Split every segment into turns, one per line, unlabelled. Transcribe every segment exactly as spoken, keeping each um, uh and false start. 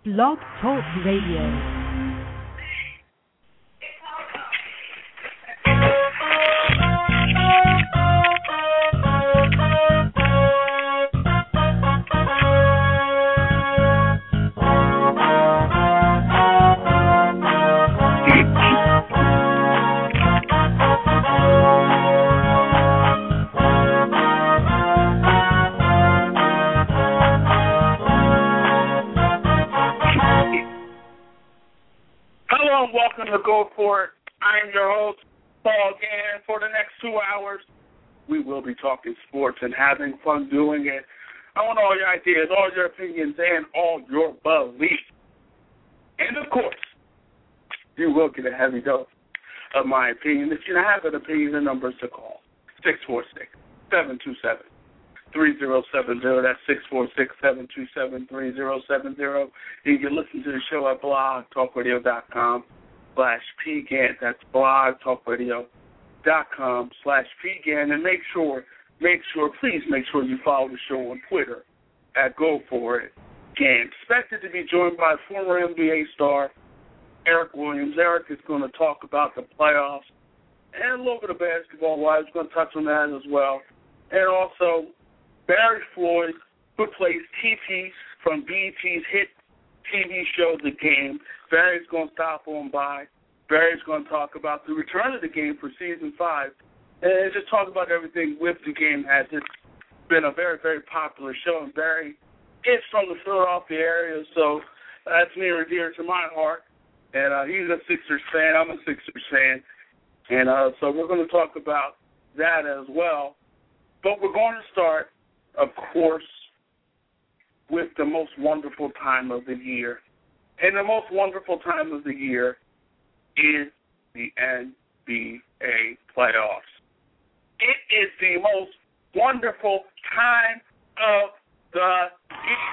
Blog Talk Radio.
Welcome to Go For It. I'm your host, Paul Gann. For the next two hours, we will be talking sports and having fun doing it. I want all your ideas, all your opinions, and all your beliefs. And, of course, you will get a heavy dose of my opinion. If you have an opinion, the number is to call, six four six, seven two seven, three zero seven zero. That's six four six, seven two seven, three zero seven zero. You can listen to the show at blog talk radio dot com. slash PGAN. That's blogtalkradio.com slash PGAN. And make sure, make sure, please make sure you follow the show on Twitter at Go For It. Gann. Expected to be joined by former N B A star Eric Williams. Eric is going to talk about the playoffs and a little bit of basketball. Well, I was going to touch on that as well. And also Barry Floyd, who plays T P from B E T's hit T V show The Game. Barry's going to stop on by. Barry's going to talk about the return of The Game for Season five and just talk about everything with The Game, as it's been a very, very popular show. And Barry is from the Philadelphia area, so that's near and dear to my heart. And uh, he's a Sixers fan. I'm a Sixers fan. And uh, so we're going to talk about that as well. But we're going to start, of course, with the most wonderful time of the year. And the most wonderful time of the year is the N B A playoffs. It is the most wonderful time of the year.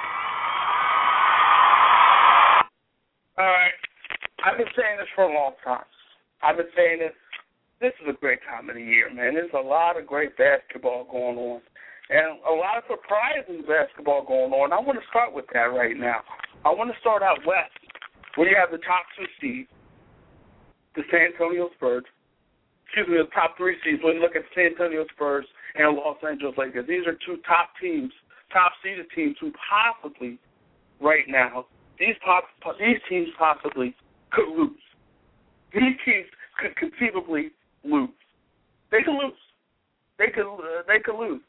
All right. I've been saying this for a long time. I've been saying this. This is a great time of the year, man. There's a lot of great basketball going on. And a lot of surprising basketball going on. I want to start with that right now. I want to start out west, where you have the top two seeds, the San Antonio Spurs. Excuse me, the top three seeds. When you look at the San Antonio Spurs and Los Angeles Lakers, these are two top teams, top seeded teams who possibly, right now, these pop, these teams possibly could lose. These teams could conceivably lose. They could lose. They could. Uh, they could lose.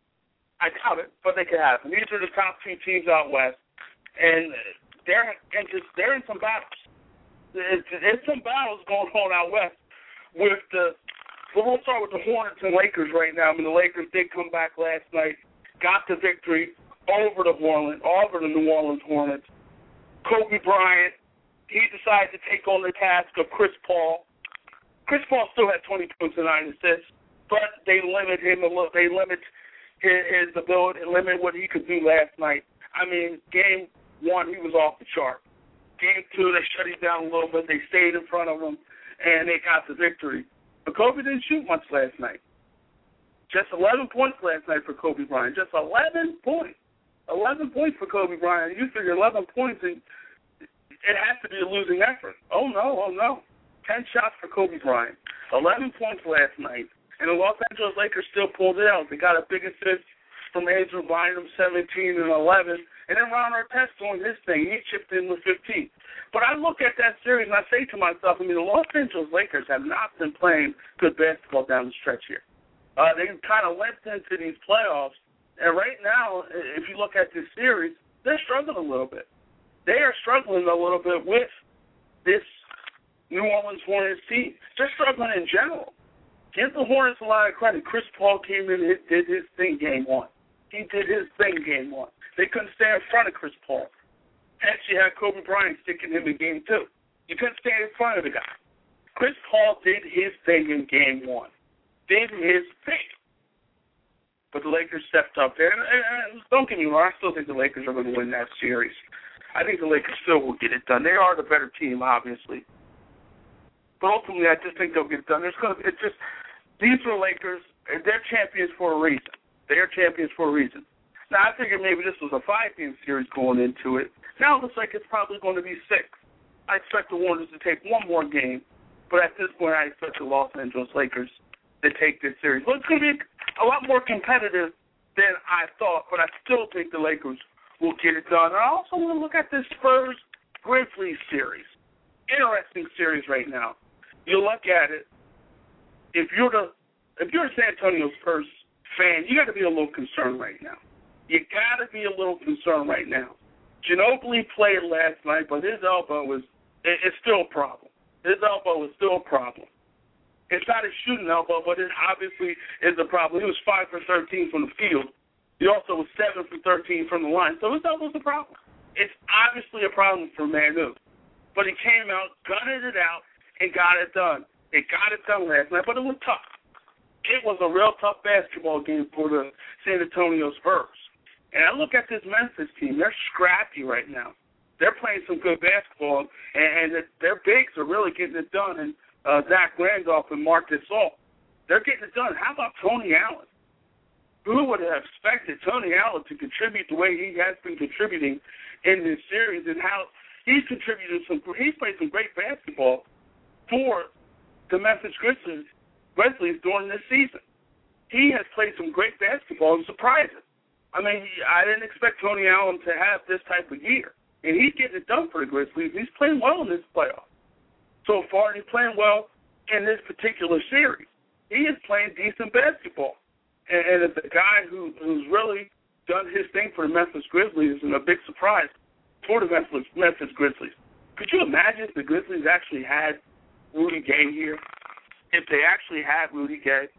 I doubt it, but they could happen. These are the top two teams out west, and they're and just, they're in some battles. There's, there's some battles going on out west with the. Well, we'll start with the Hornets and Lakers right now. I mean, the Lakers did come back last night, got the victory over the Orleans, over the New Orleans Hornets. Kobe Bryant, he decided to take on the task of Chris Paul. Chris Paul still had twenty points and nine assists, but they limit him a little. They limit his, his ability, limit what he could do last night. I mean, game one, he was off the chart. Game two, they shut him down a little bit. They stayed in front of him, and they got the victory. But Kobe didn't shoot much last night. Just eleven points last night for Kobe Bryant. Just eleven points. eleven points for Kobe Bryant. You figure eleven points, and it has to be a losing effort. Oh, no, oh, no. ten shots for Kobe Bryant. eleven points last night. And the Los Angeles Lakers still pulled it out. They got a big assist from Andrew Bynum, seventeen and eleven. And then Ron Artest doing his thing. He chipped in with fifteen. But I look at that series and I say to myself, I mean, the Los Angeles Lakers have not been playing good basketball down the stretch here. Uh, they kind of limped into these playoffs. And right now, if you look at this series, they're struggling a little bit. They are struggling a little bit with this New Orleans Hornets team. They're struggling in general. Give the Hornets a lot of credit. Chris Paul came in and did his thing game one. He did his thing game one. They couldn't stay in front of Chris Paul. Hence, you had Kobe Bryant sticking him in game two. You couldn't stand in front of the guy. Chris Paul did his thing in game one. Did his thing. But the Lakers stepped up there. And, and, and don't get me wrong, I still think the Lakers are going to win that series. I think the Lakers still will get it done. They are the better team, obviously. But ultimately, I just think they'll get it done. There's gonna, it's just, these are Lakers, they're champions for a reason. They're champions for a reason. Now, I figured maybe this was a five-game series going into it. Now it looks like it's probably going to be six. I expect the Warriors to take one more game, but at this point I expect the Los Angeles Lakers to take this series. Well, it's going to be a lot more competitive than I thought, but I still think the Lakers will get it done. And I also want to look at this Spurs-Grizzlies series. Interesting series right now. You look at it, if you're the if you're a San Antonio Spurs fan, you got to be a little concerned right now. You got to be a little concerned right now. Ginobili played last night, but his elbow is it, it's still a problem. His elbow is still a problem. It's not a shooting elbow, but it obviously is a problem. He was five for thirteen from the field. He also was seven for thirteen from the line. So his elbow's a problem. It's obviously a problem for Manu. But he came out, gutted it out, and got it done. It got it done last night, but it was tough. It was a real tough basketball game for the San Antonio Spurs. And I look at this Memphis team. They're scrappy right now. They're playing some good basketball, and, and their bigs are really getting it done. And uh, Zach Randolph and Marc Gasol, they're getting it done. How about Tony Allen? Who would have expected Tony Allen to contribute the way he has been contributing in this series, and how he's contributed some? He's played some great basketball for the Memphis Grizzlies, Grizzlies during this season. He has played some great basketball and surprised us. I mean, I didn't expect Tony Allen to have this type of year. And he's getting it done for the Grizzlies. He's playing well in this playoff so far, and he's playing well in this particular series. He is playing decent basketball. And, and it's a guy who, who's really done his thing for the Memphis Grizzlies, and a big surprise for the Memphis, Memphis Grizzlies. Could you imagine if the Grizzlies actually had Rudy Gay here? If they actually had Rudy Gay?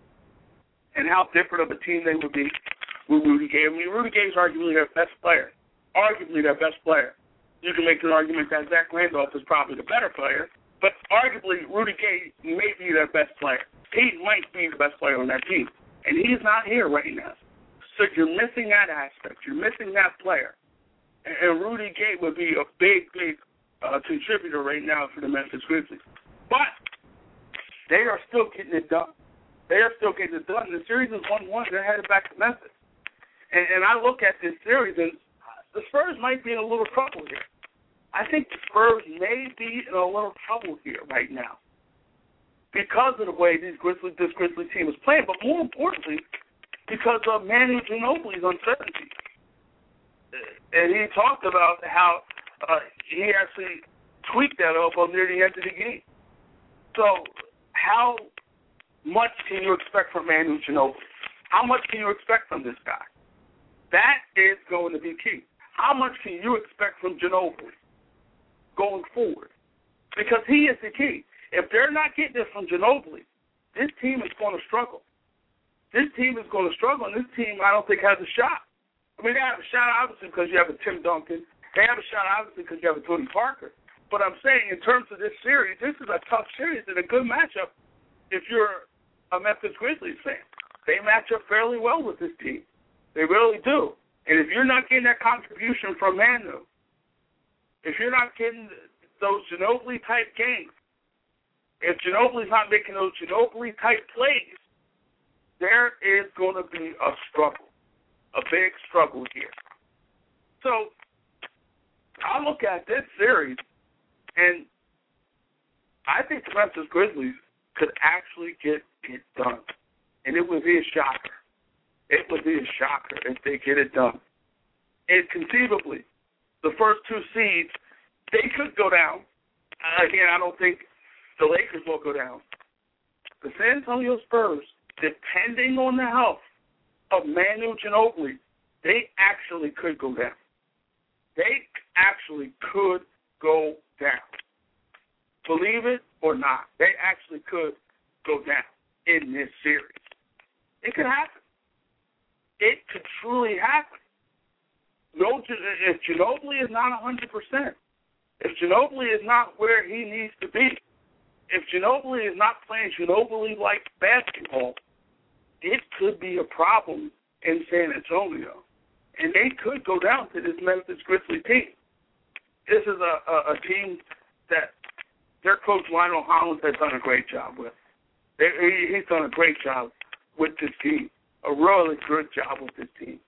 And how different of a team they would be with Rudy Gay. I mean, Rudy Gay is arguably their best player. Arguably their best player. You can make an argument that Zach Randolph is probably the better player, but arguably Rudy Gay may be their best player. He might be the best player on that team, and he's not here right now. So you're missing that aspect. You're missing that player. And Rudy Gay would be a big, big uh, contributor right now for the Memphis Grizzlies. But they are still getting it done. They are still getting it done. The series is one one. They're headed back to Memphis. And, and I look at this series, and the Spurs might be in a little trouble here. I think the Spurs may be in a little trouble here right now because of the way these Grizzlies, this Grizzlies team is playing, but more importantly, because of Manu Ginobili's uncertainty. And he talked about how uh, he actually tweaked that elbow near the end of the game. So how much can you expect from Manu Ginobili? How much can you expect from this guy? That is going to be key. How much can you expect from Ginobili going forward? Because he is the key. If they're not getting it from Ginobili, this team is going to struggle. This team is going to struggle, and this team, I don't think, has a shot. I mean, they have a shot, obviously, because you have a Tim Duncan. They have a shot, obviously, because you have a Tony Parker. But I'm saying, in terms of this series, this is a tough series and a good matchup if you're a Memphis Grizzlies fan. They match up fairly well with this team. They really do. And if you're not getting that contribution from Manu, if you're not getting those Ginobili-type games, if Ginobili's not making those Ginobili-type plays, there is going to be a struggle, a big struggle here. So I look at this series, and I think the Memphis Grizzlies could actually get it done. And it would be a shocker. It would be a shocker if they get it done. And conceivably, the first two seeds, they could go down. Uh, again, I don't think the Lakers will go down. The San Antonio Spurs, depending on the health of Manu Ginobili, they actually could go down. They actually could go down. Believe it or not, they actually could go down in this series. It could happen. It could truly happen. No, if Ginobili is not one hundred percent, if Ginobili is not where he needs to be, if Ginobili is not playing Ginobili-like basketball, it could be a problem in San Antonio. And they could go down to this Memphis Grizzlies team. This is a, a, a team that their coach, Lionel Hollins, has done a great job with. They, he, he's done a great job with this team, a really good job with this team.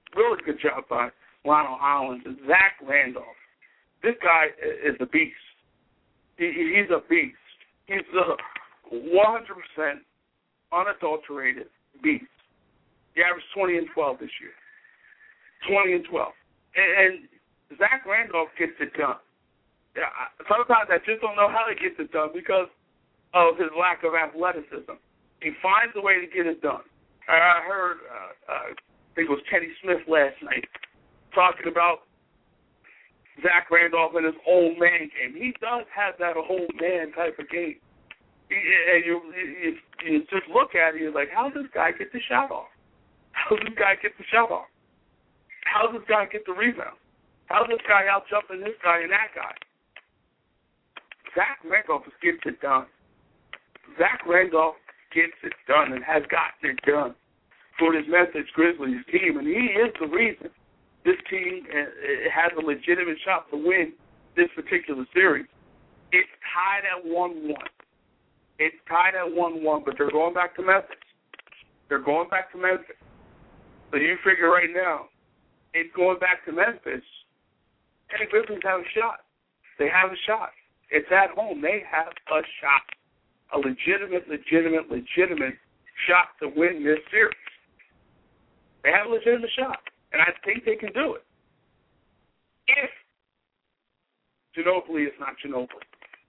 really good job by Lionel Hollins. And Zach Randolph. This guy is a beast. He, he's a beast. He's a one hundred percent unadulterated beast. He averaged twenty and twelve this year. twenty and twelve. And, and Zach Randolph gets it done. Yeah, sometimes I just don't know how he gets it done because of his lack of athleticism. He finds a way to get it done. I heard, uh, uh, I think it was Kenny Smith last night, talking about Zach Randolph and his old man game. He does have that old man type of game. He, and you, you, you just look at it, you're like, how does this guy get the shot off? How does this guy get the shot off? How does this guy get the rebound? How does this guy out-jumping this guy and that guy? Zach Randolph gets it done. Zach Randolph gets it done and has gotten it done for this Memphis Grizzlies team, and he is the reason this team has a legitimate shot to win this particular series. It's tied at one one. It's tied at one one, but they're going back to Memphis. They're going back to Memphis. So you figure right now, it's going back to Memphis, and the Grizzlies have a shot. They have a shot. It's at home. They have a shot, a legitimate, legitimate, legitimate shot to win this series. They have a legitimate shot, and I think they can do it. If Ginobili is not Ginobili.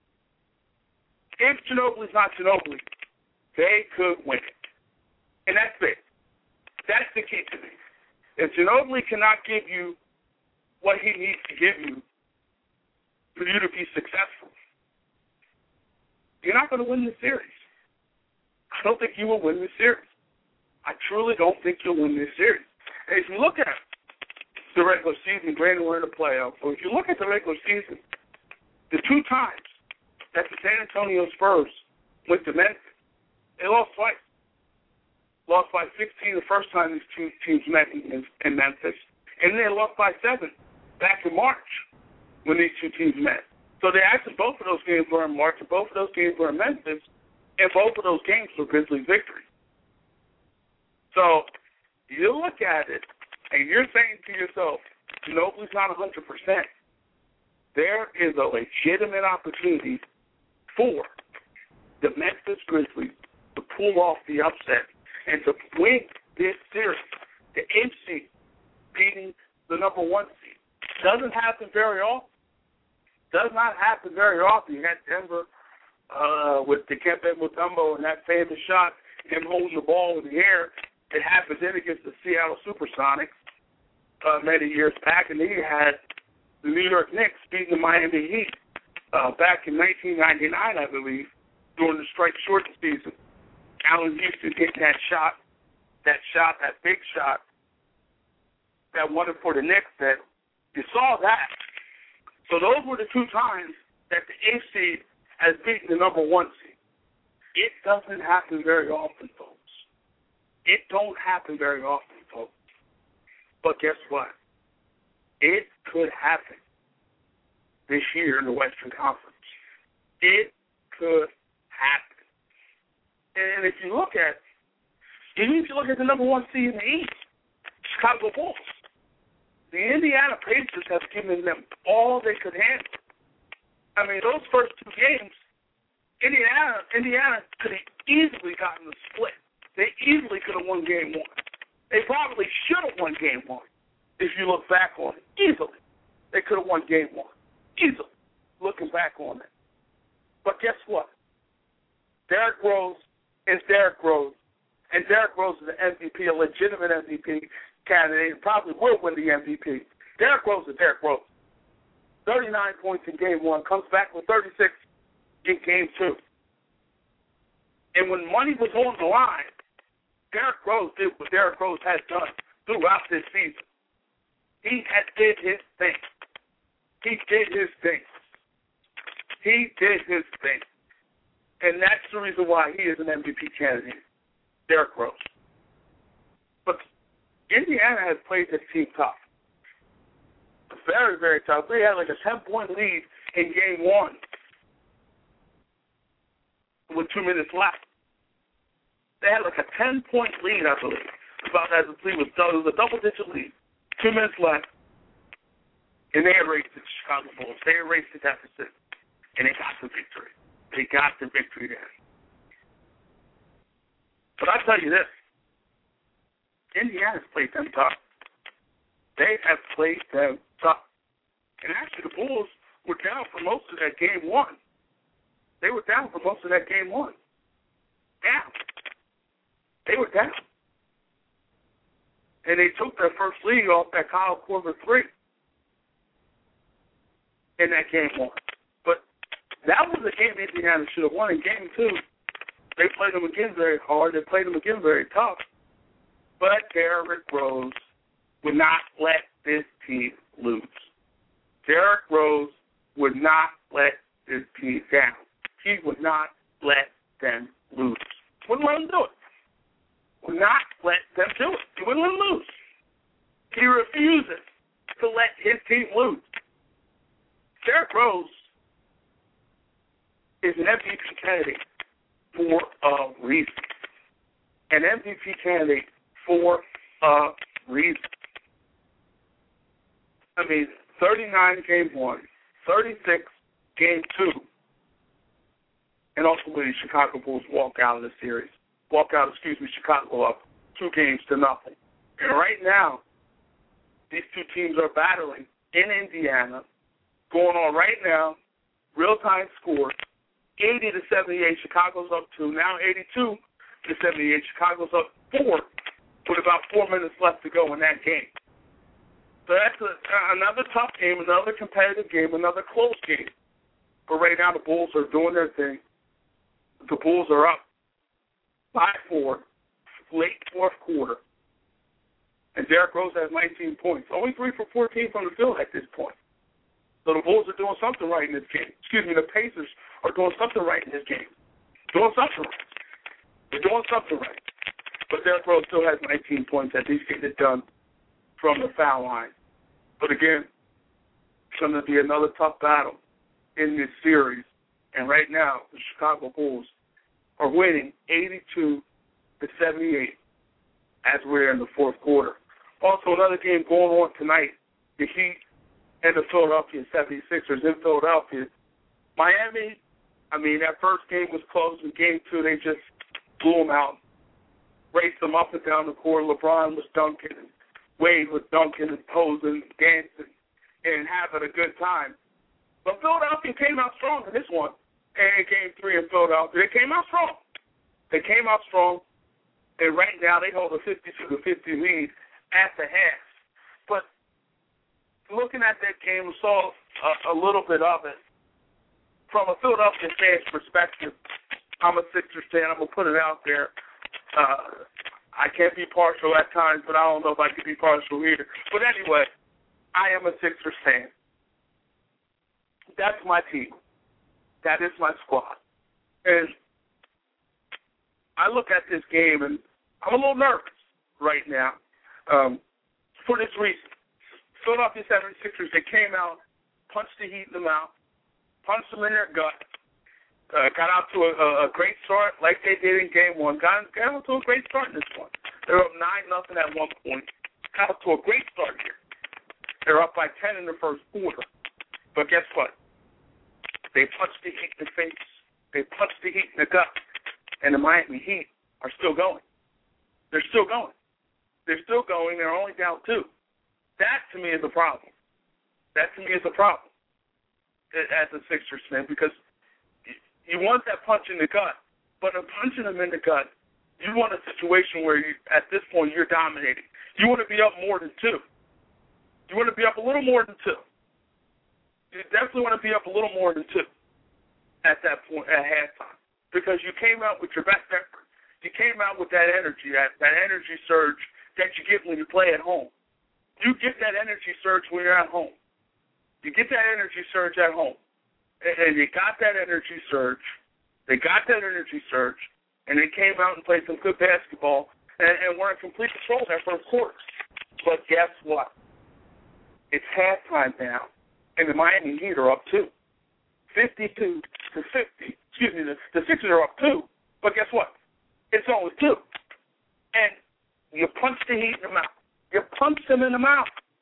If Ginobili is not Ginobili, they could win it. And that's it. That's the key to me. If Ginobili cannot give you what he needs to give you for you to be successful, you're not going to win this series. I don't think you will win this series. I truly don't think you'll win this series. And if you look at the regular season, granted we're in the playoffs, or if you look at the regular season, the two times that the San Antonio Spurs went to Memphis, they lost twice. Lost by sixteen the first time these two teams met in, in Memphis, and then they lost by seven back in March when these two teams met. So they actually, both of those games were in March, and both of those games were in Memphis, and both of those games were Grizzlies victory. So you look at it, and you're saying to yourself, Ginobili's not one hundred percent. There is a legitimate opportunity for the Memphis Grizzlies to pull off the upset and to win this series. The eighth seed beating the number one seed. Doesn't happen very often. Does not happen very often. You had Denver uh, with Dikembe Mutombo and that famous shot, him holding the ball in the air. It happened then against the Seattle Supersonics uh, many years back, and then you had the New York Knicks beating the Miami Heat uh, back in nineteen ninety-nine, I believe, during the strike shortened season. Allen Houston hit that shot, that shot, that big shot, that won it for the Knicks. That you saw that. So those were the two times that the eighth seed has beaten the number one seed. It doesn't happen very often, folks. It don't happen very often, folks. But guess what? It could happen this year in the Western Conference. It could happen. And if you look at, even if you look at the number one seed in the East, Chicago Bulls, the Indiana Pacers have given them all they could handle. I mean, those first two games, Indiana, Indiana could have easily gotten the split. They easily could have won game one. They probably should have won game one if you look back on it. Easily. They could have won game one. Easily. Looking back on it. But guess what? Derrick Rose is Derrick Rose. And Derrick Rose is an M V P, a legitimate M V P candidate, and probably will win the M V P. Derrick Rose is Derrick Rose. thirty-nine points in game one, comes back with thirty-six in game two. And when money was on the line, Derrick Rose did what Derrick Rose has done throughout this season. He had did his thing. He did his thing. He did his thing. And that's the reason why he is an M V P candidate, Derrick Rose. But Indiana has played this team tough. Very, very tough. They had like a ten-point lead in game one with two minutes left. They had like a ten-point lead, I believe. About as the lead was, it was a double-digit lead Two minutes left, and they erased the Chicago Bulls. They erased the deficit, and they got the victory. They got the victory there. But I'll tell you this. Indiana's played them tough. They have played them tough. And actually, the Bulls were down for most of that game one. They were down for most of that game one. Down. They were down. And they took their first lead off that Kyle Korver three in that game one. But that was a game Indiana should have won. In game two, they played them again very hard. They played them again very tough. But Derrick Rose would not let this team lose. Derrick Rose would not let this team down. He would not let them lose. Wouldn't let them do it. Would not let them do it. He wouldn't let them lose. He refuses to let his team lose. Derrick Rose is an M V P candidate for a reason. An M V P candidate for a reason. I mean, thirty-nine game one, thirty-six game two, and ultimately the Chicago Bulls walk out of the series. Walk out, excuse me, Chicago up two games to nothing. And right now, these two teams are battling in Indiana, going on right now, real-time score, eighty to seventy-eight, Chicago's up two, now eighty-two to seventy-eight, Chicago's up four, with about four minutes left to go in that game. So that's a, another tough game, another competitive game, another close game. But right now the Bulls are doing their thing. The Bulls are up by four, late fourth quarter. And Derrick Rose has nineteen points. Only three for fourteen from the field at this point. So the Bulls are doing something right in this game. Excuse me, the Pacers are doing something right in this game. Doing something right. They're doing something right. But Derrick Rose still has nineteen points at least getting it done from the foul line. But again, it's going to be another tough battle in this series. And right now, the Chicago Bulls are winning eighty-two to seventy-eight as we're in the fourth quarter. Also, another game going on tonight, the Heat and the Philadelphia seventy-sixers in Philadelphia. Miami, I mean, that first game was close. In game two, they just blew them out, raced them up and down the court. LeBron was dunking, and Wade was dunking and posing, dancing, and having a good time. But Philadelphia came out strong in this one. And game three in Philadelphia, they came out strong. They came out strong. And right now they hold a fifty-two to fifty lead at the half. But looking at that game, we saw a, a little bit of it. From a Philadelphia fan's perspective, I'm a Sixers fan. I'm going to put it out there. Uh, I can't be partial at times, but I don't know if I can be partial here. But anyway, I am a Sixers fan. That's my team. That is my squad. And I look at this game, and I'm a little nervous right now um, for this reason. Philadelphia seventy-sixers, they came out, punched the Heat in the mouth, punched them in their gut, uh, got out to a, a great start like they did in game one, got, got out to a great start in this one. They were up nine nothing at one point, got out to a great start here. They're up by ten in the first quarter. But guess what? They punched the Heat in the face. They punched the Heat in the gut. And the Miami Heat are still going. They're still going. They're still going. They're only down two. That, to me, is a problem. That, to me, is a problem as a Sixers fan, because you want that punch in the gut, but in punching them in the gut, you want a situation where, you, at this point, you're dominating. You want to be up more than two. You want to be up a little more than two. You definitely want to be up a little more than two at that point, at halftime, because you came out with your best effort. You came out with that energy, that, that energy surge that you get when you play at home. You get that energy surge when you're at home. You get that energy surge at home. And, and you got that energy surge. They got that energy surge, and they came out and played some good basketball and, and were in complete control that first quarter. But guess what? It's halftime now. And the Miami Heat are up two, fifty-two to fifty. Excuse me, the, the Sixers are up two. But guess what? It's only two. And you punch the Heat in the mouth. You punch them in the mouth.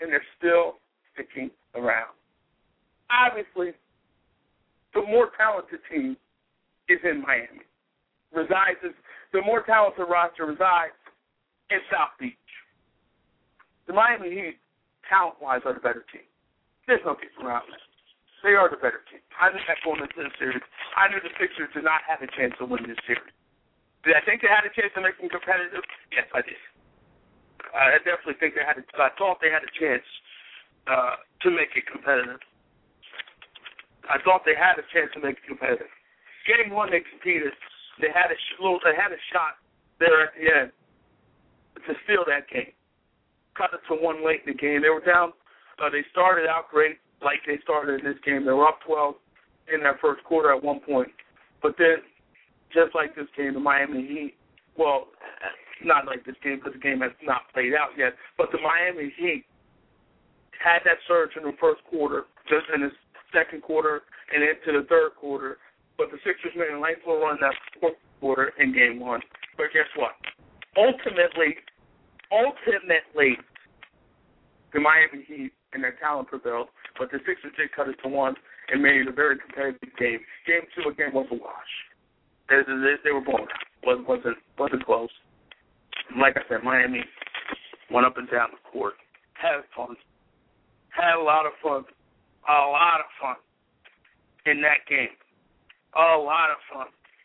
and they're still sticking around. Obviously, the more talented team is in Miami. Resides is, the more talented roster resides in South Beach. The Miami Heat, talent-wise, are the better team. There's no getting around that. They are the better team. I knew that going into the series. I knew the Sixers did not have a chance to win this series. Did I think they had a chance to make them competitive? Yes, I did. I definitely think they had a, I thought they had a chance uh, to make it competitive. I thought they had a chance to make it competitive. Game one, they competed. They had a little, they had a shot there at the end to steal that game. Cut it to one late in the game. They were down. Uh, they started out great, like they started in this game. They were up twelve in that first quarter at one point. But then, just like this game, the Miami Heat, well, not like this game because the game has not played out yet, but the Miami Heat had that surge in the first quarter, just in the second quarter and into the third quarter. But the Sixers made a nice little run that fourth quarter in game one. But guess what? Ultimately, ultimately, the Miami Heat and their talent prevailed, but the Sixers did cut it to one and made it a very competitive game. Game two, again, was a wash. They, they, they were blown out. Wasn't, wasn't, wasn't close. Like I said, Miami went up and down the court. Had fun. Had a lot of fun. A lot of fun in that game. A lot of fun.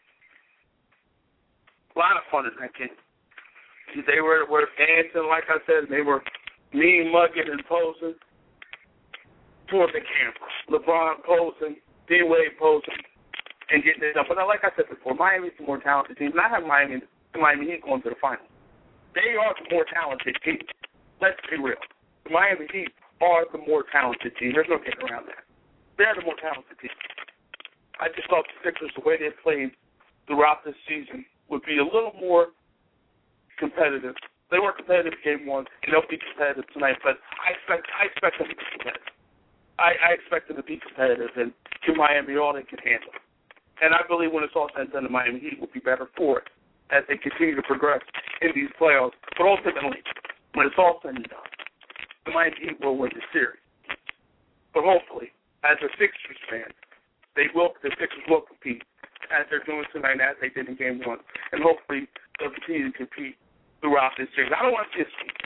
A lot of fun in that game. They were, were dancing, like I said, they were mean, mugging, and posing toward the camera. LeBron posing, D-Wade posing, and getting it done. But like I said before, Miami's the more talented team. And I have Miami, the Miami Heat going to the finals. They are the more talented team. Let's be real. The Miami Heat are the more talented team. There's no getting around that. They're the more talented team. I just thought the Sixers, the way they played throughout this season, would be a little more competitive. They were competitive game one, and they'll be competitive tonight, but I expect I expect them to be competitive. I, I expect them to be competitive and give Miami all they can handle. And I believe when it's all said and done, the Miami Heat will be better for it as they continue to progress in these playoffs. But ultimately, when it's all said and done, the Miami Heat will win the series. But hopefully, as a Sixers fan, they will. The Sixers will compete as they're doing tonight, as they did in Game One, and hopefully they'll continue to compete throughout this series. I don't want to see a sweep.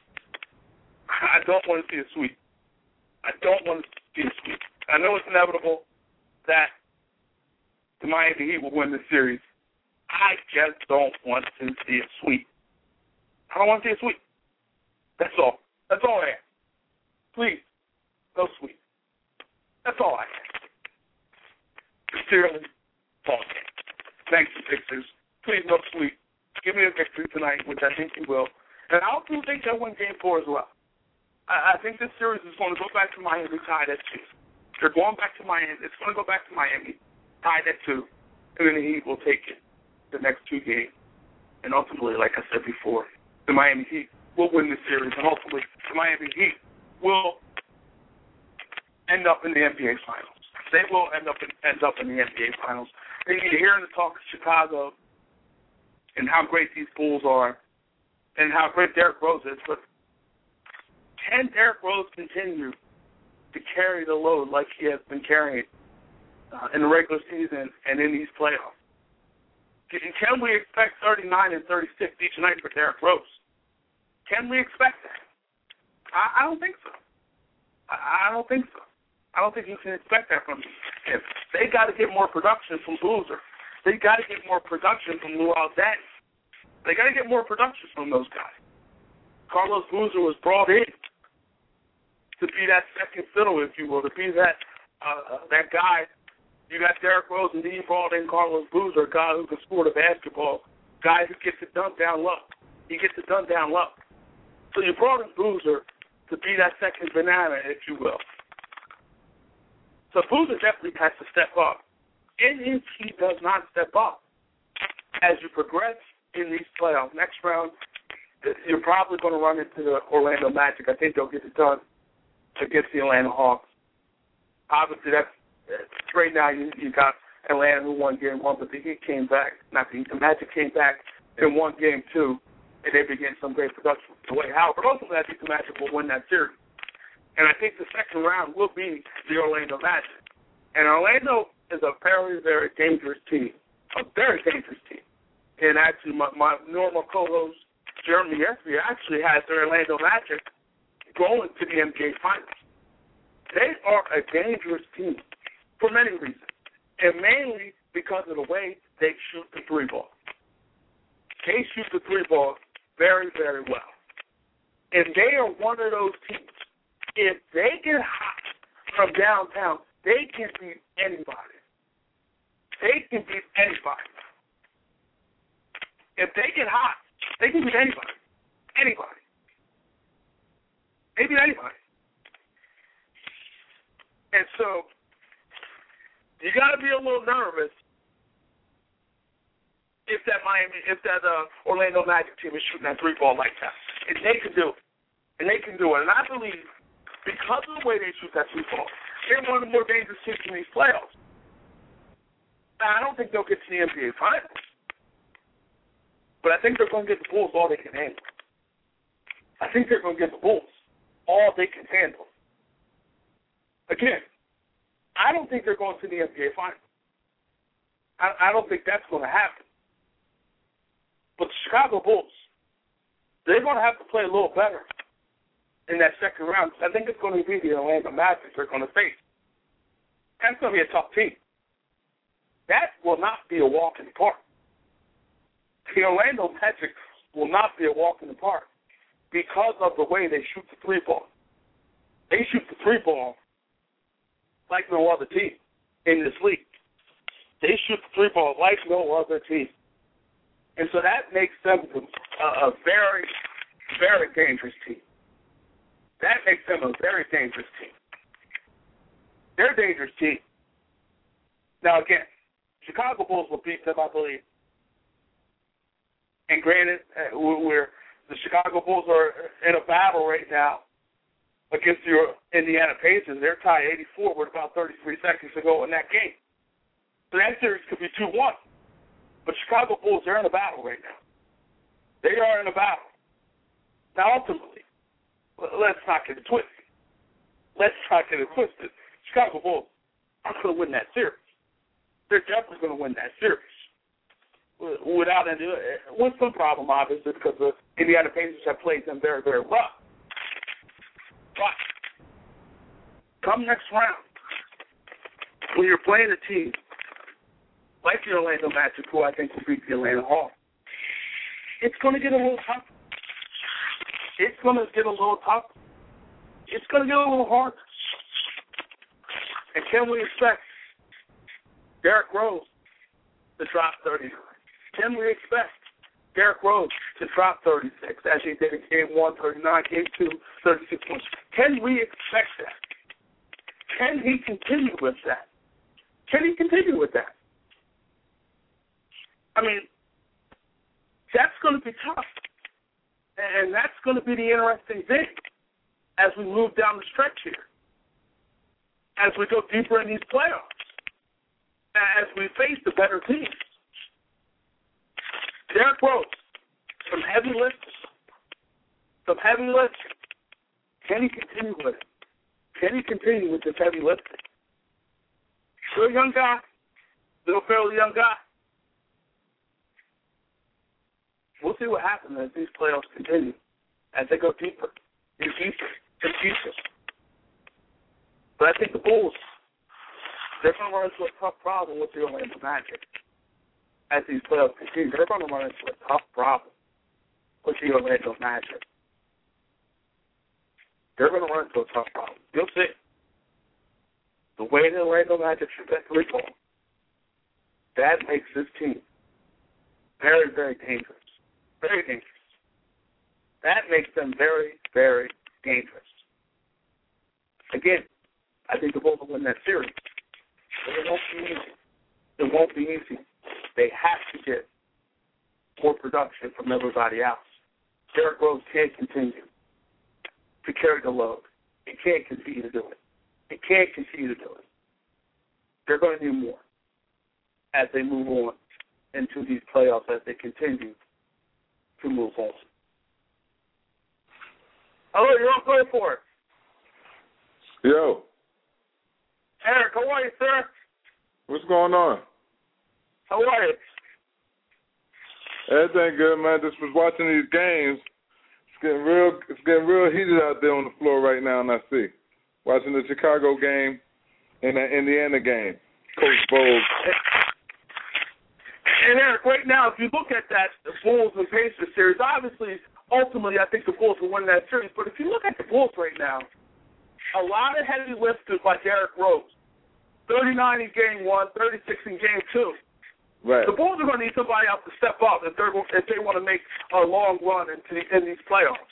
I don't want to see a sweep. I don't want to see a sweep. I know it's inevitable that the Miami Heat will win the series. I just don't want to see a sweep. I don't want to see a sweep. That's all. That's all I ask. Please, no sweep. That's all I ask. Sincerely, Paul. Thanks, Sixers. Please, no sweep. Give me a victory tonight, which I think you will. And I also think they'll win Game four as well. I, I think this series is going to go back to Miami tied at two. They're going back to Miami. It's going to go back to Miami tied at two. And then the Heat will take it the next two games. And ultimately, like I said before, the Miami Heat will win the series. And hopefully, the Miami Heat will end up in the N B A Finals. They will end up in, end up in the N B A Finals. And you're hearing the talk of Chicago and how great these Bulls are and how great Derrick Rose is, but can Derrick Rose continue to carry the load like he has been carrying uh, in the regular season and in these playoffs? Can we expect thirty-nine and thirty-six each night for Derrick Rose? Can we expect that? I, I don't think so. I, I don't think so. I don't think you can expect that from them. If they got to get more production from Boozer. They got to get more production from Luol Deng. They got to get more production from those guys. Carlos Boozer was brought in to be that second fiddle, if you will, to be that uh, that guy. You got Derrick Rose, and then you brought in Carlos Boozer, a guy who can score the basketball, guy who gets it done down low. He gets it done down low. So you brought in Boozer to be that second banana, if you will. So Boozer definitely has to step up. And if he does not step up, as you progress in these playoffs, next round, you're probably going to run into the Orlando Magic. I think they'll get it done against the Atlanta Hawks. Obviously, that's right now you, you got Atlanta who won game one, but the Heat came back. Not the Heat, the Magic came back and won game two, and they began some great production. The way Howard, but ultimately I think the Magic will win that series. And I think the second round will be the Orlando Magic. And Orlando is a very, very dangerous team, a very dangerous team. And actually, my, my normal co-host, Jeremy Espy, actually has the Orlando Magic going to the N B A Finals. They are a dangerous team for many reasons, and mainly because of the way they shoot the three ball. They shoot the three ball very, very well. And they are one of those teams. If they get hot from downtown, they can beat anybody. They can beat anybody. If they get hot, they can beat anybody. Anybody. They beat anybody. And so, you got to be a little nervous if that Miami, if that uh, Orlando Magic team is shooting that three ball like that. And they can do it. And they can do it. And I believe because of the way they shoot that three ball, they're one of the more dangerous teams in these playoffs. Now, I don't think they'll get to the N B A Finals. But I think they're going to get the Bulls all they can handle. I think they're going to get the Bulls all they can handle. Again, I don't think they're going to the N B A Finals. I, I don't think that's going to happen. But the Chicago Bulls, they're going to have to play a little better in that second round. I think it's going to be the Orlando Magic they're going to face. That's going to be a tough team. That will not be a walk in the park. The Orlando Magic will not be a walk in the park because of the way they shoot the three ball. They shoot the three ball like no other team in this league. They shoot the three ball like no other team. And so that makes them a, a very, very dangerous team. That makes them a very dangerous team. They're a dangerous team. Now, again, Chicago Bulls will beat them, I believe. And granted, we're, the Chicago Bulls are in a battle right now against the Indiana Pacers. They're tied eighty-four with about thirty-three seconds to go in that game. So that series could be two one. But Chicago Bulls are in a battle right now. They are in a battle. Now, ultimately, let's not get it twisted. Let's not get it twisted. Chicago Bulls are going to win that series. They're definitely going to win that series. Without any, with some problem, obviously, because the Indiana Pacers have played them very, very rough. But come next round, when you're playing a team like the Orlando Magic, who I think will beat the Atlanta Hawks, it's going to get a little tough. It's going to get a little tough. It's going to get a little hard. And can we expect Derrick Rose to drop thirty-nine? Can we expect Derrick Rose to drop thirty-six, as he did in Game one, thirty-nine, Game two, thirty-six points? Can we expect that? Can he continue with that? Can he continue with that? I mean, that's going to be tough. And that's going to be the interesting thing as we move down the stretch here, as we go deeper in these playoffs, as we face the better teams. Derrick Rose, some heavy lifting, some heavy lifting. Can he continue with it? Can he continue with this heavy lifting? Still a young guy, still a fairly young guy. We'll see what happens as these playoffs continue, as they go deeper and deeper and deeper. But I think the Bulls, they're going to run into a tough problem with the Orlando Magic. As these playoffs continue, they're going to run into a tough problem with the Orlando Magic. They're going to run into a tough problem. You'll see. The way the Orlando Magic shoot that three ball, that makes this team very, very dangerous. Very dangerous. That makes them very, very dangerous. Again, I think the Bulls will win that series. But it won't be easy. It won't be easy. They have to get more production from everybody else. Derrick Rose can't continue to carry the load. He can't continue to do it. He can't continue to do it. They're going to do more as they move on into these playoffs, as they continue to move on. Hello, you're on Play for it.
Yo.
Eric, how are you, sir?
What's going on?
How are you?
Everything good, man. Just was watching these games. It's getting real. It's getting real heated out there on the floor right now, and I see. Watching the Chicago game and the Indiana game. Coach Bowles.
And Eric, right now, if you look at that the Bulls and Pacers series, obviously, ultimately, I think the Bulls will win that series. But if you look at the Bulls right now, a lot of heavy lifters like Derrick Rose, thirty-nine in game one, thirty-six in game two.
Right.
The Bulls are going to need somebody else to step up if, if they want to make a long run into the, in these playoffs.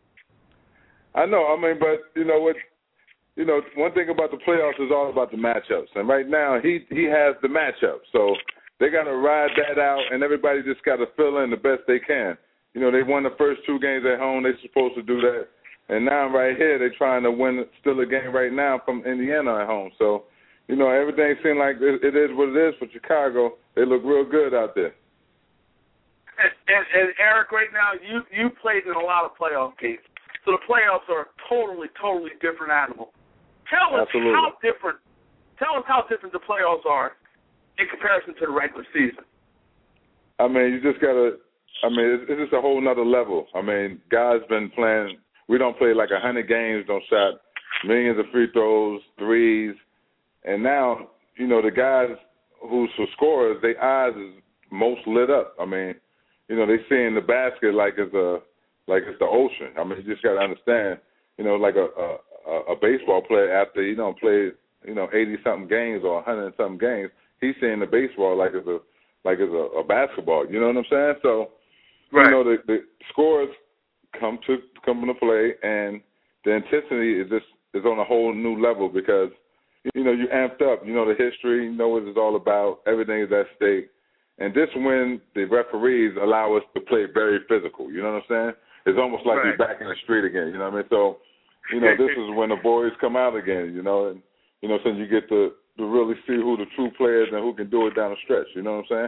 I know. I mean, but you know what? You know, one thing about the playoffs is all about the matchups, and right now he he has the matchup, so they got to ride that out, and everybody just got to fill in the best they can. You know, they won the first two games at home. They're supposed to do that, and now right here they're trying to win still a game right now from Indiana at home. So, you know, everything seems like it, it is what it is for Chicago. They look real good out there.
And, and, and Eric, right now you you played in a lot of playoff games, so the playoffs are a totally totally different animal. Tell us
Absolutely.
how different. Tell us how different the playoffs are in comparison to the regular season.
I mean, you just gotta. I mean, it's, it's just a whole nother level. I mean, guys been playing. We don't play like a hundred games. Don't shot millions of free throws, threes, and now you know the guys who's for scorers, their eyes is most lit up. I mean, you know, they seeing the basket like it's a like it's the ocean. I mean, you just gotta understand. You know, like a. a a baseball player after, you know, played, you know, eighty-something games or one hundred something games, he's seeing the baseball like it's a like it's a, a basketball. You know what I'm saying? So, right. You know, the, the scores come to come into play, and the intensity is just is on a whole new level because, you know, you amped up. You know the history. You know what it's all about. Everything is at stake. And this when the referees allow us to play very physical. You know what I'm saying? It's almost like
right.
we're back in the street again. You know what I mean? So, you know, this is when the boys come out again, you know, and, you know, so you get to, to really see who the true players and who can do it down the stretch, you know what I'm saying?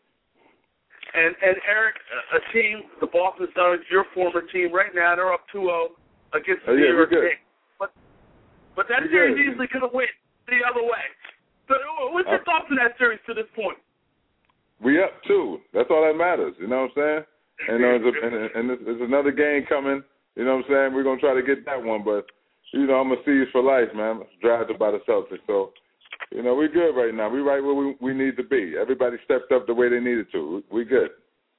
And, and Eric, a team, the Boston Celtics, your former team, right now, they're up two oh against the
oh, yeah,
New York
Knicks.
But, but that
we're
series
good.
easily could have went the other way. So what's your uh, thoughts on that series to this point?
We up, too. That's all that matters, you know what I'm saying? And, uh, there's, a, and, and there's another game coming. You know what I'm saying? We're going to try to get that one, but, you know, I'm a C's for life, man. I'm drafted by the Celtics. So, you know, we're good right now. We're right where we, we need to be. Everybody stepped up the way they needed to. We good.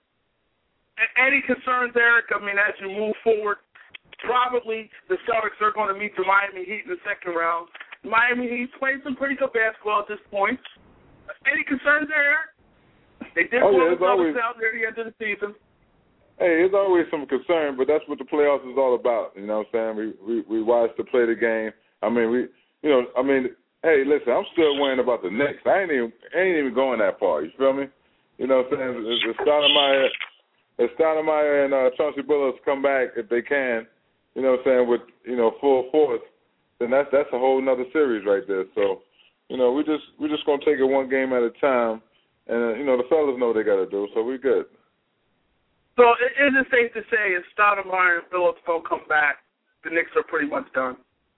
Any concerns, Eric? I mean, as you move forward, probably the Celtics are going to meet the Miami Heat in the second round. Miami Heat playing some pretty good basketball at this point. Any concerns there, Eric? They did
oh,
blow
yeah,
the Celtics
always...
out near the end of the season.
Hey, there's always some concern, but that's what the playoffs is all about. You know what I'm saying? We we we watch to play the game. I mean, we you know, I mean, hey, listen, I'm still worrying about the Knicks. I ain't even ain't even going that far. You feel me? You know what I'm saying? If Stoudemire, if Stoudemire and uh, Chauncey Billups come back if they can, you know what I'm saying, with you know full force, then that's that's a whole nother series right there. So, you know, we just we're just gonna take it one game at a time, and uh, you know the fellas know what they got to do, so we good.
So is it safe to say if Stoudemire and Phillips don't come back, the Knicks are pretty much done?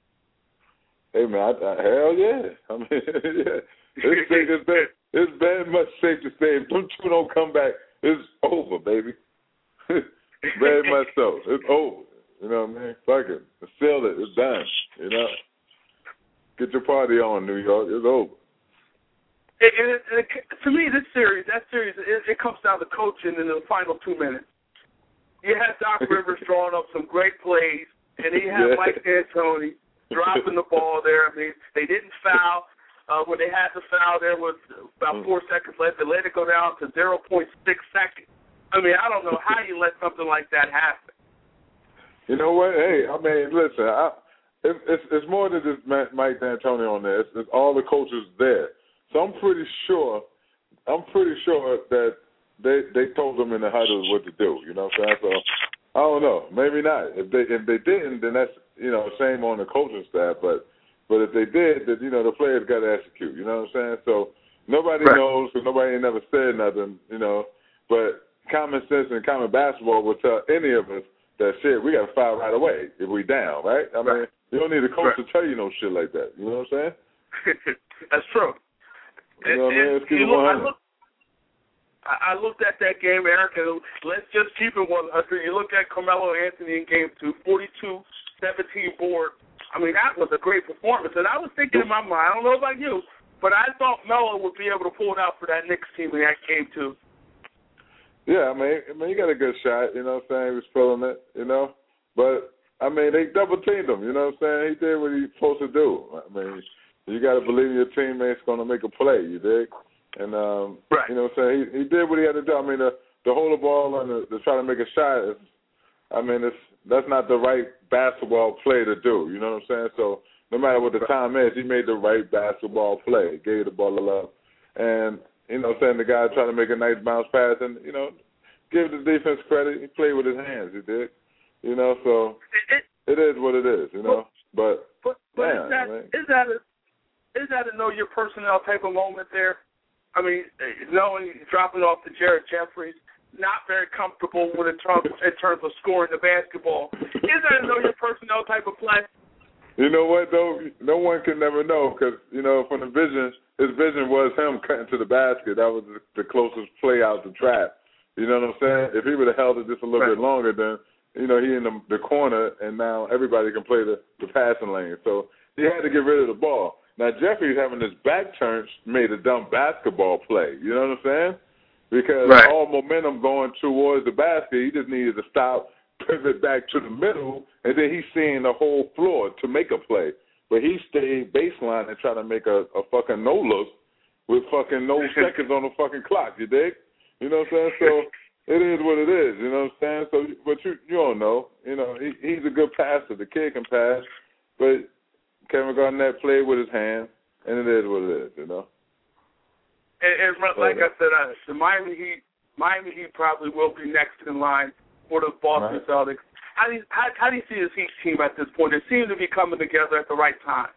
Hey, man, I, I, hell yeah. I mean, yeah. It's, safe, it's, very, it's very much safe to say if them two don't come back, it's over, baby. Very much so. It's over. You know what I mean? Fuck it. Seal it. It's done. You know? Get your party on, New York. It's over.
It, it, it, to me, this series, that series, it, it comes down to coaching in the final two minutes. You had Doc Rivers drawing up some great plays, and he had yeah. Mike D'Antoni dropping the ball there. I mean, they didn't foul. Uh, when they had to foul, there was about four seconds left. They let it go down to zero point six seconds. I mean, I don't know how you let something like that happen.
You know what? Hey, I mean, listen, I, it, it's, it's more than just Mike D'Antoni on there. It's, it's all the coaches there. So I'm pretty sure, I'm pretty sure that they they told them in the huddle what to do. You know what I'm saying? So I don't know, maybe not. If they if they didn't, then that's you know shame on the coaching staff. But but if they did, then you know the players got to execute. You know what I'm saying? So nobody right. knows, because nobody ain't never said nothing. You know, but common sense and common basketball will tell any of us that shit we got to foul right away if we down, right? I mean,
right.
You don't need a coach
right.
to tell you no shit like that. You know what I'm saying?
That's true.
You know what I mean? Let's keep it
look,
one
I,
hundred.
look, I, I looked at that game, Eric, and let's just keep it one hundred. You look at Carmelo Anthony in game two, forty-two seventeen board. I mean, that was a great performance. And I was thinking in my mind, I don't know about you, but I thought Melo would be able to pull it out for that Knicks team in that game too.
Yeah, I mean, I mean, he got a good shot, you know what I'm saying? He was feeling it, you know? But, I mean, they double-teamed him, you know what I'm saying? He did what he's supposed to do. I mean, you got to believe your teammate's going to make a play, you dig? And, um,
right.
you know what I'm saying? He, he did what he had to do. I mean, the, the hold the ball and the, to try to make a shot, is, I mean, it's that's not the right basketball play to do, you know what I'm saying? So, no matter what the time is, he made the right basketball play, gave the ball a love. And, you know, saying the guy trying to make a nice bounce pass and, you know, give the defense credit. He played with his hands, he did. You know, so
it,
it is what it is, you know. But,
but, but
man,
is, that,
I mean,
is, that a, is that a know your personnel type of moment there? I mean, knowing dropping off to Jared Jeffries, not very comfortable with in terms, in terms of scoring the basketball. Is that a know your personnel type of play?
You know what, though? No one can never know because, you know, from the vision, his vision was him cutting to the basket. That was the, the closest play out the trap. You know what I'm saying? If he would have held it just a little
right.
bit longer, then, you know, he in the, the corner, and now everybody can play the, the passing lane. So he had to get rid of the ball. Now, Jeffries having his back turned made a dumb basketball play. You know what I'm saying? Because
right.
all momentum going towards the basket, he just needed to stop, pivot back to the middle, and then he's seeing the whole floor to make a play. But he stayed baseline and tried to make a, a fucking no-look with fucking no seconds on the fucking clock, you dig? You know what I'm saying? So it is what it is, you know what I'm saying? So, but you you don't know. You know, he, he's a good passer. The kid can pass, but Kevin Garnett played with his hands, and it is what it is, you know?
And, and like I said, uh, the Miami Heat, Miami Heat probably will be next in line for the Boston
right.
Celtics. How do you, how, how do you see this Heat team at this point? They seem to be coming together at the right time.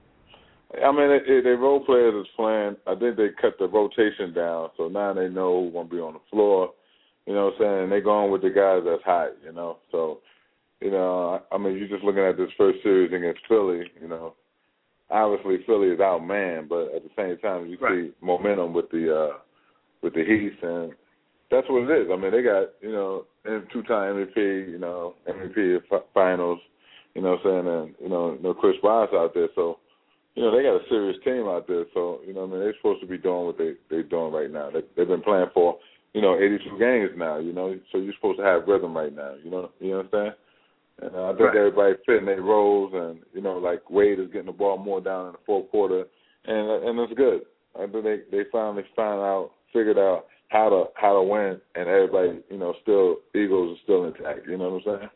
I mean, it, it, their role players is playing. I think they cut the rotation down, so now they know who's going to be on the floor. You know what I'm saying? They're going with the guys that's hot, you know? So, you know, I, I mean, you're just looking at this first series against Philly, you know. Obviously, Philly is outmanned, but at the same time, you
right.
see momentum with the uh, with the Heat, and that's what it is. I mean, they got, you know, two-time M V P, you know, M V P finals, you know what I'm saying, and, you know, you know Chris Bryant's out there, so, you know, they got a serious team out there, so, you know what I mean, they're supposed to be doing what they, they're doing right now. They, they've been playing for, you know, eighty-two games now, you know, so you're supposed to have rhythm right now, you know, you understand? And uh, I think
right.
everybody fitting their roles, and, you know, like Wade is getting the ball more down in the fourth quarter, and and it's good. I think they, they finally found out, figured out how to how to win, and everybody, you know, still, Eagles are still intact, you know what I'm saying?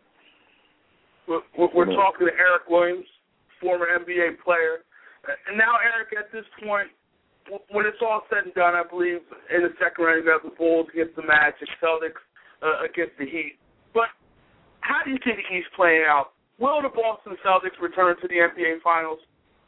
We're, we're
you know.
talking to Eric Williams, former N B A player. And now, Eric, at this point, when it's all said and done, I believe in the second round, you got the Bulls against the Magic, Celtics uh, against the Heat. But how do you see the East playing out? Will the Boston Celtics return to the N B A Finals?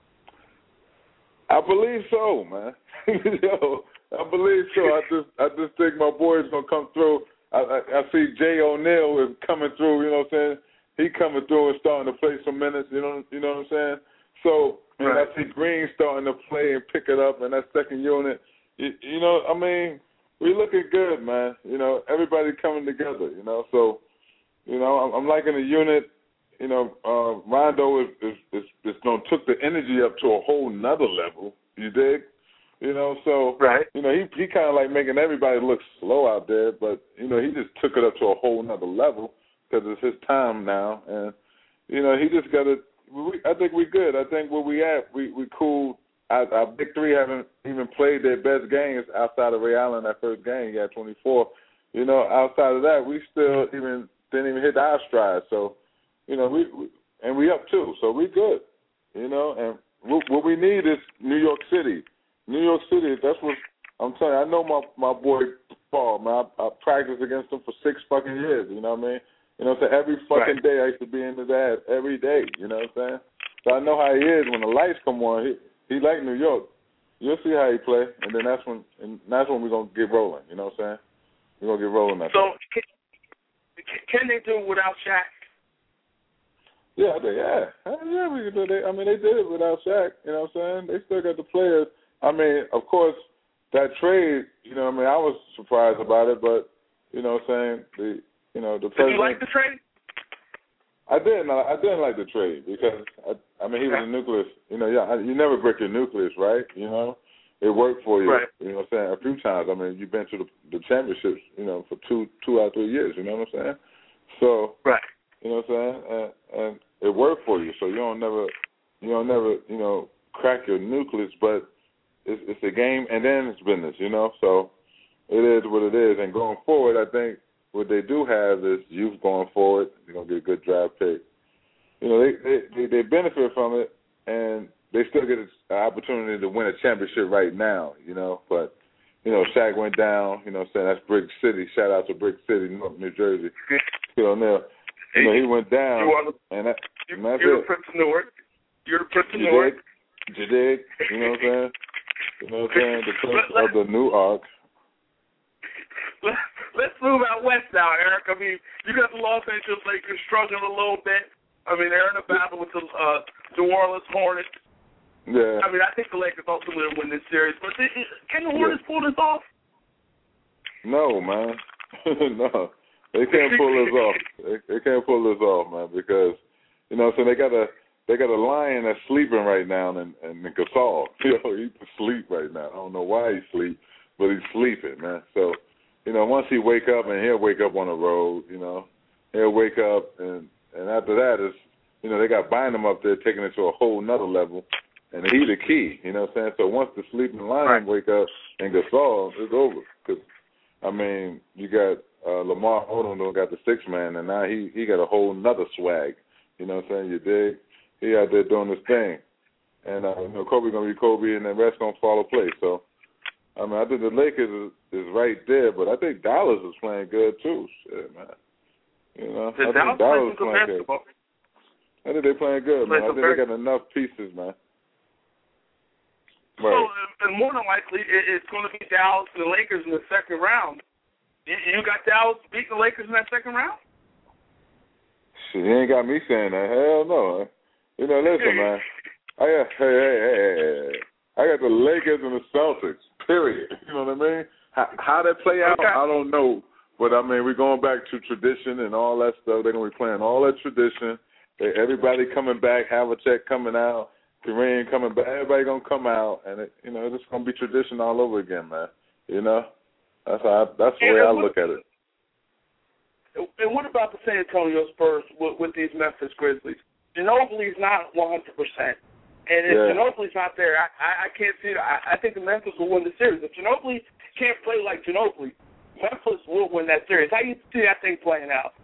I believe so, man. Yo, I believe so. I just, I just think my boy's gonna come through. I, I, I see Jay O'Neal is coming through. You know what I'm saying? He coming through and starting to play some minutes. You know, you know what I'm saying? So, and
right.
I see Green starting to play and pick it up, and that second unit. You, you know, I mean, we looking good, man. You know, everybody coming together. You know, so, you know, I'm, I'm liking the unit. You know, uh, Rondo is is, is is you know, took the energy up to a whole nother level. You dig? You know, so
right.
you know he he kind of like making everybody look slow out there, but you know he just took it up to a whole nother level because it's his time now, and you know he just got to. I think we good. I think where we at, we we cool. Our, our big three haven't even played their best games outside of Ray Allen. That first game, he had twenty-four. You know, outside of that, we still even didn't even hit our stride. So. You know, we, we and we up too, so we good. You know, and what, what we need is New York City. New York City, that's what I'm telling you. I know my my boy Paul, man. I, I practiced against him for six fucking years. You know what I mean? You know, so every fucking
right.
day I used to be in his ass every day. You know what I'm saying? So I know how he is when the lights come on. He he like New York. You'll see how he play, and then that's when and that's when we're gonna get rolling. You know what I'm saying? We're gonna get rolling. That
so can, can they do it without Shaq?
Yeah, they, yeah, yeah. We could do that. I mean, they did it without Shaq. You know what I'm saying? They still got the players. I mean, of course, that trade. You know, what I mean, I was surprised about it, but you know what I'm saying? The, you know, the president.
Did you like the trade?
I didn't. I didn't like the trade because I, I mean, he was a nucleus. You know, yeah, you never break your nucleus, right? You know, it worked for you.
Right.
You know what I'm saying? A few times. I mean, you've been to the, the championships. You know, for two, two out of three years. You know what I'm saying? So,
right.
You know what I'm saying? And, and it worked for you, so you don't never, you don't never, you know, crack your nucleus. But it's, it's a game, and then it's business. You know, so it is what it is. And going forward, I think. What they do have is youth going forward. They're gonna get a good draft pick. You know, they they they benefit from it, and they still get an opportunity to win a championship right now. You know, but you know, Shaq went down. You know, what I'm saying that's Brick City. Shout out to Brick City, New Jersey. Still there. You know, he went down,
you the,
and, that,
you,
and that's
you're
it.
the Prince of Newark. You're the Prince of
You
Newark.
dig? You dig? You know what I'm saying? You know what I'm saying? The Prince
let,
of the New Ark.
Let, let's move out west now, Eric. I mean, you got the Los Angeles Lakers struggling a little bit. I mean, they're in a battle with the uh, New Orleans Hornets.
Yeah.
I mean, I think the Lakers ultimately win this series. But they, can the Hornets yeah. pull this off?
No, man. No. They can't pull this off. They, they can't pull this off, man, because, you know, so they got a they got a lion that's sleeping right now in, in, in Gasol. You know, he's asleep right now. I don't know why he's asleep, but he's sleeping, man. So, you know, once he wake up, and he'll wake up on the road, you know, he'll wake up, and, and after that is, you know, they got Bynum up there taking it to a whole nother level, and he the key, you know what I'm saying? So once the sleeping lion wake up and Gasol, it's over. Because, I mean, you got uh, Lamar Odom got the six man, and now he, he got a whole nother swag, you know what I'm saying? You dig? He out there doing his thing. And, uh, you know, Kobe going to be Kobe, and the rest going to follow play. So, I mean, I think the Lakers is, is right there, but I think Dallas is playing good too. Shit, man. You know,
the
I
Dallas
think Dallas is
playing
playing
basketball.
good. I think they're playing good, man. I think they got enough pieces, man.
Right. So, and more than likely, it, it's going to be Dallas and the Lakers in the second round. You, you got Dallas beating the Lakers in that second round?
Shit, you ain't got me saying that. Hell no. You know, listen, man. I got, hey, hey, hey, hey. I got the Lakers and the Celtics. Period. You know what I mean? How, how that play out, okay. I don't know. But, I mean, we're going back to tradition and all that stuff. They're going to be playing all that tradition. Everybody coming back, Havlicek coming out, Kareem coming back. Everybody going to come out. And, it, you know, it's going to be tradition all over again, man. You know? That's how I, that's the
and
way I
what,
look at it.
And what about the San Antonio Spurs with, with these Memphis Grizzlies? Ginobili's not one hundred percent. And if yeah. Ginobili's not there, I, I, I can't see it. I, I think the Memphis will win the series. If Ginobili can't play like Ginobili, Memphis will win that series. How do you see that thing playing out?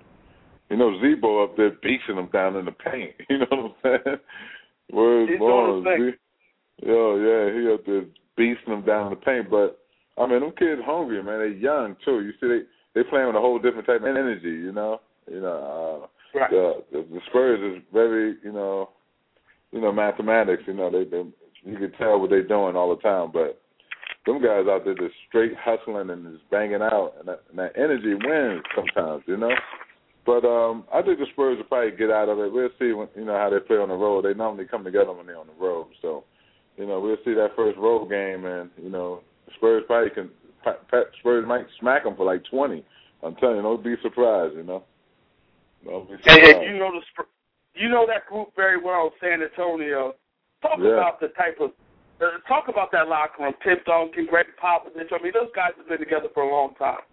You know, Zebo up there beating them down in the paint. You know what I'm saying? Where's
He's doing his thing.
Yo, yeah, he up there beating them down in the paint. But, I mean, them kids hungry, man. They're young, too. You see, they, they playing with a whole different type of energy, you know? You know, uh,
right.
the, the, the Spurs is very, you know, you know, mathematics, you know, they, they you can tell what they're doing all the time. But them guys out there just straight hustling and just banging out, and that, and that energy wins sometimes, you know? But um, I think the Spurs will probably get out of it. We'll see when, you know, how they play on the road. They normally come together when they're on the road. So, you know, we'll see that first road game, and, you know, the Spurs probably can – Spurs might smack them for like twenty. I'm telling you, don't be surprised, you know. Don't be surprised.
And, and you know the you know that group very well, San Antonio. Talk
yeah.
about the type of uh, – talk about that locker room. Tim Duncan, Greg Popovich. I mean, those guys have been together for a long time.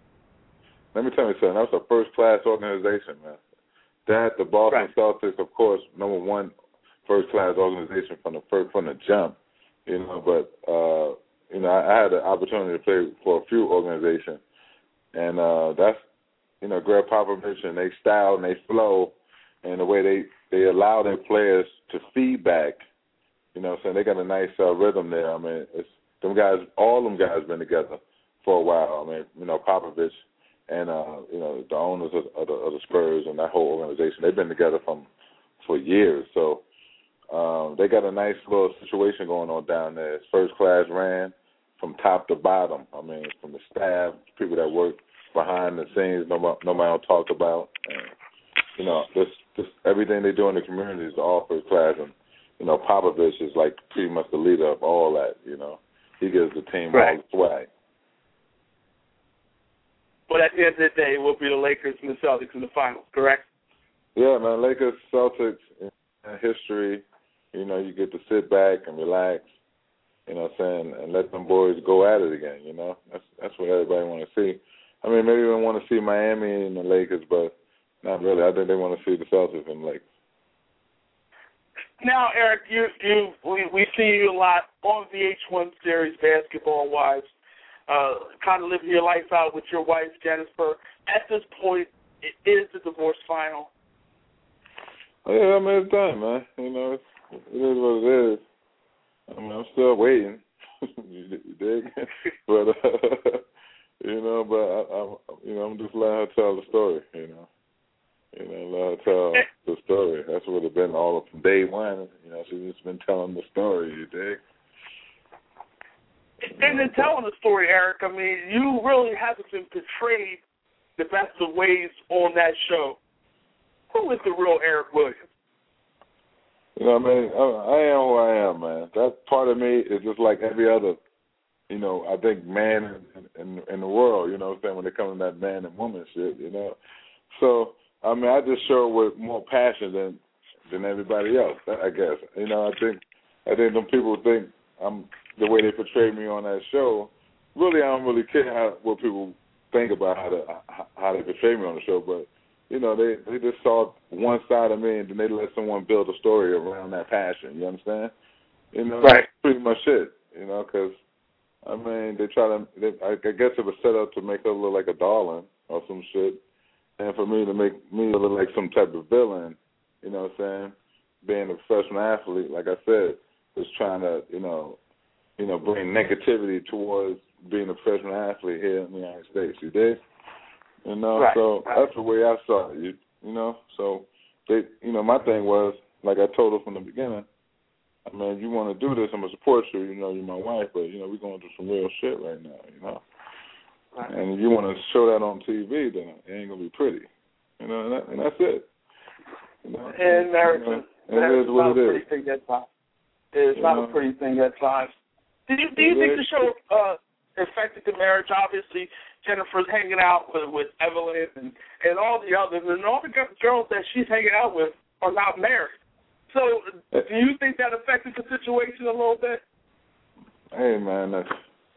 Let me tell you something. That was a first-class organization, man. That, the Boston right. Celtics, of course, number one first-class organization from the first, from the jump. You know, but uh, you know, I, I had the opportunity to play for a few organizations, and uh, that's you know, Greg Popovich and they style and they flow, and the way they they allow their players to feedback. You know, what I'm saying they got a nice uh, rhythm there. I mean, it's them guys. All them guys been together for a while. I mean, you know, Popovich. And, uh, you know, the owners of, of, the, of the Spurs and that whole organization, they've been together from for years. So um, they got a nice little situation going on down there. It's first class ran from top to bottom. I mean, from the staff, people that work behind the scenes, nobody, nobody don't talk about. And, you know, this just everything they do in the community is all first class. And, you know, Popovich is like pretty much the leader of all that, you know. He gives the team
right.
all the swag.
But at the end of the day, it will be the Lakers and the Celtics in the finals, correct?
Yeah, man, Lakers, Celtics, in history, you know, you get to sit back and relax, you know what I'm saying, and let them boys go at it again, you know. That's that's what everybody want to see. I mean, maybe they want to see Miami and the Lakers, but not really. I think they want to see the Celtics and the Lakers.
Now, Eric, you you we, we see you a lot on V H one series, Basketball Wives, uh, kind of living your life out with your wife, Jennifer. At this point, it is the divorce final.
Oh, yeah, I mean, it's done, man. You know, it's, it is what it is. I mean, I'm still waiting. you, you dig? but, uh, you know, but, I, I, you know, I'm just letting her tell the story, you know. You know, let her tell the story. That's what it's been all from day one. You know, she's just been telling the story, you dig?
And in telling the story, Eric, I mean, you really haven't been portrayed the best of ways on that show. Who is the real Eric Williams?
You know what I mean? I, I am who I am, man. That part of me is just like every other, you know, I think man in, in, in the world, you know what I'm saying, when it comes to that man and woman shit, you know. So, I mean, I just show it with more passion than than everybody else, I guess. You know, I think I think when people think I'm the way they portray me on that show, really I don't really care how, what people think about how to, how they portray me on the show, but you know, they, they just saw one side of me and then they let someone build a story around that passion. You understand? You know,
right.
That's pretty much it. You know, because I mean, they try to. They, I, I guess it was set up to make her look like a darling or some shit. And for me to make me look like some type of villain, you know what I'm saying? Being a professional athlete, like I said, is trying to, you know, you know, bring negativity towards being a professional athlete here in the United States. You did? You know,
right.
so
right.
that's the way I saw it. You, you know, so they, you know, my thing was, like I told her from the beginning, I mean, you want to do this, I'm gonna support you. You know, you're my wife, but you know, we're going through some real shit right now. You know. Right. And if you want to show that on T V, then it ain't going to be pretty. You know, and, that, and that's it. You know?
And marriage
you know,
is
it not
a pretty thing at times. It's
you
not
know?
a pretty thing at times. Do you, do you think the show uh, affected the marriage? Obviously, Jennifer's hanging out with, with Evelyn and, and all the others, and all the girls that she's hanging out with are not married. So do you think that affected the situation a little bit?
Hey, man, that's,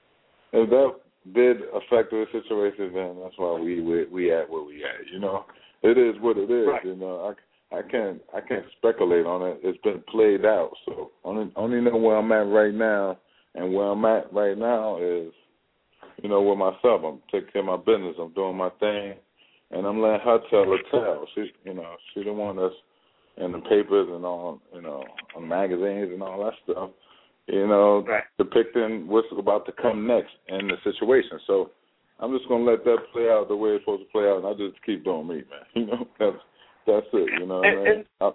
if that did affect the situation, then that's why we we, we at where we at. You know, it is what it is.
Right.
You know, I I can't I can't speculate on it. It's been played out. So only only know where I'm at right now, and where I'm at right now is, you know, with myself. I'm taking care of my business. I'm doing my thing, and I'm letting her tell her tale. She, you know, she the one that's in the papers and on, you know, on magazines and all that stuff. You know,
right.
depicting what's about to come next in the situation. So I'm just gonna let that play out the way it's supposed to play out, and I just keep doing me, man. You know, that's that's it. You know,
and,
man.
And,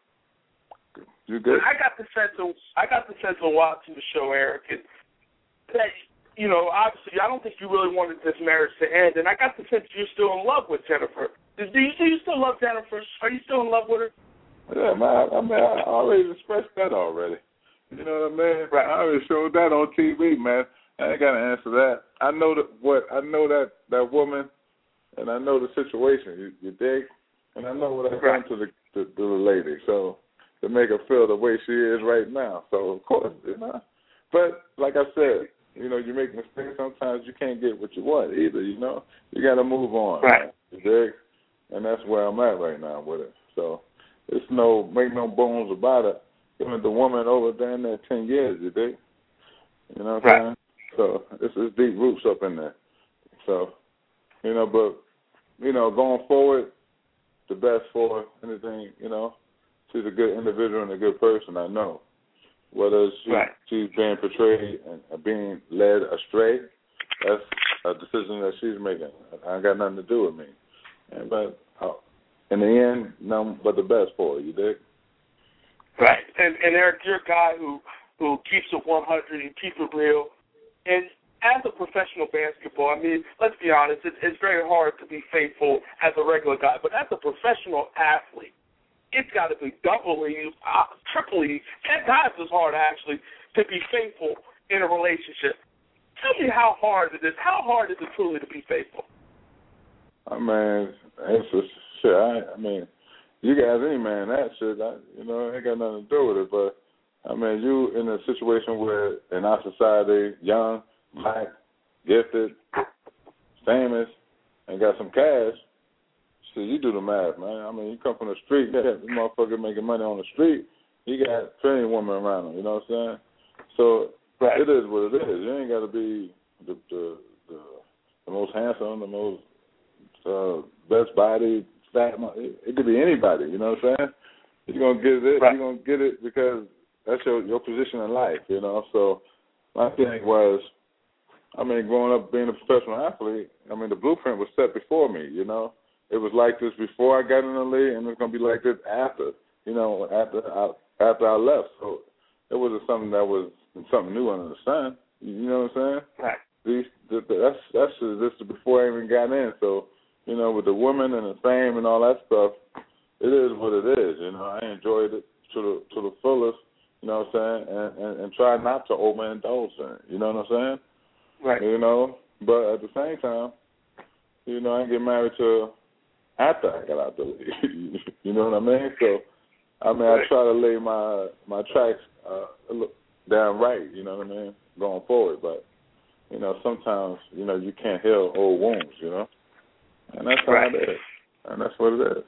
you good?
I got the sense of I got the sense of watching the show, Eric, and that you know, obviously, I don't think you really wanted this marriage to end, and I got the sense you're still in love with Jennifer. Do you do you still love Jennifer? Are you still in love with her?
Yeah, man. I mean, I already expressed that already. You know what I mean?
Right.
I already showed that on T V, man. I ain't got to answer that. I know that what I know that that woman, and I know the situation. You, you dig? And I know what I've
right.
done to the to, to the lady. So to make her feel the way she is right now. So of course, you know. But like I said, you know, you make mistakes. Sometimes you can't get what you want either. You know, you got to move on.
Right.
You dig? And that's where I'm at right now with it. So it's no make no bones about it. With the woman over there in there ten years, you dig? You know what I'm
right.
saying? So it's, it's deep roots up in there. So, you know, but, you know, going forward, the best for anything, you know, she's a good individual and a good person, I know. Whether she,
right.
she's being portrayed and being led astray, that's a decision that she's making. I ain't got nothing to do with me. And, but uh, in the end, nothing but the best for her, you dig?
Right. And, and Eric, you're a guy who, who keeps it one hundred and keeps it real. And as a professional basketball, I mean, let's be honest, it's, it's very hard to be faithful as a regular guy. But as a professional athlete, it's got to be doubly, uh, triply, ten times as hard, actually, to be faithful in a relationship. Tell me how hard it is. How hard is it truly to be faithful?
I mean, it's just shit. I, I mean, you guys, any man, that shit, I, you know, ain't got nothing to do with it. But, I mean, you in a situation where in our society, young, black, gifted, famous, and got some cash, so you do the math, man. I mean, you come from the street, you got this motherfucker making money on the street, you got plenty of women around him, you know what I'm saying? So right. It is what it is. You ain't got to be the, the the the most handsome, the most uh, best body, fat. It, it could be anybody, you know what I'm saying? You're gonna get it. Right. You're gonna get it because that's your your position in life, you know. So my thing was, I mean, growing up being a professional athlete, I mean, the blueprint was set before me, you know. It was like this before I got in the league, and it's going to be like this after, you know, after I, after I left. So it wasn't something that was something new under the sun, you know what I'm saying?
Right.
These, the, the, that's that's just, this is before I even got in. So, you know, with the women and the fame and all that stuff, it is what it is, you know. I enjoyed it to the to the fullest, you know what I'm saying, and, and, and try not to overindulge in it, you know what I'm saying?
Right.
You know, but at the same time, you know, I didn't get married till after I got out the league. You know what I mean? So, I mean, right. I try to lay my my tracks uh, down right, you know what I mean, going forward. But, you know, sometimes, you know, you can't heal old wounds, you know? And that's how right. it is. And that's what it is.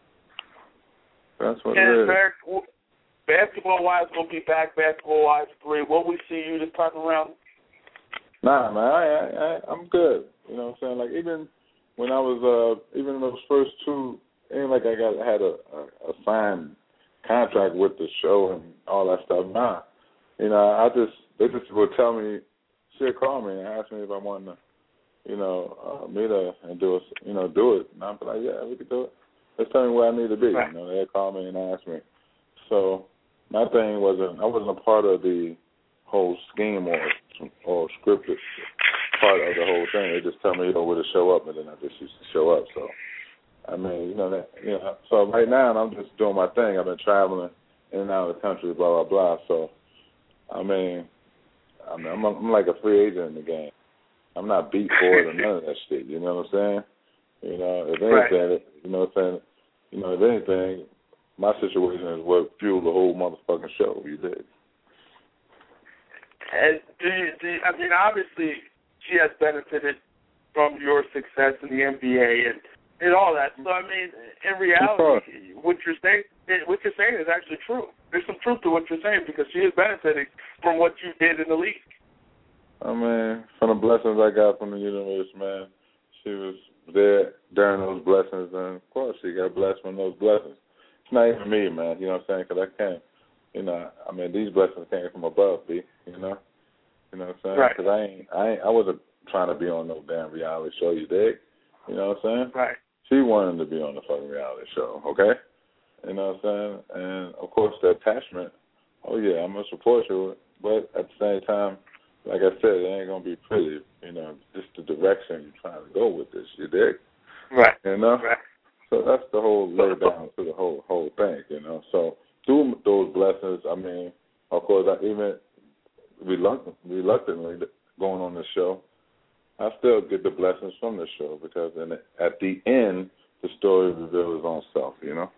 That's what and it is.
Very, basketball-wise, going to be back basketball-wise three. Will we see you this time around?
Nah, man, I, I, I, I'm good. You know what I'm saying? Like, even when I was, uh, even in those first two, it ain't like I got had a, a, a signed contract with the show and all that stuff. Nah. You know, I just, they just would tell me, she'd call me and ask me if I wanted to, you know, uh, meet her and do it, you know, do it. And I'd be like, yeah, we could do it. Just tell me where I need to be. Right. You know, they'd call me and ask me. So my thing wasn't, I wasn't a part of the whole scheme or or scripted part of the whole thing. They just tell me, you know, where to show up, and then I just used to show up. So, I mean, you know, that, you know. So right now, I'm just doing my thing. I've been traveling in and out of the country, blah blah blah. So, I mean, I mean, I'm, I'm like a free agent in the game. I'm not beat for it or none of that shit. You know what I'm saying? You know, if anything, right. you know what I'm saying? You know, if anything, my situation is what fueled the whole motherfucking show. You did.
And do you, do you, I mean, obviously, she has benefited from your success in the N B A and, and all that. So, I mean, in reality, what you're saying, what you're saying is actually true. There's some truth to what you're saying because she is benefiting from what you did in the league.
I mean, from the blessings I got from the universe, man, she was there during those blessings, and of course, she got blessed from those blessings. It's not even me, man. You know what I'm saying? Because I can't. You know, I mean, these blessings came from above, B. You know, you know what I'm saying?
Right.
Because I ain't, I ain't, I wasn't trying to be on no damn reality show. You dig? You know what I'm saying?
Right.
She wanted to be on the fucking reality show. Okay. You know what I'm saying? And of course, the attachment. Oh yeah, I'm gonna support you, but at the same time, like I said, it ain't gonna be pretty. You know, just the direction you're trying to go with this. You dig?
Right.
You know.
Right.
So that's the whole lay down to the whole whole thing. You know. So. Through those blessings, I mean, of course, I even reluctant, reluctantly going on the show, I still get the blessings from the show because in the, at the end, the story reveals its own self, you know?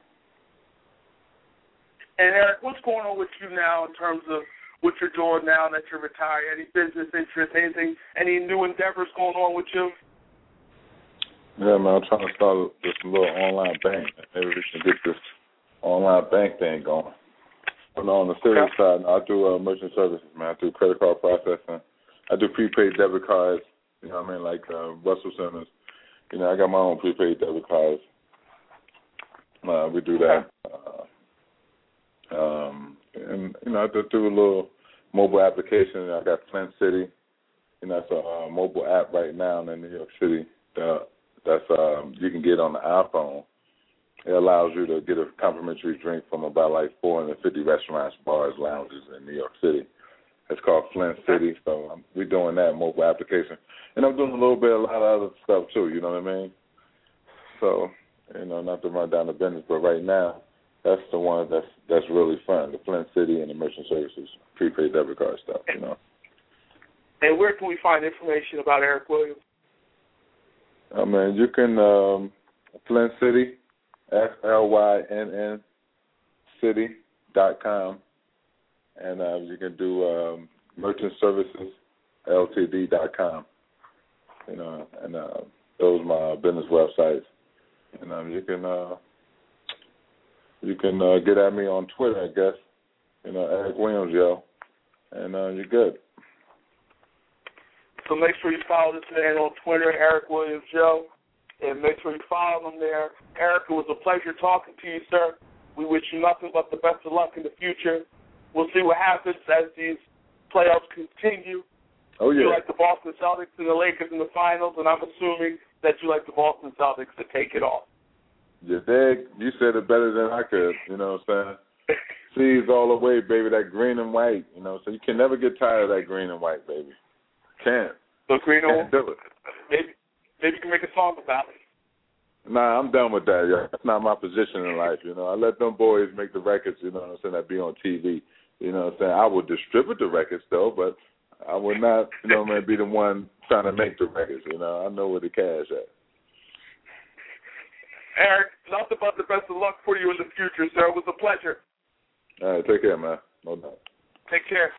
And Eric, what's going on with you now in terms of what you're doing now that you're retired? Any business interests, anything, any new endeavors going on with you?
Yeah, man, I'm trying to start this little online bank. Maybe we can get this online bank thing going. But no, on the serious okay. side, I do uh, merchant services, man. I do credit card processing. I do prepaid debit cards, you know what I mean, like uh, Russell Simmons. You know, I got my own prepaid debit cards. Uh, we do that. Uh, um, and, you know, I just do a little mobile application. I got Flint City. You know, it's a uh, mobile app right now in New York City that, that's um, you can get on the iPhone. It allows you to get a complimentary drink from about like four hundred fifty restaurants, bars, lounges in New York City. It's called Flint City, so um, we're doing that mobile application. And I'm doing a little bit, a lot of other stuff too, you know what I mean? So, you know, not to run down the business, but right now, that's the one that's that's really fun. The Flint City and the Merchant Services prepaid debit card stuff, you know.
And where can we find information about Eric Williams?
I mean, you can um, Flint City, F L Y N N City dot com, and uh, you can do um, Merchant Services L T D dot com. You know, and uh, those are my business websites. And um, you can uh, you can uh, get at me on Twitter, I guess. You know, Eric Williams, yo, and uh, you're good.
So make sure you follow this man on Twitter, Eric Williams, yo, and make sure you follow him there. Eric, it was a pleasure talking to you, sir. We wish you nothing but the best of luck in the future. We'll see what happens as these playoffs continue.
Oh, yeah.
You like the Boston Celtics and the Lakers in the finals, and I'm assuming that you like the Boston Celtics to take it all.
You dig? You said it better than I could, you know what I'm saying? Seas all the way, baby, that green and white, you know, so you can never get tired of that green and white, baby. Can't.
So green and white?
Do it.
Maybe, maybe you can make a song about it.
Nah, I'm done with that, yo. That's not my position in life, you know. I let them boys make the records, you know what I'm saying, that be on T V. You know what I'm saying? I would distribute the records, though, but I would not, you know, man, be the one trying to make the records, you know. I know where the cash at.
Eric, nothing but the best of luck for you in the future, sir. It was a pleasure.
All right, take care, man. No doubt.
Take care.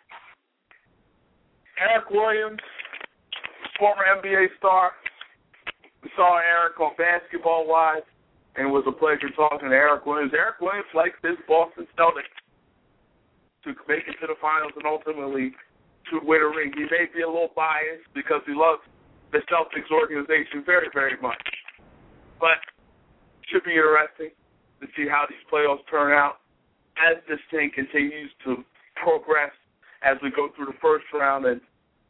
Eric Williams, former N B A star. We saw Eric on Basketball Wives, and it was a pleasure talking to Eric Williams. Eric Williams likes this Boston Celtics to make it to the finals and ultimately to win a ring. He may be a little biased because he loves the Celtics organization very, very much. But it should be interesting to see how these playoffs turn out as this thing continues to progress as we go through the first round and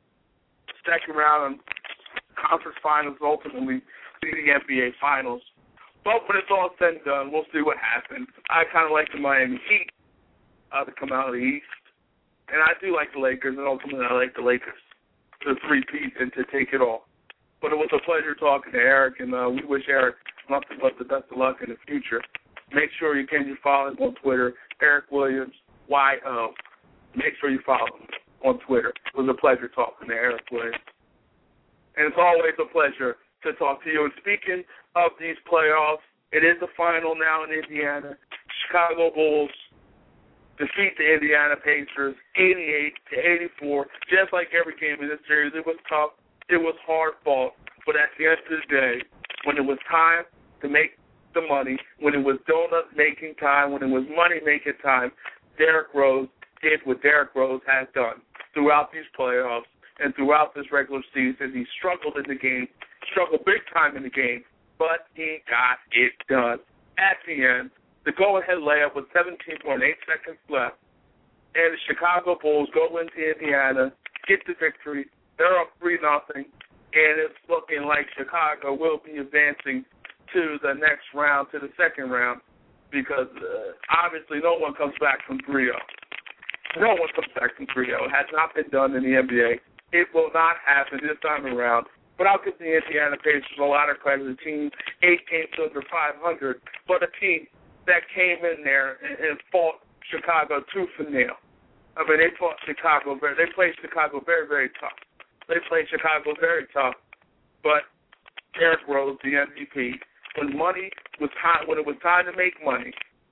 second round and conference finals, ultimately see the N B A finals. But when it's all said and done, we'll see what happens. I kind of like the Miami Heat uh, to come out of the East. And I do like the Lakers, and ultimately I like the Lakers to three-peat and to take it all. But it was a pleasure talking to Eric, and uh, we wish Eric nothing but the best of luck in the future. Make sure you can you follow him on Twitter, Eric Williams, Y O. Make sure you follow him on Twitter. It was a pleasure talking to Eric Williams. And it's always a pleasure to talk to you. And speaking of these playoffs, it is the final now in Indiana. Chicago Bulls defeat the Indiana Pacers eighty-eight to eighty-four. Just like every game in this series, it was tough. It was hard fought. But at the end of the day, when it was time to make the money, when it was donut-making time, when it was money-making time, Derrick Rose did what Derrick Rose has done throughout these playoffs and throughout this regular season. He struggled in the game, struggled big time in the game, but he got it done. At the end, the go-ahead layup with seventeen point eight seconds left, and the Chicago Bulls go into Indiana, get the victory. They're up three nothing, and it's looking like Chicago will be advancing to the next round, to the second round, because uh, obviously no one comes back from three oh. No one comes back from three oh. It has not been done in the N B A. It will not happen this time around. But I'll give the Indiana Pacers a lot of credit. The team, eight games under five hundred, but a team that came in there and, and fought Chicago tooth and nail. I mean, they fought Chicago very. They played Chicago very, very tough. They played Chicago very tough. But Derrick Rose, the M V P, when money was time, when it was time to make money,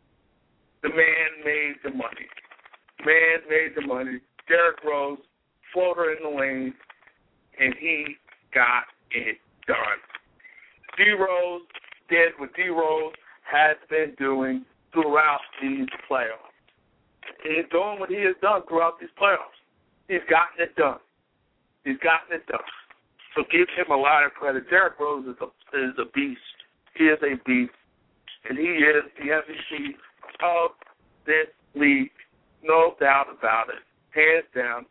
the man made the money. Man made the money. Derrick Rose, floater in the lane, and he got it done. D-Rose did what D-Rose has been doing throughout these playoffs. He's doing what he has done throughout these playoffs. He's gotten it done. He's gotten it done. So give him a lot of credit. Derrick Rose is a, is a beast. He is a beast. And he is the M V P of this league. No doubt about it. Hands down.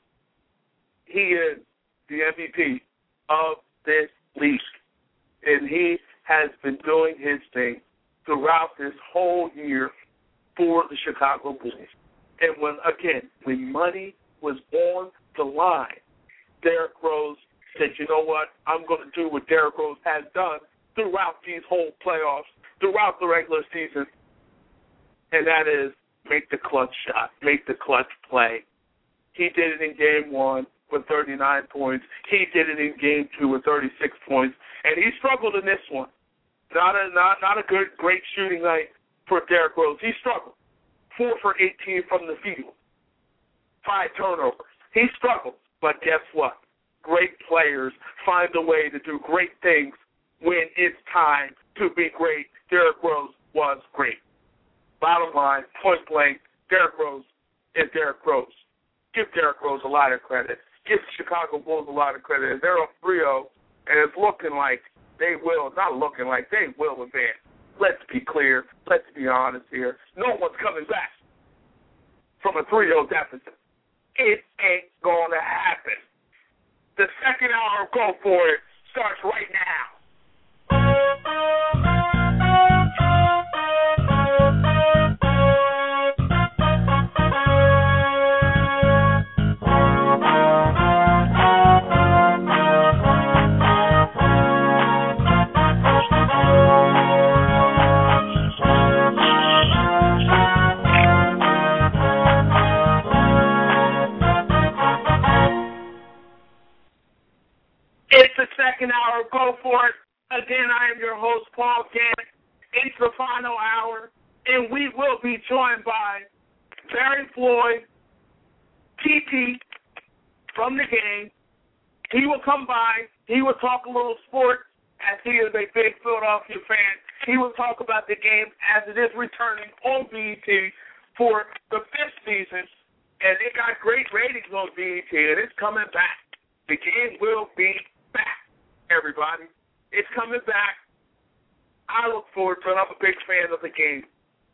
He is the M V P of this league. And he has been doing his thing throughout this whole year for the Chicago Bulls. And when, again, when money was on the line, Derrick Rose said, you know what, I'm going to do what Derrick Rose has done throughout these whole playoffs, throughout the regular season, and that is make the clutch shot, make the clutch play. He did it in game one with thirty-nine points. He did it in game two with thirty-six points, and he struggled in this one. Not a not not a good great shooting night for Derrick Rose. He struggled. Four for eighteen from the field. Five turnovers. He struggled, but guess what? Great players find a way to do great things when it's time to be great. Derrick Rose was great. Bottom line, point blank, Derrick Rose is Derrick Rose. Give Derrick Rose a lot of credit. Give the Chicago Bulls a lot of credit. They're up three oh, and it's looking like they will, not looking like they will advance. Let's be clear. Let's be honest here. No one's coming back from a three oh deficit. It ain't going to happen. The second hour of Go For It starts right now. Second hour, Go For It. Again, I am your host, Paul Gantt. It's the final hour, and we will be joined by Barry Floyd, T T from the game. He will come by. He will talk a little sports, as he is a big Philadelphia fan. He will talk about the game as it is returning on B E T for the fifth season, and it got great ratings on B E T, and it's coming back. The game will be back. Everybody, it's coming back. I look forward to it. I'm a big fan of the game.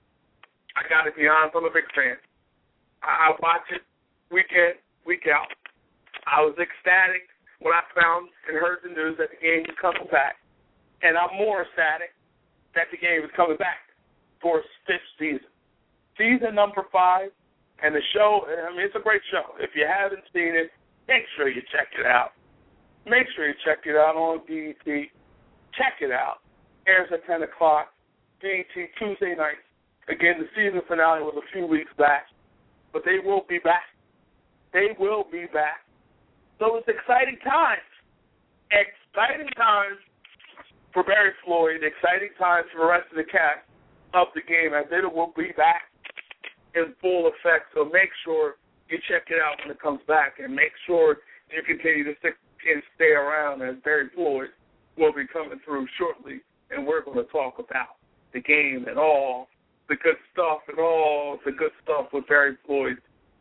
I got to be honest, I'm a big fan. I, I watch it week in, week out. I was ecstatic when I found and heard the news that the game was coming back. And I'm more ecstatic that the game is coming back for its fifth season. Season number five, and the show, I mean, it's a great show. If you haven't seen it, make sure you check it out. Make sure you check it out on B E T. Check it out. Airs at ten o'clock, B E T Tuesday nights. Again, the season finale was a few weeks back, but they will be back. They will be back. So it's exciting times. Exciting times for Barry Floyd. Exciting times for the rest of the cast of the game, as it will be back in full effect. So make sure you check it out when it comes back, and make sure you continue to stick and stay around, as Barry Floyd will be coming through shortly, and we're going to talk about the game and all the good stuff and all the good stuff with Barry Floyd.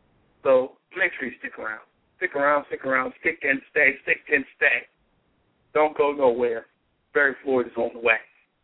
So make sure you stick around. Stick around, stick around, stick and stay, stick and stay. Don't go nowhere. Barry Floyd is on the way.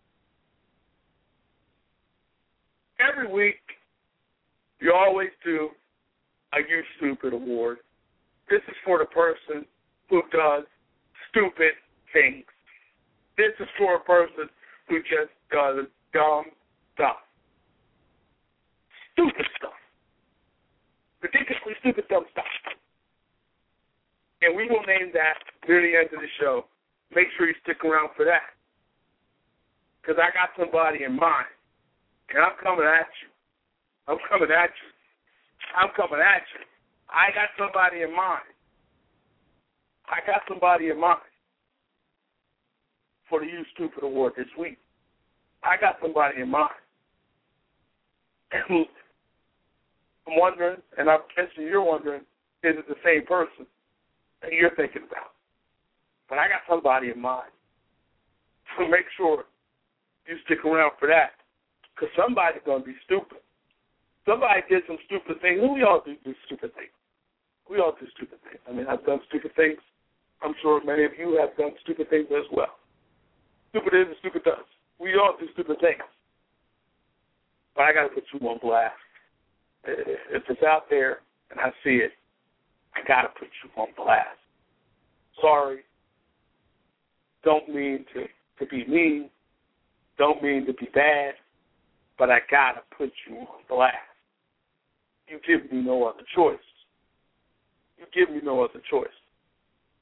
Every week, you always do a You Stupid Award. This is for the person who does stupid things. This is for a person who just does dumb stuff. Stupid stuff. Ridiculously stupid, dumb stuff. And we will name that near the end of the show. Make sure you stick around for that. Because I got somebody in mind. And I'm coming at you. I'm coming at you. I'm coming at you. I got somebody in mind. I got somebody in mind for the You Stupid Award this week. I got somebody in mind. And I'm wondering, and I'm guessing you're wondering, is it the same person that you're thinking about? But I got somebody in mind. So make sure you stick around for that, because somebody's going to be stupid. Somebody did some stupid things. We all do, do stupid things. We all do stupid things. I mean, I've done stupid things. I'm sure many of you have done stupid things as well. Stupid is and stupid does. We all do stupid things. But I got to put you on blast. If it's out there and I see it, I got to put you on blast. Sorry. Don't mean to, to be mean. Don't mean to be bad. But I got to put you on blast. You give me no other choice. You give me no other choice.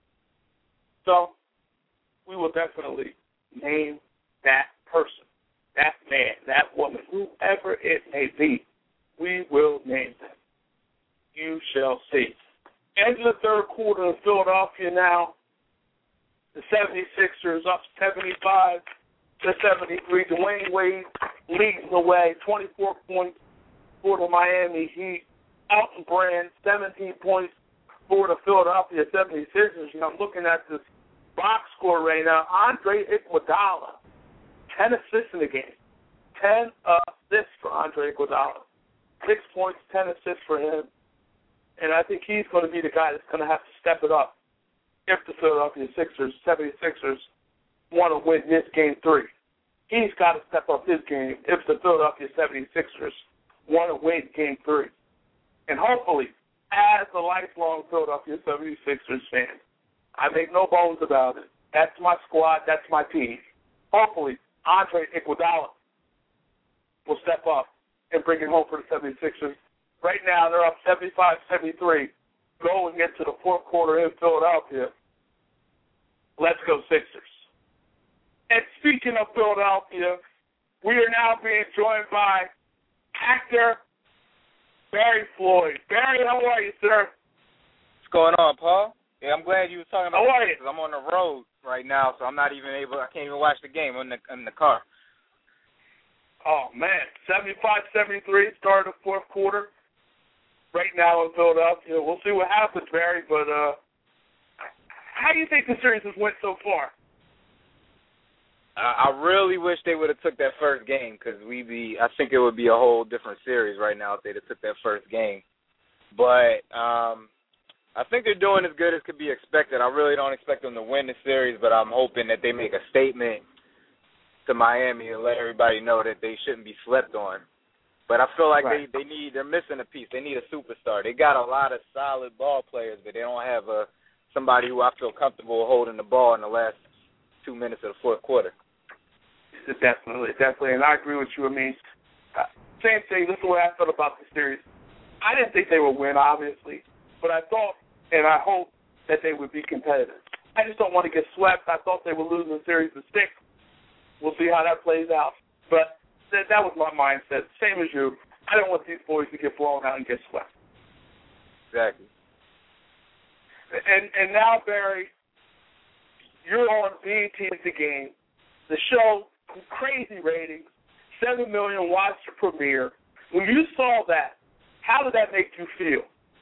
So we will definitely name that person. that man, that woman, whoever it may be, we will name them. You shall see. End of the third quarter in Philadelphia now. The seventy-sixers up seventy-five to seventy-three. Dwayne Wade leads the way, twenty-four points for the Miami Heat. Elton Brand, seventeen points for the Philadelphia seventy-sixers. And I'm looking at this box score right now. Andre Iguodala, ten assists in the game. ten assists for Andre Iguodala. Six points, ten assists for him. And I think he's going to be the guy that's going to have to step it up if the Philadelphia Sixers, seventy-sixers, want to win this game three. He's got to step up his game if the Philadelphia seventy-sixers want to win game three. And hopefully, as a lifelong Philadelphia seventy-sixers fan, I make no bones about it. That's my squad. That's my team. Hopefully, Andre Iguodala will step up and bring it home for the seventy-sixers. Right now, they're up seventy-five seventy-three going into the fourth quarter in Philadelphia. Let's go Sixers. And speaking of Philadelphia, we are now being joined by actor Barry Floyd. Barry, how are you, sir?
What's going on, Paul? Yeah, I'm glad you were talking about
how are you?
Because I'm on the road right now, so I'm not even able, I can't even watch the game. I'm in the, in the car.
Oh, man. seventy-five seventy-three, start of the fourth quarter. Right now in Philadelphia. We'll see what happens, Barry, but uh, how do you think the series has went so far?
Uh, I really wish they would have took that first game because we be. I think it would be a whole different series right now if they'd have took that first game. But um, I think they're doing as good as could be expected. I really don't expect them to win the series, but I'm hoping that they make a statement to Miami and let everybody know that they shouldn't be slept on. But I feel like right. they, they need, they're missing a piece. They need a superstar. They got a lot of solid ball players, but they don't have a somebody who I feel comfortable holding the ball in the last two minutes of the fourth quarter.
Definitely, definitely. And I agree with you. I mean, uh, same thing. This is the way I felt about the series. I didn't think they would win, obviously, but I thought and I hope that they would be competitive. I just don't want to get swept. I thought they were losing the series to six. We'll see how that plays out. But That, that was my mindset. Same as you. I don't want these boys to get blown out and get swept.
Exactly.
And and now, Barry, you're on B E T The Game. The show, crazy ratings, seven million watched the premiere. When you saw that, how did that make you feel?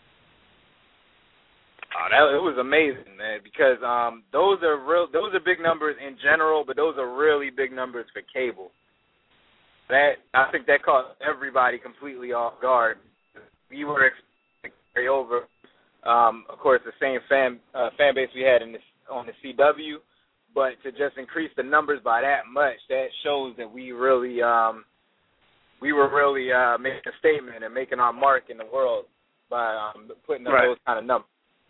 Oh, that, it was amazing, man, because um, those are real. Those are big numbers in general, but those are really big numbers for cable. That I think that caught everybody completely off guard. We were expecting to carry over, um, of course, the same fan uh, fan base we had in this, on the C W, but to just increase the numbers by that much, that shows that we really um, we were really uh, making a statement and making our mark in the world by um, putting up
right.
those kind of numbers.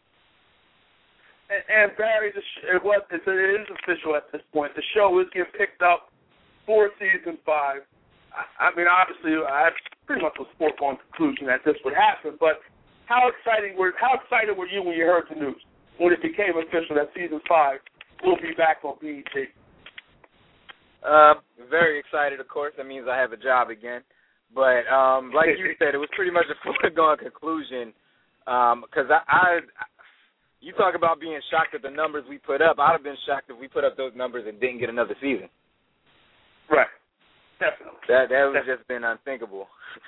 And, and Barry, the sh- it was it is official at this point. The show is getting picked up for season five. I mean, obviously, I pretty much was foregone conclusion that this would happen. But how exciting were how excited were you when you heard the news when it became official that season five will be back on B E T?
Uh, very excited, of course. That means I have a job again. But um, like you said, it was pretty much a foregone conclusion because um, I, I, you talk about being shocked at the numbers we put up. I'd have been shocked if we put up those numbers and didn't get another season.
Right. Definitely.
That that would just been unthinkable.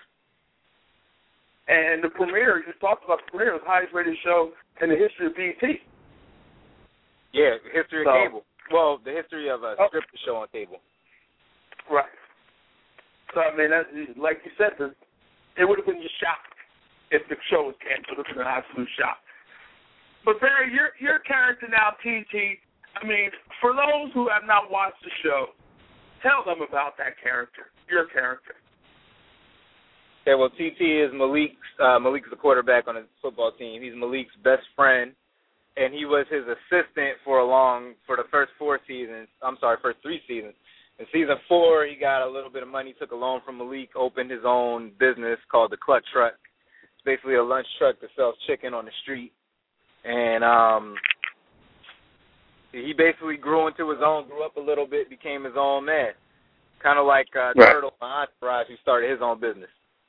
And the premiere, you talked about the premiere, was the highest rated show in the history of B E T.
Yeah, history of
so,
cable. Well, the history of a
oh,
scripted show on cable.
Right. So, I mean, that, like you said, the, it would have been a shock if the show was canceled. It would have been an absolute shock. But, Barry, your, your character now, T T, I mean, for those who have not watched the show, tell them about that character, your character.
Yeah, well, T T is Malik's. Uh, Malik's the quarterback on his football team. He's Malik's best friend, and he was his assistant for a long, for the first four seasons. I'm sorry, first three seasons. In season four, he got a little bit of money, took a loan from Malik, opened his own business called the Cluck Truck. It's basically a lunch truck that sells chicken on the street, and um, he basically grew into his own, grew up a little bit, became his own man. Kind of like uh,
right.
Turtle on Entourage, who started his own business.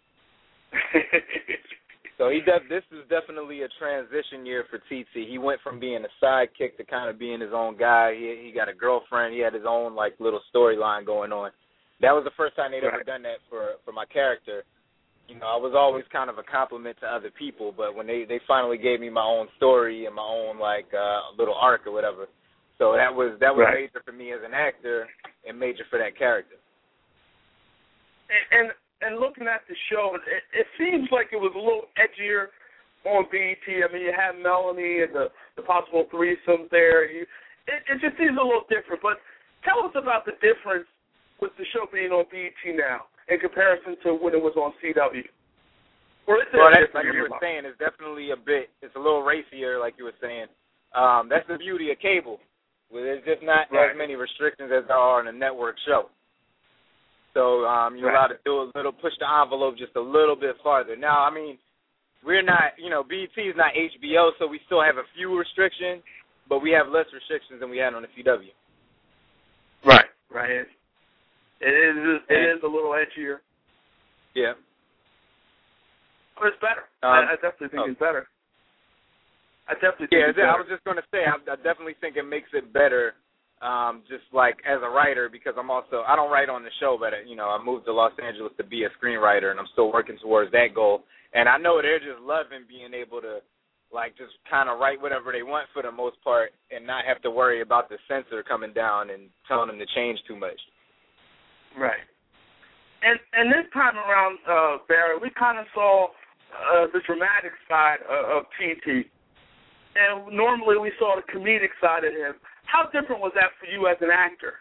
So he def- this is definitely a transition year for T T. He went from being a sidekick to kind of being his own guy. He, he got a girlfriend. He had his own like little storyline going on. That was the first time they'd
right.
ever done that for for my character. You know, I was always kind of a compliment to other people, but when they, they finally gave me my own story and my own like uh, little arc or whatever, so that was that was
right.
major for me as an actor and major for that character.
And. and And looking at the show, it, it seems like it was a little edgier on B E T. I mean, you had Melanie and the, the possible threesomes there. You, it, it just seems a little different. But tell us about the difference with the show being on B E T now in comparison to when it was on C W. Or is it
well, that's
different
like you were saying. It's definitely a bit. It's a little racier, like you were saying. Um, that's the beauty of cable. Where there's just not
right.
as many restrictions as there are on a network show. So um, you're
right.
allowed to do a little, push the envelope just a little bit farther. Now, I mean, we're not, you know, B E T is not H B O, so we still have a few restrictions, but we have less restrictions than we had on the C W.
Right, right. It, it is it is a little edgier.
Yeah.
But it's better.
Um,
I, I definitely think
oh.
it's better. I definitely think
yeah,
it's better.
I was just going to say, I, I definitely think it makes it better. Um, just like as a writer, because I'm also, I don't write on the show, but, you know, I moved to Los Angeles to be a screenwriter, and I'm still working towards that goal. And I know they're just loving being able to, like, just kind of write whatever they want for the most part and not have to worry about the censor coming down and telling them to change too much.
Right. And and this time around, uh, Barry, we kind of saw uh, the dramatic side of, of T T. And normally we saw the comedic side of him. How different was that for you as an actor?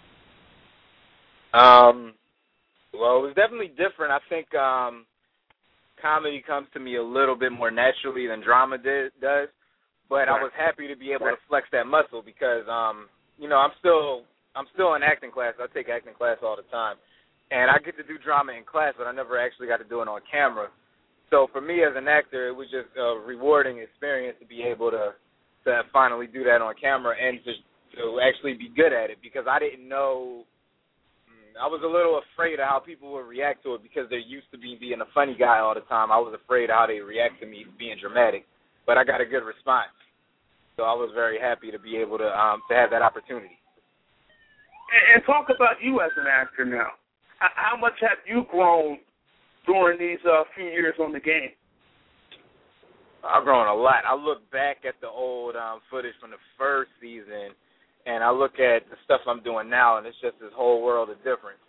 Um, well, it was definitely different. I think um, comedy comes to me a little bit more naturally than drama did, does. But right. I was happy to be able right. to flex that muscle because, um, you know, I'm still I'm still in acting class. I take acting class all the time, and I get to do drama in class, but I never actually got to do it on camera. So for me as an actor, it was just a rewarding experience to be able to. to finally do that on camera and to, to actually be good at it because I didn't know, I was a little afraid of how people would react to it because they're used to me being a funny guy all the time. I was afraid of how they react to me being dramatic, but I got a good response. So I was very happy to be able to um, to have that opportunity.
And, and talk about you as an actor now. How much have you grown during these uh, few years on the game?
I've grown a lot. I look back at the old um, footage from the first season, and I look at the stuff I'm doing now, and it's just this whole world of difference.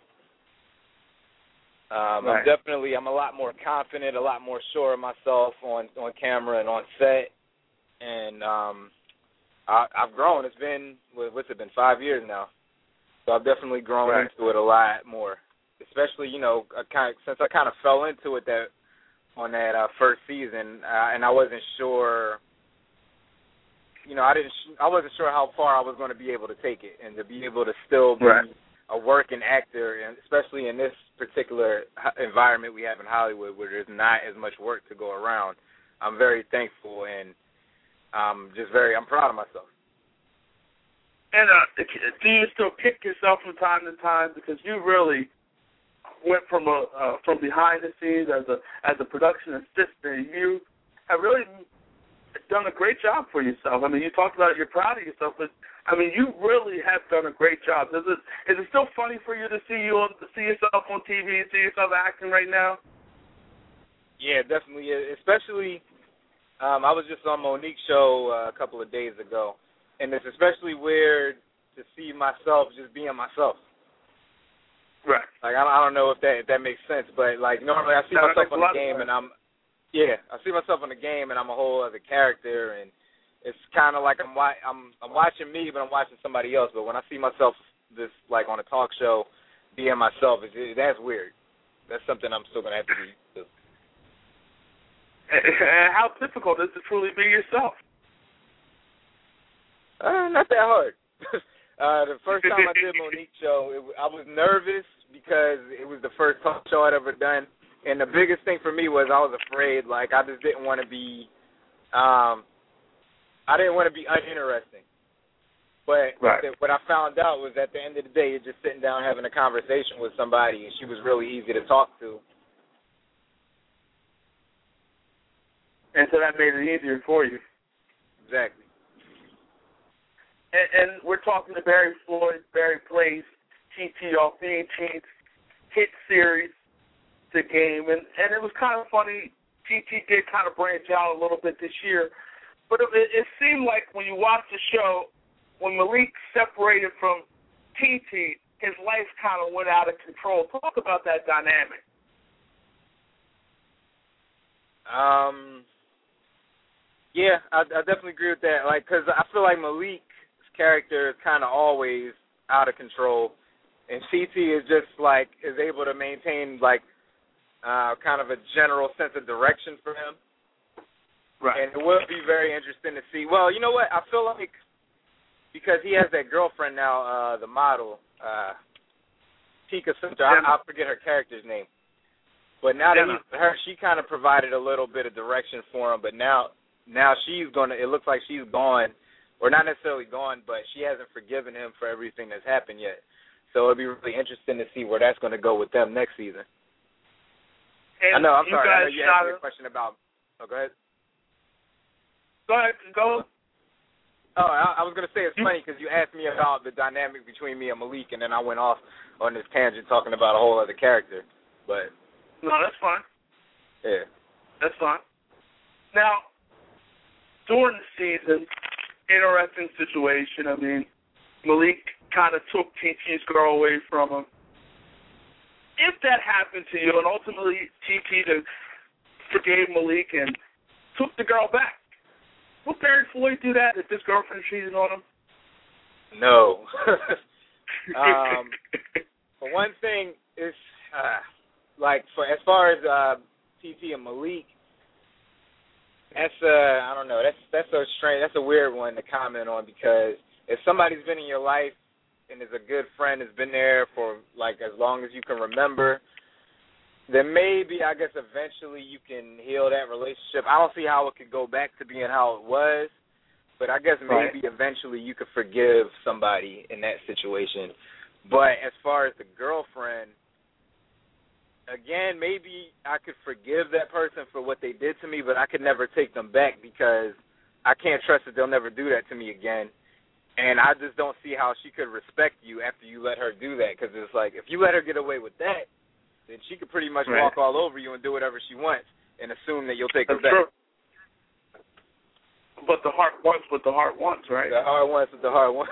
Um,
right.
I'm definitely, I'm a lot more confident, a lot more sure of myself on, on camera and on set, and um, I, I've grown. It's been, what's it been, five years now. So I've definitely grown
right.
into it a lot more, especially, you know, I kind of, since I kind of fell into it that on that uh, first season, uh, and I wasn't sure, you know, I didn't, I wasn't sure how far I was going to be able to take it, and to be able to still be
right.
a working actor, and especially in this particular environment we have in Hollywood, where there's not as much work to go around. I'm very thankful, and I'm just very, I'm proud of myself.
And uh, do you still kick yourself from time to time because you really went from a uh, from behind the scenes as a as a production assistant? You have really done a great job for yourself. I mean, you talked about it, you're proud of yourself, but I mean, you really have done a great job. Is it is it still funny for you to see you on, to see yourself on T V and see yourself acting right now?
Yeah, definitely. Especially, um, I was just on Monique's show uh, a couple of days ago, and it's especially weird to see myself just being myself.
Right.
Like, I don't, I don't know if that if that makes sense, but, like, normally I see
no,
myself on the game, and I'm, yeah, I see myself on the game, and I'm a whole other character, and it's kind of like I'm, I'm I'm watching me, but I'm watching somebody else. But when I see myself this, like, on a talk show being myself, it's, it, that's weird. That's something I'm still going to have to do.
And how difficult is it to truly be yourself?
Uh, not that hard. uh, the first time I did Monique's show, it, I was nervous because it was the first talk show I'd ever done. And the biggest thing for me was I was afraid, like, I just didn't want to be, um, I didn't want to be uninteresting. But
right.
the, what I found out was at the end of the day, you're just sitting down having a conversation with somebody, and she was really easy to talk to.
And so that made it easier for you.
Exactly.
And, and we're talking to Barry Floyd. Barry plays T T off the eighteenth hit series, the game. And, and it was kind of funny. T T did kind of branch out a little bit this year. But it, it seemed like when you watch the show, when Malik separated from T T, his life kind of went out of control. Talk about that dynamic.
Um... Yeah, I, I definitely agree with that. Like, because I feel like Malik's character is kind of always out of control, and T T is just like is able to maintain like uh, kind of a general sense of direction for him.
Right.
And it would be very interesting to see. Well, you know what? I feel like because he has that girlfriend now, uh, the model, uh, Tika Sumpter. I, I forget her character's name, but now that he's her, she kind of provided a little bit of direction for him. But now. Now she's going to, it looks like she's gone, or not necessarily gone, but she hasn't forgiven him for everything that's happened yet. So it'll be really interesting to see where that's going to go with them next season.
And
I know, I'm
you
sorry, I know you asked me
a
a question about, oh, go ahead.
Go ahead, go.
Oh, I, I was going to say it's funny because you asked me about the dynamic between me and Malik, and then I went off on this tangent talking about a whole other character. But
no, that's fine.
Yeah.
That's fine. Now, during the season, interesting situation. I mean, Malik kind of took T T's girl away from him. If that happened to you, and ultimately T T forgave Malik and took the girl back, would Barry Floyd do that if his girlfriend cheated on him?
No. um, for one thing, it's uh, like for as far as uh, T T and Malik. That's uh, I don't know. That's that's so strange. That's a weird one to comment on because if somebody's been in your life and is a good friend, has been there for like as long as you can remember, then maybe I guess eventually you can heal that relationship. I don't see how it could go back to being how it was, but I guess maybe right. eventually you could forgive somebody in that situation. But as far as the girlfriend. Again, maybe I could forgive that person for what they did to me, but I could never take them back because I can't trust that they'll never do that to me again. And I just don't see how she could respect you after you let her do that because it's like if you let her get away with that, then she could pretty much right. walk all over you and do whatever she wants and assume that you'll take
That's
her back.
True. But the heart wants what the heart wants, right?
The heart wants what the heart wants.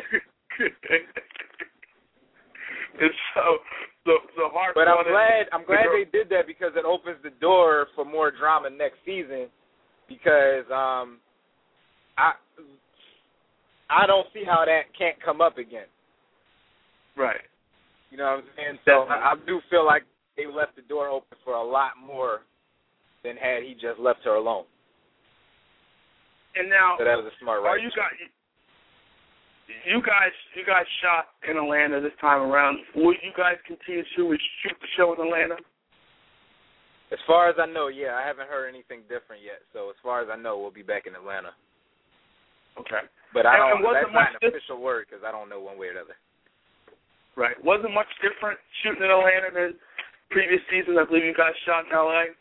And so the the heart.
But I'm glad I'm glad they did that because it opens the door for more drama next season. Because um, I I don't see how that can't come up again.
Right.
You know what I'm saying? So I, I do feel like they left the door open for a lot more than had he just left her alone.
And now,
so that was a smart right.
Are you guys? You guys, you guys shot in Atlanta this time around. Will you guys continue to shoot the show in Atlanta?
As far as I know, yeah. I haven't heard anything different yet. So as far as I know, we'll be back in Atlanta.
Okay.
But I don't.
And
That's not an
dif-
official word because I don't know one way or the other.
Right. Wasn't much different shooting in Atlanta than previous seasons. I believe you guys shot in L A.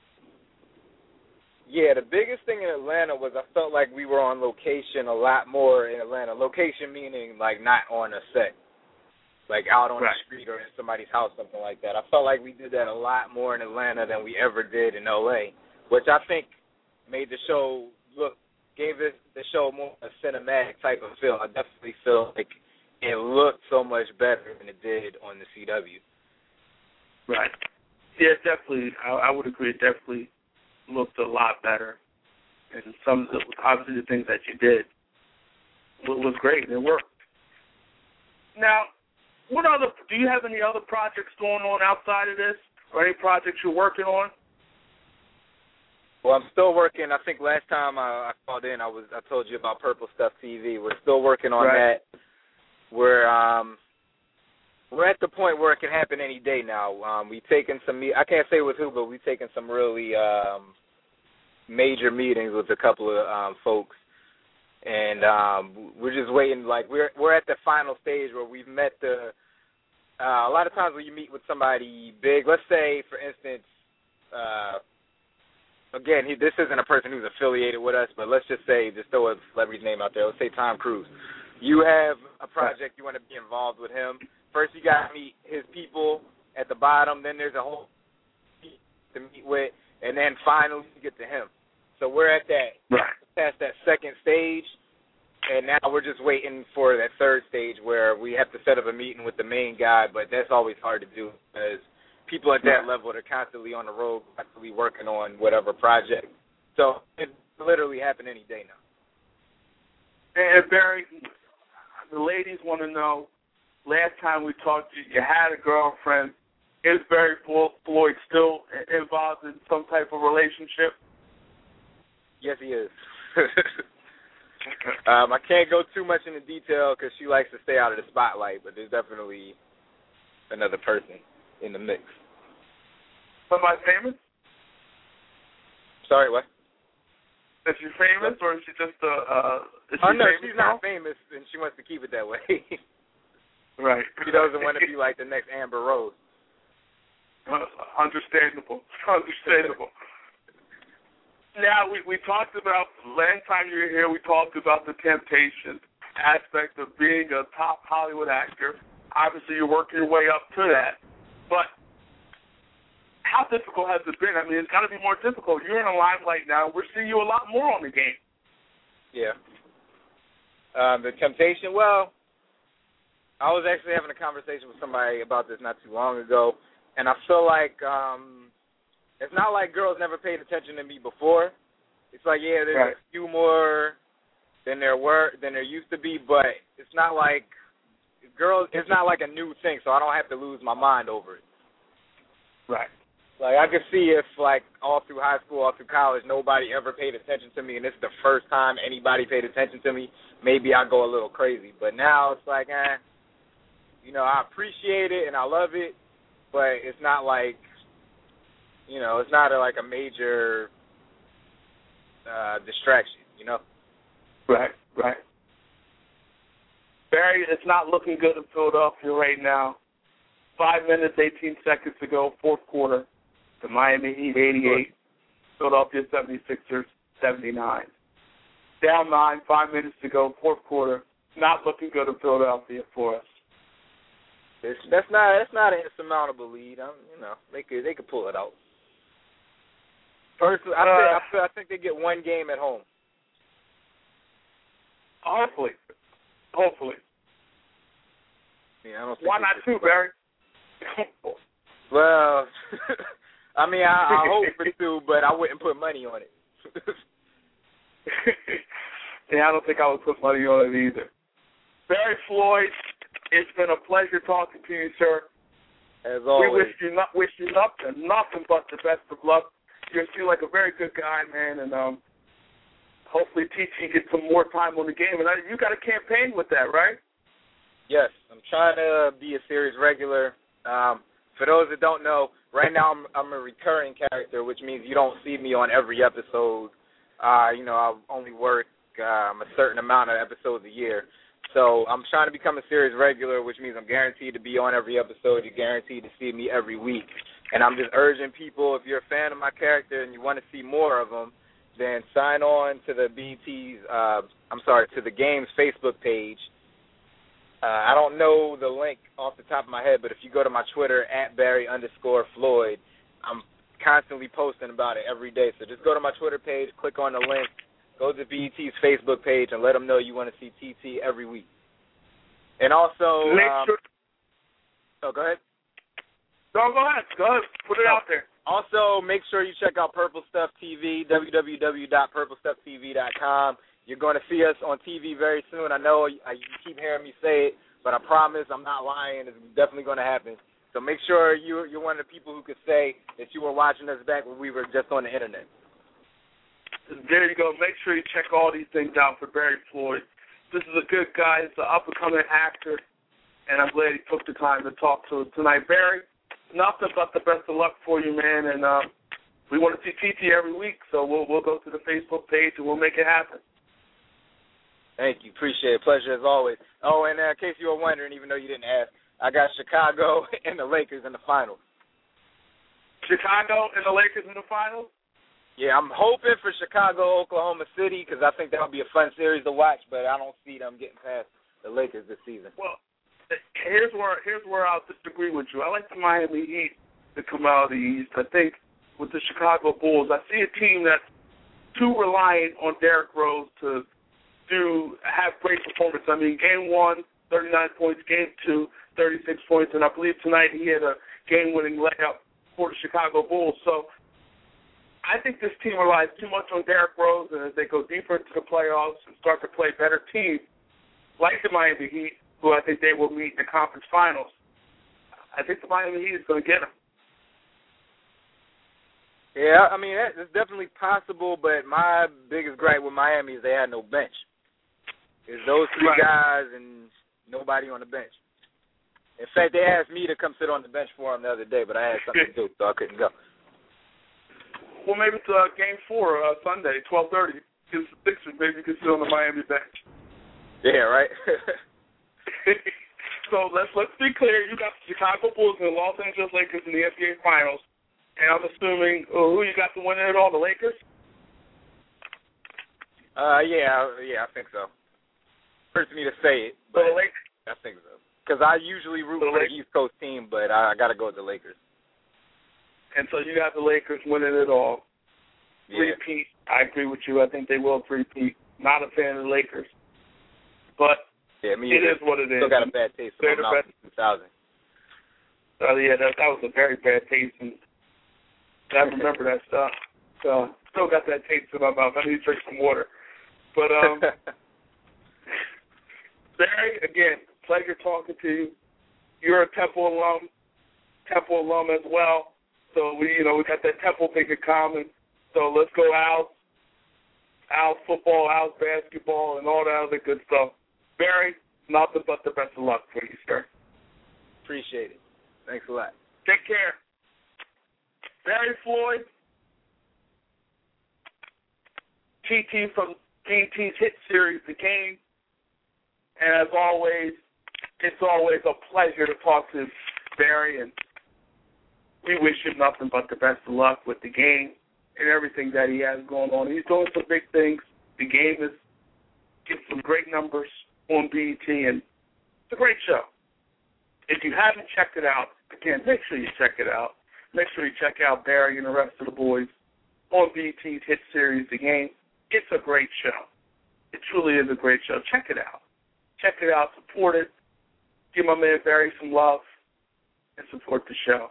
Yeah, the biggest thing in Atlanta was I felt like we were on location a lot more in Atlanta. Location meaning like not on a set, like out on right. the street or in somebody's house, something like that. I felt like we did that a lot more in Atlanta than we ever did in L A, which I think made the show look, gave it the show more a cinematic type of feel. I definitely feel like it looked so much better than it did on the C W.
Right. Yeah, definitely. I, I would agree. It definitely looked a lot better, and some of the, obviously the things that you did was great. It worked. Now, what other? Do you have any other projects going on outside of this, or any projects you're working on?
Well, I'm still working. I think last time I, I called in, I was I told you about Purple Stuff T V. We're still working on
right.
that. We're um we're at the point where it can happen any day now. Um, we've taken some. I can't say with who, but we've taken some really um, major meetings with a couple of um, folks and um, we're just waiting. Like we're we're at the final stage where we've met the. Uh, a lot of times when you meet with somebody big, let's say for instance, uh, again, he, this isn't a person who's affiliated with us, but let's just say, just throw a celebrity's name out there. Let's say Tom Cruise. You have a project you want to be involved with him. First, you got to meet his people at the bottom. Then there's a whole to meet with, and then finally you get to him. So we're at that
right.
past that second stage, and now we're just waiting for that third stage where we have to set up a meeting with the main guy. But that's always hard to do because people at that level are constantly on the road, constantly working on whatever project. So it literally happen any day now.
And Barry, the ladies want to know, last time we talked to you, you had a girlfriend. Is Barry Floyd still involved in some type of relationship?
Yes, he is. um, I can't go too much into detail because she likes to stay out of the spotlight, but there's definitely another person in the mix.
Somebody famous?
Sorry, what?
Is she famous, or is she just a... Uh, is she
oh, no,
famous
she's
now?
not famous, and she wants to keep it that way.
Right.
She doesn't want to be like the next Amber Rose.
Uh, understandable. Understandable. Now, we, we talked about, last time you were here, we talked about the temptation aspect of being a top Hollywood actor. Obviously, you're working your way up to that. But how difficult has it been? I mean, it's got to be more difficult. You're in the limelight now. We're seeing you a lot more on the game. Yeah.
Um, the temptation, well, I was actually having a conversation with somebody about this not too long ago, and I feel like um, it's not like girls never paid attention to me before. It's like, yeah, there's right. a few more than there were than there used to be, but it's not like girls. It's not like a new thing, so I don't have to lose my mind over it.
Right.
Like I could see if, like, all through high school, all through college, nobody ever paid attention to me, and this is the first time anybody paid attention to me. Maybe I go a little crazy, but now it's like, eh. You know, I appreciate it and I love it, but it's not like, you know, it's not a, like a major uh, distraction, you know?
Right, right. Barry, it's not looking good in Philadelphia right now. Five minutes, eighteen seconds to go, fourth quarter. The Miami Heat eighty-eight, Philadelphia seventy-sixers seventy-nine. Down nine, five minutes to go, fourth quarter. Not looking good in Philadelphia for us.
It's, that's not that's not an insurmountable lead. I'm, you know, they could they could pull it out. Personally, I,
uh,
think, I, feel, I think they get one game at home.
Hopefully, hopefully.
Yeah, I don't think
Why not two, Barry?
Well, I mean, I, I hope for two, but I wouldn't put money on it.
Yeah, I don't think I would put money on it either. Barry Floyd, it's been a pleasure talking to you, sir.
As always.
We wish you not wish you nothing, nothing but the best of luck. You seem like a very good guy, man, and um, hopefully T T gets some more time on the game. And I, you got a campaign with that, right?
Yes, I'm trying to be a series regular. Um, for those that don't know, right now I'm, I'm a recurring character, which means you don't see me on every episode. Uh, you know, I only work um, a certain amount of episodes a year. So I'm trying to become a series regular, which means I'm guaranteed to be on every episode. You're guaranteed to see me every week. And I'm just urging people, if you're a fan of my character and you want to see more of them, then sign on to the B E T's, uh, I'm sorry, to the game's Facebook page. Uh, I don't know the link off the top of my head, but if you go to my Twitter, at Barry underscore Floyd, I'm constantly posting about it every day. So just go to my Twitter page, click on the link, go to B E T's Facebook page, and let them know you want to see T T every week. And also, um,
sure.
oh, go ahead.
No, go ahead. Go ahead. Put it out there.
Also, make sure you check out Purple Stuff T V, w w w dot purple stuff t v dot com. You're going to see us on T V very soon. I know I, you keep hearing me say it, but I promise I'm not lying. It's definitely going to happen. So make sure you, you're one of the people who could say that you were watching us back when we were just on the Internet.
There you go. Make sure you check all these things out for Barry Floyd. This is a good guy. He's an up-and-coming actor, and I'm glad he took the time to talk to us tonight. Barry, nothing but the best of luck for you, man, and uh, we want to see T T every week, so we'll we'll go to the Facebook page and we'll make it happen.
Thank you. Appreciate it. Pleasure as always. Oh, and uh, in case you were wondering, even though you didn't ask, I got Chicago and the Lakers in the finals.
Chicago and the Lakers in the finals?
Yeah, I'm hoping for Chicago, Oklahoma City, because I think that would be a fun series to watch, but I don't see them getting past the Lakers this season.
Well, here's where here's where I'll disagree with you. I like the Miami Heat to come out of the East. I think with the Chicago Bulls, I see a team that's too reliant on Derrick Rose to do have great performance. I mean, game one, thirty-nine points, game two, thirty-six points, and I believe tonight he had a game-winning layup for the Chicago Bulls. So I think this team relies too much on Derrick Rose, and as they go deeper into the playoffs and start to play better teams, like the Miami Heat, who I think they will meet in the conference finals, I think the Miami Heat is going to get them.
Yeah, I mean, it's definitely possible, but my biggest gripe with Miami is they had no bench. It's those three
right.
guys and nobody on the bench. In fact, they asked me to come sit on the bench for them the other day, but I had something to do, so I couldn't go.
Well, maybe it's uh, game four, uh, Sunday, twelve thirty. Against the Sixers, maybe you can sit on the Miami bench.
Yeah, right?
So let's let's be clear. You got the Chicago Bulls and the Los Angeles Lakers in the N B A Finals. And I'm assuming uh, who you got to win it all, the Lakers?
Uh, yeah, yeah, I think so. Hurts me to say it, but
the Lakers.
I think so. Because I usually root
the
for
Lakers.
the East Coast team, but I, I got to go with the Lakers.
And so you got the Lakers winning it all.
Yeah.
Three-peat. I agree with you. I think they will three-peat. Not a fan of the Lakers. But
yeah, me
it
either.
is what it is.
Still got a bad taste in my mouth in two thousand.
Oh, yeah, that, that was a very bad taste. And I remember that stuff. So still got that taste in my mouth. I need to drink some water. But, um, Barry, again, pleasure talking to you. You're a Temple alum, Temple alum as well. So we, you know, we got that Temple thing in common. So let's go out, out football, out basketball, and all that other good stuff. Barry, nothing but the best of luck for you, sir.
Appreciate it. Thanks a lot.
Take care. Barry Floyd, T T from T T's hit series, The Game. And as always, it's always a pleasure to talk to Barry, and we wish him nothing but the best of luck with the game and everything that he has going on. He's doing some big things. The Game is getting some great numbers on B E T, and it's a great show. If you haven't checked it out, again, make sure you check it out. Make sure you check out Barry and the rest of the boys on B E T's hit series, The Game. It's a great show. It truly is a great show. Check it out. Check it out. Support it. Give my man Barry some love and support the show.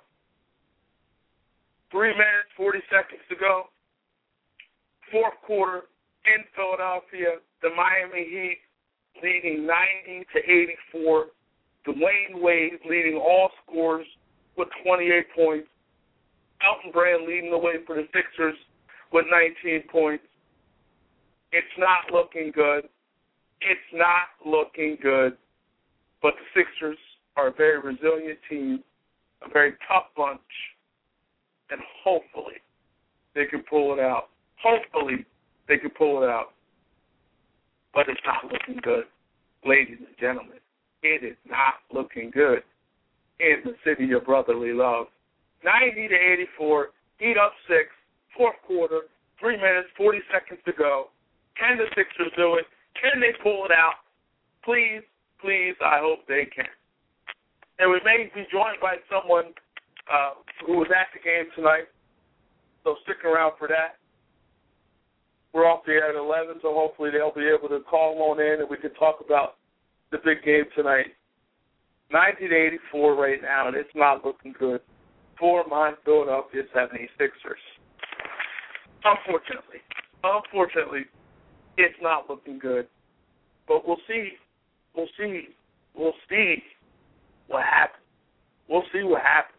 Three minutes, forty seconds to go. Fourth quarter in Philadelphia. The Miami Heat leading ninety to eighty-four. Dwayne Wade leading all scores with twenty-eight points. Elton Brand leading the way for the Sixers with nineteen points. It's not looking good. It's not looking good. But the Sixers are a very resilient team, a very tough bunch, and hopefully they can pull it out. Hopefully they can pull it out. But it's not looking good, ladies and gentlemen. It is not looking good in the city of brotherly love. ninety to eighty-four, Heat up six, fourth quarter, three minutes, forty seconds to go. Can the Sixers do it? Can they pull it out? Please, please, I hope they can. And we may be joined by someone uh, who was at the game tonight, so stick around for that. We're off the air at eleven, so hopefully they'll be able to call on in and we can talk about the big game tonight. ninety to eighty-four right now, and it's not looking good for my Philadelphia seventy-sixers. Unfortunately, unfortunately, it's not looking good. But we'll see. We'll see. We'll see what happens. We'll see what happens.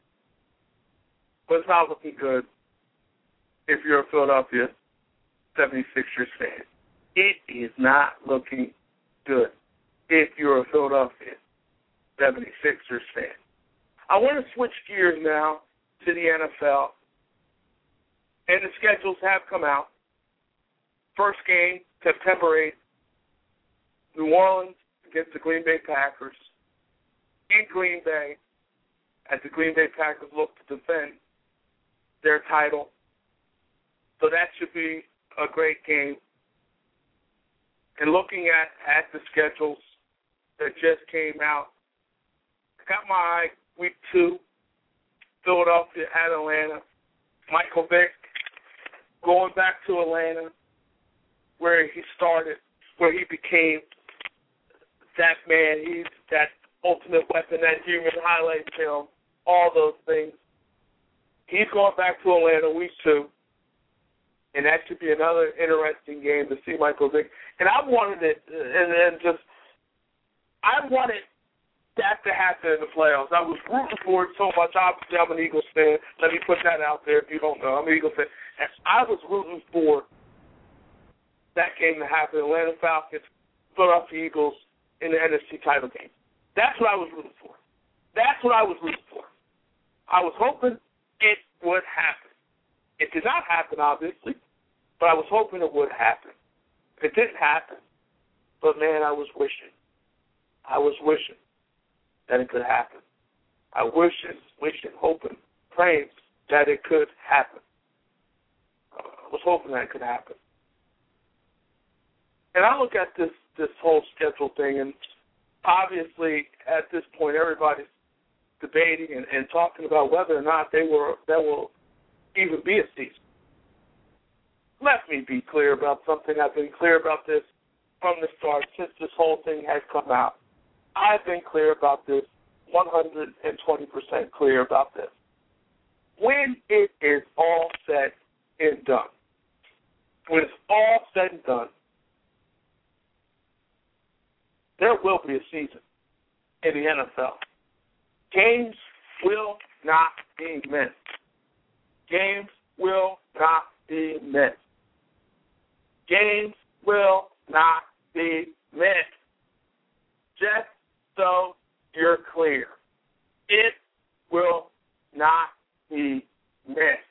But it's not looking good if you're a Philadelphia seventy-sixers fan. It is not looking good if you're a Philadelphia seventy-sixers fan. I want to switch gears now to the N F L. And the schedules have come out. First game, September eighth. New Orleans against the Green Bay Packers in Green Bay, as the Green Bay Packers look to defend their title. So that should be a great game. And looking at, at the schedules that just came out, I got my eye week two, Philadelphia at Atlanta. Michael Vick going back to Atlanta, where he started, where he became that man. He's that ultimate weapon, that human highlight film, all those things. He's going back to Atlanta week two, and that should be another interesting game to see Michael Vick. And I wanted it, and then just, I wanted that to happen in the playoffs. I was rooting for it so much. Obviously, I'm an Eagles fan. Let me put that out there if you don't know. I'm an Eagles fan. And I was rooting for that game to happen, Atlanta Falcons, Philadelphia Eagles in the N F C title game. That's what I was rooting for. That's what I was rooting for. I was hoping it would happen. It did not happen, obviously, but I was hoping it would happen. It didn't happen, but, man, I was wishing. I was wishing that it could happen. I wishing, wishing, hoping, praying that it could happen. I was hoping that it could happen. And I look at this, this whole schedule thing, and obviously at this point everybody's debating and, and talking about whether or not they were there will even be a season. Let me be clear about something. I've been clear about this from the start since this whole thing has come out. I've been clear about this, one hundred twenty percent clear about this. When it is all said and done, when it's all said and done, there will be a season in the N F L. Games will not be missed. Games will not be missed. Games will not be missed. Just so you're clear, it will not be missed.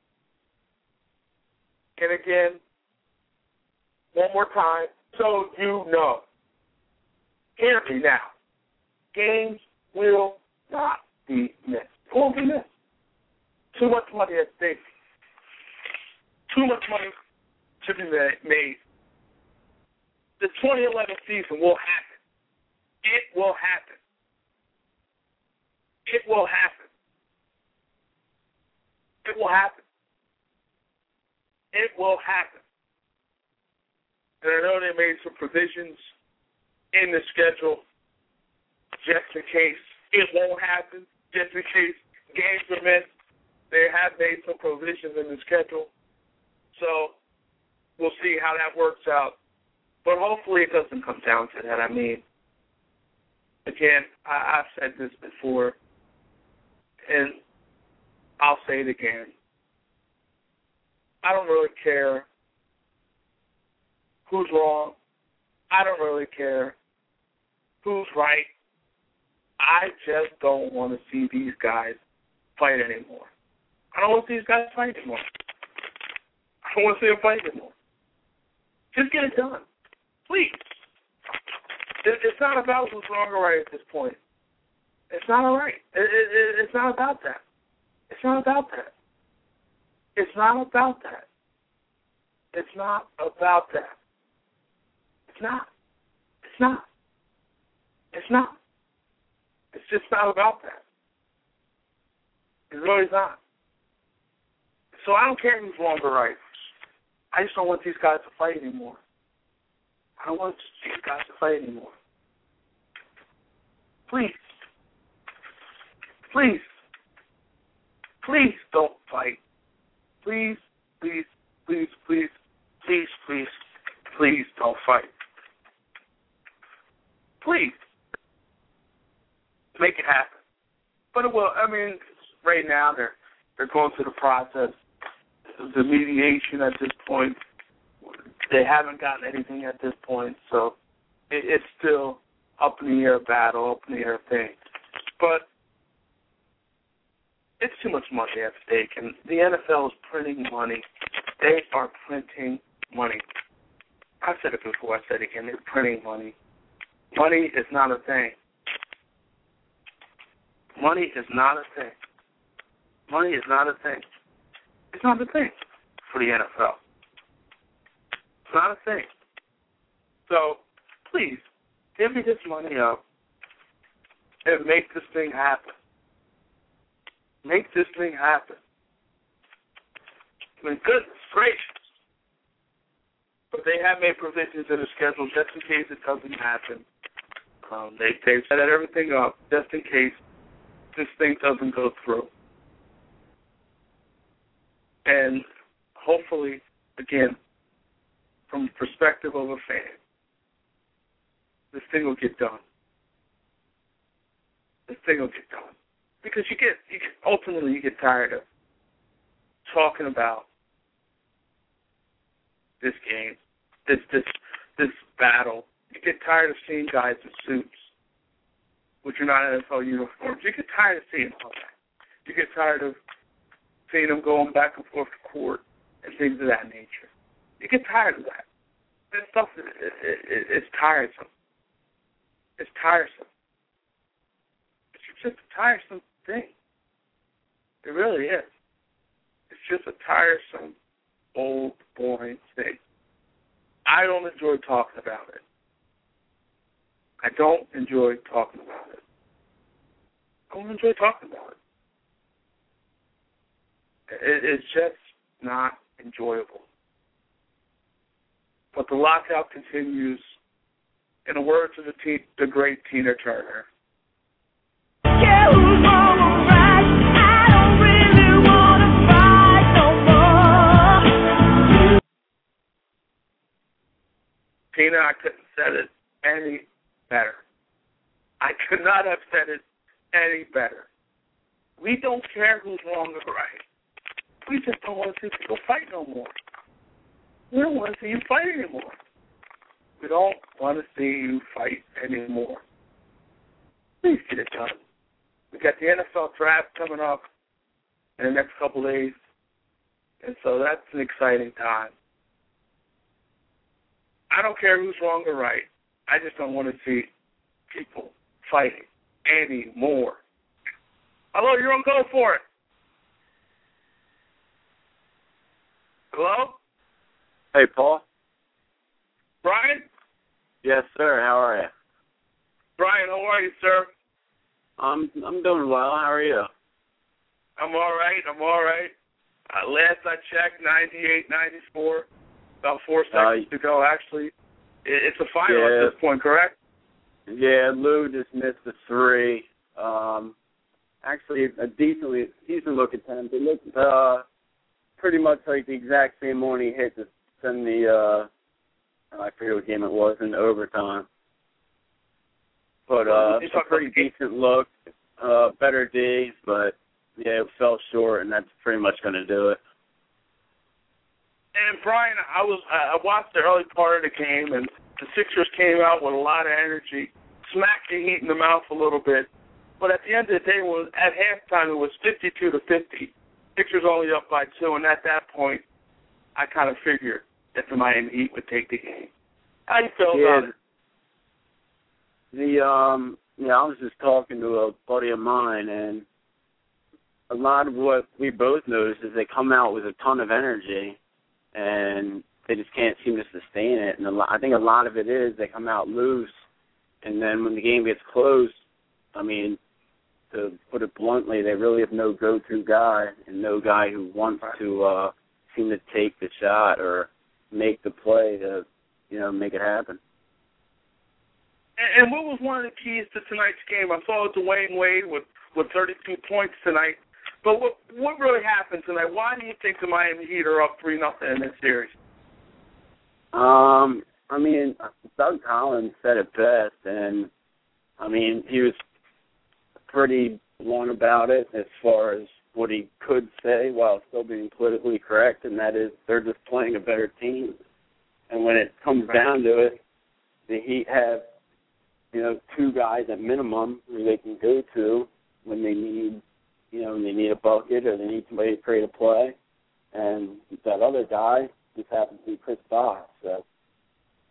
And again, one more time, so you know. Hear me now. Games will not be missed. It won't be missed. Too much money at stake. Too much money to be made. The twenty eleven season will happen. It will happen. It will happen. It will happen. It will happen. And I know they made some provisions in the schedule just in case it won't happen, just in case games are missed. They have made some provisions in the schedule. So we'll see how that works out. But hopefully it doesn't come down to that. I mean, again, I, I've said this before, and I'll say it again. I don't really care who's wrong. I don't really care who's right. I just don't want to see these guys fight anymore. I don't want to see these guys fight anymore. I don't want to see them fight anymore. Just get it done. Please. It's not about who's wrong or right at this point. It's not all right. It, it, it's not about that. It's not about that. It's not about that. It's not about that. It's not. It's not. It's not. It's just not about that. It really is not. So I don't care who's wrong or right. I just don't want these guys to fight anymore. I don't want these guys to fight anymore. Please. Please. Please don't fight. Please, please, please, please, please, please, please don't fight. Please. Make it happen. But it will. I mean, right now they're they're going through the process, the mediation at this point. They haven't gotten anything at this point, so it, it's still up in the air battle, up in the air thing. But it's too much money at stake, and the N F L is printing money. They are printing money. I said it before. I said it again. They're printing money. Money is not a thing. Money is not a thing. Money is not a thing. It's not a thing for the N F L. It's not a thing. So, please, give me this money up and make this thing happen. Make this thing happen. I mean, goodness gracious. But they have made provisions in the schedule just in case it doesn't happen. Um, they, they've set everything up just in case this thing doesn't go through. And hopefully, again, from the perspective of a fan, this thing will get done. This thing will get done. Because you get, you get ultimately, you get tired of talking about this game, this this this battle. You get tired of seeing guys in suits, which are not N F L uniforms. You get tired of seeing all that. You get tired of seeing them going back and forth to court and things of that nature. You get tired of that. That stuff is it, it, it, it's tiresome. It's tiresome. It's just a tiresome thing. It really is. It's just a tiresome, old, boring thing. I don't enjoy talking about it. I don't enjoy talking about it. I don't enjoy talking about it. it it's just not enjoyable. But the lockout continues. In the words of the, te- the great Tina Turner.
Yeah, who's wrong or right? I don't really want to fight no more.
Tina, I couldn't have said it any better. I could not have said it any better. We don't care who's wrong or right. We just don't want to see people fight no more. We don't want to see you fight anymore. We don't want to see you fight anymore. Please get it done. We got the N F L draft coming up in the next couple of days, and so that's an exciting time. I don't care who's wrong or right. I just don't want to see people fighting anymore. Hello, you're on Go For It. Hello?
Hey, Paul.
Brian?
Yes, sir. How are you?
Brian, how are you, sir?
I'm I'm doing well. How are you?
I'm all right. I'm all right. Uh, last I checked, ninety-eight ninety-four. About four seconds uh, to go. Actually, it's a final
yeah,
at this point, correct?
Yeah, Lou just missed the three. Um, actually, a decently decent look attempt. It looked uh, pretty much like the exact same one he hit to send the. Uh, I forget what game it was in overtime. But uh, it's a pretty decent look. Uh, better D, but yeah, it fell short, and that's pretty much going to do it.
And Brian, I was I watched the early part of the game, and the Sixers came out with a lot of energy, smacked the Heat in the mouth a little bit. But at the end of the day, when at halftime it was fifty-two to fifty. Sixers only up by two, and at that point, I kind of figured that the Miami Heat would take the game. How you feel
yeah,
about it?
The um, yeah, I was just talking to a buddy of mine, and a lot of what we both noticed is they come out with a ton of energy, and they just can't seem to sustain it. And a lot, I think a lot of it is they come out loose, and then when the game gets close, I mean, to put it bluntly, they really have no go-to guy and no guy who wants to uh, seem to take the shot or make the play to, you know, make it happen.
And, and what was one of the keys to tonight's game? I saw Dwayne Wade with, with thirty-two points tonight. But what what really happened tonight? Why do you think the Miami Heat are up three nothing in this series?
Um, I mean, Doug Collins said it best, and I mean, he was pretty blunt about it as far as what he could say while still being politically correct, and that is they're just playing a better team. And when it comes down to it, the Heat have, you know, two guys at minimum who they can go to when they need, you know, when they need a bucket or they need somebody to create a play. And that other guy just happens to be Chris Bosh. So,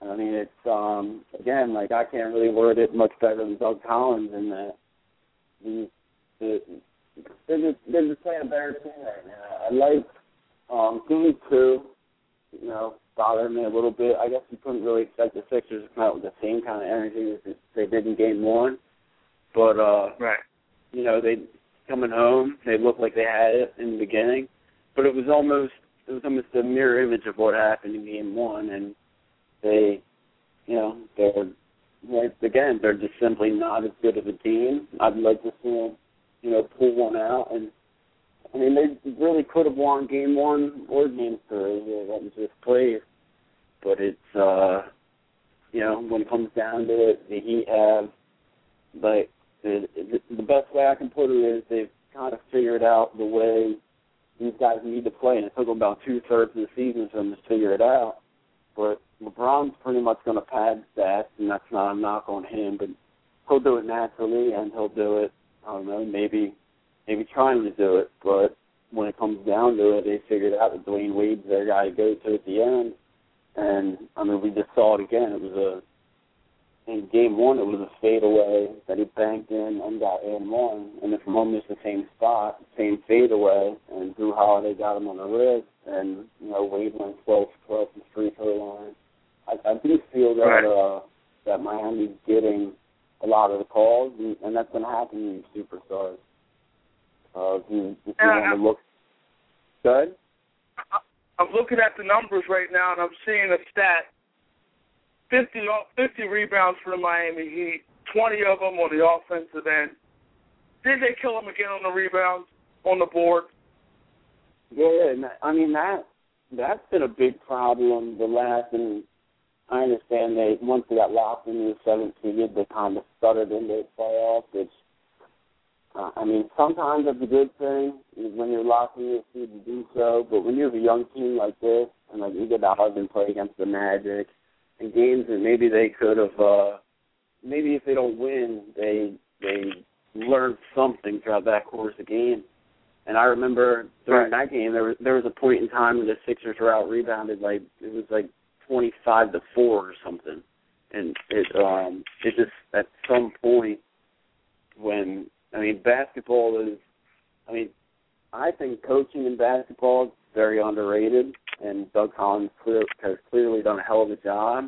I mean, it's, um, again, like, I can't really word it much better than Doug Collins in that the, the, they're, just, they're just playing a better team right now. I like um, Game two, you know, bothered me a little bit. I guess you couldn't really expect the Sixers to come out with the same kind of energy as they did in Game one. But, uh,
right.
you know, they coming home, they looked like they had it in the beginning. But it was almost it was almost a mirror image of what happened in Game one, and they, you know, they're like, again, they're just simply not as good of a team. I'd like to see them, you know, pull one out, and I mean, they really could have won Game one or Game three. Yeah, that was just played, but it's, uh, you know, when it comes down to it, the Heat have, like, the, the best way I can put it is they've kind of figured out the way these guys need to play, and it took them about two-thirds of the season for them to figure it out. But LeBron's pretty much going to pad stats, and that's not a knock on him, but he'll do it naturally, and he'll do it, I don't know, maybe maybe trying to do it. But when it comes down to it, they figured out that Dwayne Wade's their guy to go to at the end. And, I mean, we just saw it again. It was a in game one, it was a fadeaway that he banked in and got in one, and then from almost the same spot, same fadeaway, and Drew Holiday got him on the wrist, and, you know, Wade went twelve for twelve from the free throw line. I, I do feel that
right.
uh, that Miami's getting a lot of the calls, and, and that's going to happen in superstars. Uh, if you, if you want to look good.
I'm looking at the numbers right now, and I'm seeing a stat. fifty, fifty rebounds for the Miami Heat, twenty of them on the offensive end. Did they kill him again on the rebounds, on the board?
Yeah, I mean, that, that's been a big problem the last, and I understand they, once they got locked into the seventh seed, they kind of stuttered into the playoffs, which, uh, I mean, sometimes that's a good thing, when you're locked into the seed to do so, but when you have a young team like this, and like Iguodala been play against the Magic, and games that maybe they could have, uh, maybe if they don't win, they they learn something throughout that course of game. And I remember during right. that game, there was there was a point in time where the Sixers were out rebounded, like it was like twenty-five to four or something. And it um it just at some point when I mean basketball is, I mean I think coaching in basketball is very underrated. And Doug Collins clear, has clearly done a hell of a job.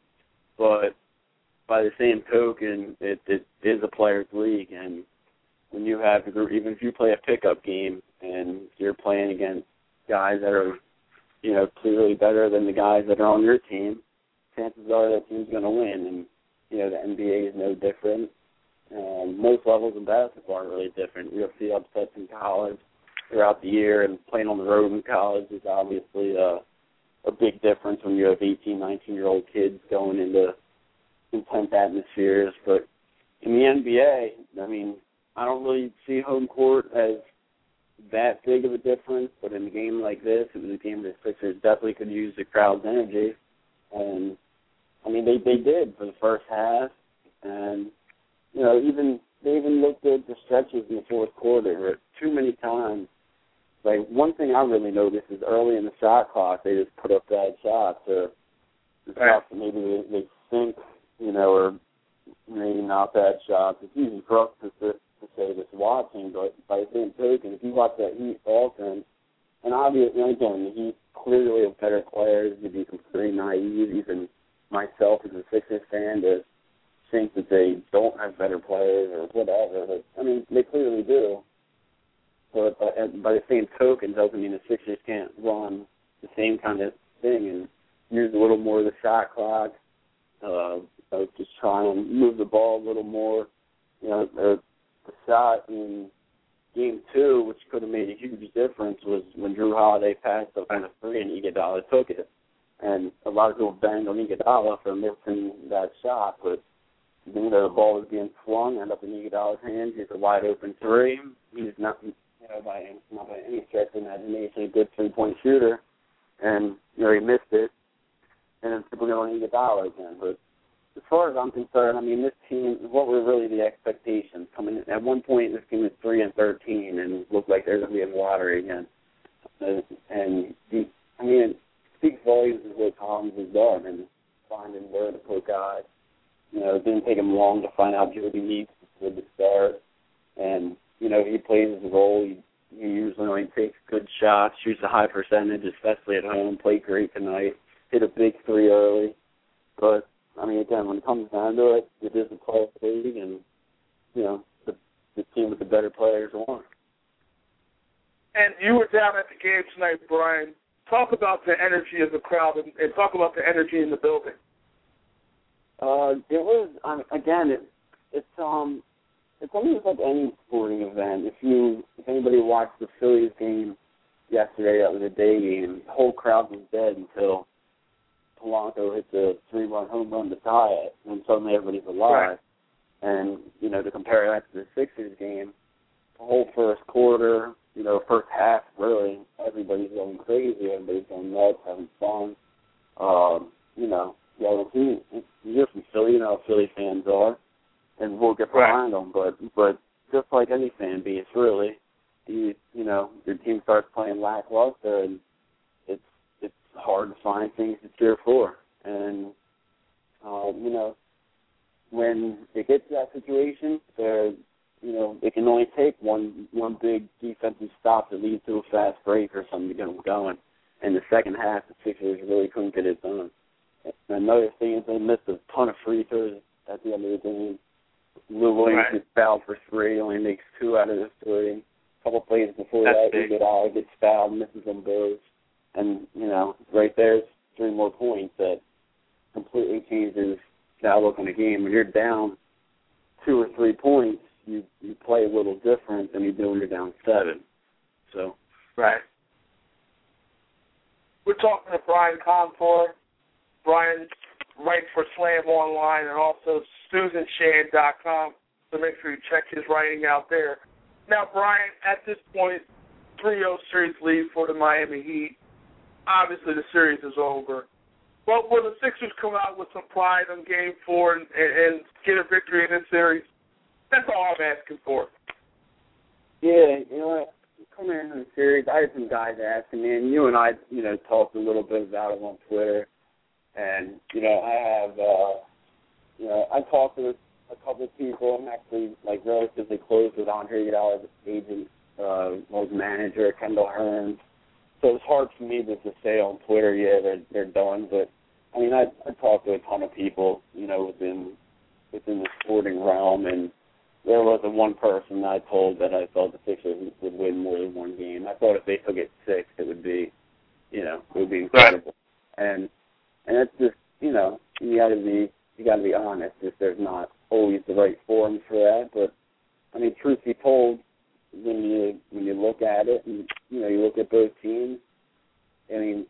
But by the same token, it, it is a players' league. And when you have, even if you play a pickup game and you're playing against guys that are, you know, clearly better than the guys that are on your team, chances are that team's going to win. And, you know, the N B A is no different. Um, most levels of basketball are really different. You'll see upsets in college throughout the year, and playing on the road in college is obviously a, a big difference when you have eighteen, nineteen-year-old kids going into intense atmospheres. But in the N B A, I mean, I don't really see home court as that big of a difference, but in a game like this, it was a game that Sixers definitely could use the crowd's energy. And, I mean, they, they did for the first half. And, you know, even they even looked at the stretches in the fourth quarter too many times. Like, one thing I really noticed is early in the shot clock, they just put up bad shots, or the shots that maybe they, they think, you know, or maybe not bad shots. It's easy for us to, to, to say this watching, but by the same token, if you watch that Heat offense, and obviously, again, the Heat clearly have better players, you'd be completely naive, even myself as a Sixers fan, to think that they don't have better players or whatever. But, I mean, they clearly do. But by, by the same token, doesn't mean the Sixers can't run the same kind of thing and use a little more of the shot clock, uh, so just try and move the ball a little more. You know, the, the shot in game two, which could have made a huge difference, was when Drew Holiday passed up on a three and Iguodala took it. And a lot of people banged on Iguodala for missing that shot, but you know, the ball was being swung, ended up in Iguodala's hands. He's a wide open three. He's not, you know, by not by any stretch of imagination, a good three-point shooter, and you know he missed it, and then people go on Iguodala again. But as far as I'm concerned, I mean, this team, what were really the expectations coming in? At one point, this team was three and thirteen, and it looked like they're going to be in lottery again. Uh, and the, I mean, it speaks volumes of what Collins has done, and find and where to put guys. You know, it didn't take him long to find out Jody Meeks was the start. And, you know, he plays his role. He, he usually only takes good shots, shoots a high percentage, especially at home, played great tonight, hit a big three early. But, I mean, again, when it comes down to it, it is a playoff league, and, you know, the, the team with the better players won.
And you were down at the game tonight, Brian. Talk about the energy of the crowd and, and talk about the energy in the building.
Uh, it was, um, again, it, it's um, it's almost like any sporting event. If you, if anybody watched the Phillies game yesterday, that was a day game. The whole crowd was dead until Polanco hit the three-run home run to tie it, and suddenly everybody's alive. Right. And you know, to compare that to the Sixers game, the whole first quarter, you know, first half, really, everybody's going crazy. Everybody's going nuts, having fun. Um, you know, yeah, he, you're from Philly, you know how Philly fans are, and we'll get behind right. them. But but just like any fan base, really, you you know, your team starts playing lackluster, and it's it's hard to find things to cheer for. And uh, you know, when it gets to that situation, there, you know, it can only take one one big defensive stop that leads to a fast break or something to get them going. In the second half, the Sixers really couldn't get it done. And another thing is they missed a ton of free throws at the end of the game. Lou Williams gets fouled for three, only makes two out of the three. A couple plays before
That's
that, Iguodala gets fouled, misses them both. And, you know, right there's three more points that completely changes the outlook on the game. When you're down two or three points, you, you play a little different than you do when you're down seven. So,
right. We're talking to Brian Confor. Brian writes for Slam Online and also Susan Shand dot com, so make sure you check his writing out there. Now, Brian, at this point, three oh series lead for the Miami Heat. Obviously, the series is over. But will the Sixers come out with some pride on Game four and, and, and get a victory in this series? That's all I'm asking for.
Yeah, you know what? Coming into the series, I had some guys asking me, and you and I, you know, talked a little bit about it on Twitter. And, you know, I have, uh, you know, I talked to a couple of people. I'm actually, like, relatively close with Andre Iguodala's agent, uh, his manager, Kendall Hearns. So it's hard for me to just say on Twitter, yeah, they're, they're done. But, I mean, I, I talked to a ton of people, you know, within within the sporting realm. And there wasn't one person that I told that I thought the Sixers would win more than one game. I thought if they took it six, it would be, you know, it would be incredible. And And it's just, you know, you got to be you got to be honest. If there's not always the right forums for that, but I mean, truth be told, when you when you look at it, and you know, you look at both teams. I mean,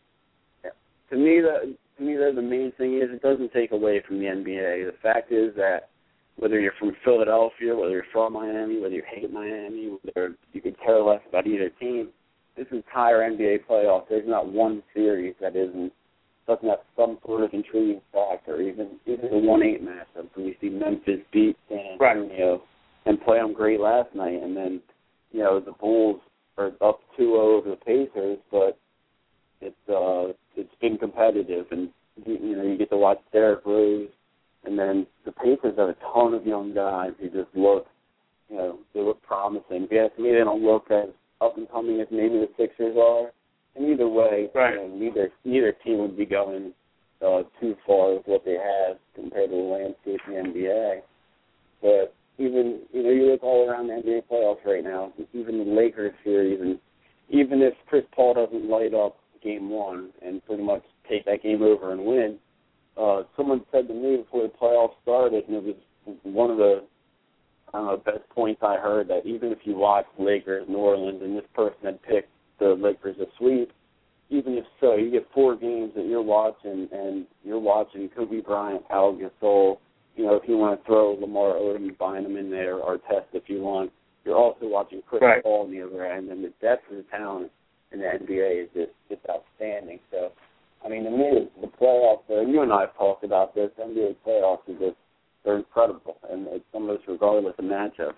to me, the to me, the main thing is it doesn't take away from the N B A. The fact is that whether you're from Philadelphia, whether you're from Miami, whether you hate Miami, whether you could care less about either team, this entire N B A playoff, there's not one series that isn't. doesn't have some sort of intriguing factor, even even the one eight matchup when you see Memphis beat San Antonio right. and play them great last night, and then, you know, the Bulls are up two oh over the Pacers, but it's uh it's been competitive, and you know, you get to watch Derrick Rose, and then the Pacers have a ton of young guys who just look, you know, they look promising. Yes, maybe they don't look as up and coming as maybe the Sixers are. And either way, right. you know, neither neither team would be going uh, too far with what they have compared to the landscape in the N B A. But even, you know, you look all around the N B A playoffs right now, even the Lakers series, and even if Chris Paul doesn't light up game one and pretty much take that game over and win, uh, someone said to me before the playoffs started, and it was one of the I don't know, best points I heard, that even if you watch Lakers, New Orleans, and this person had picked the Lakers a sweep, even if so, you get four games that you're watching, and you're watching Kobe Bryant, Pau Gasol. You know, if you want to throw Lamar Odom and bind them in there, or Test if you want, you're also watching Chris right. Paul on the other end, and the depth of the talent in the N B A is just, just outstanding. So, I mean, to me, the playoffs, and you and I have talked about this, N B A playoffs are just, they're incredible, and it's almost regardless of matchups.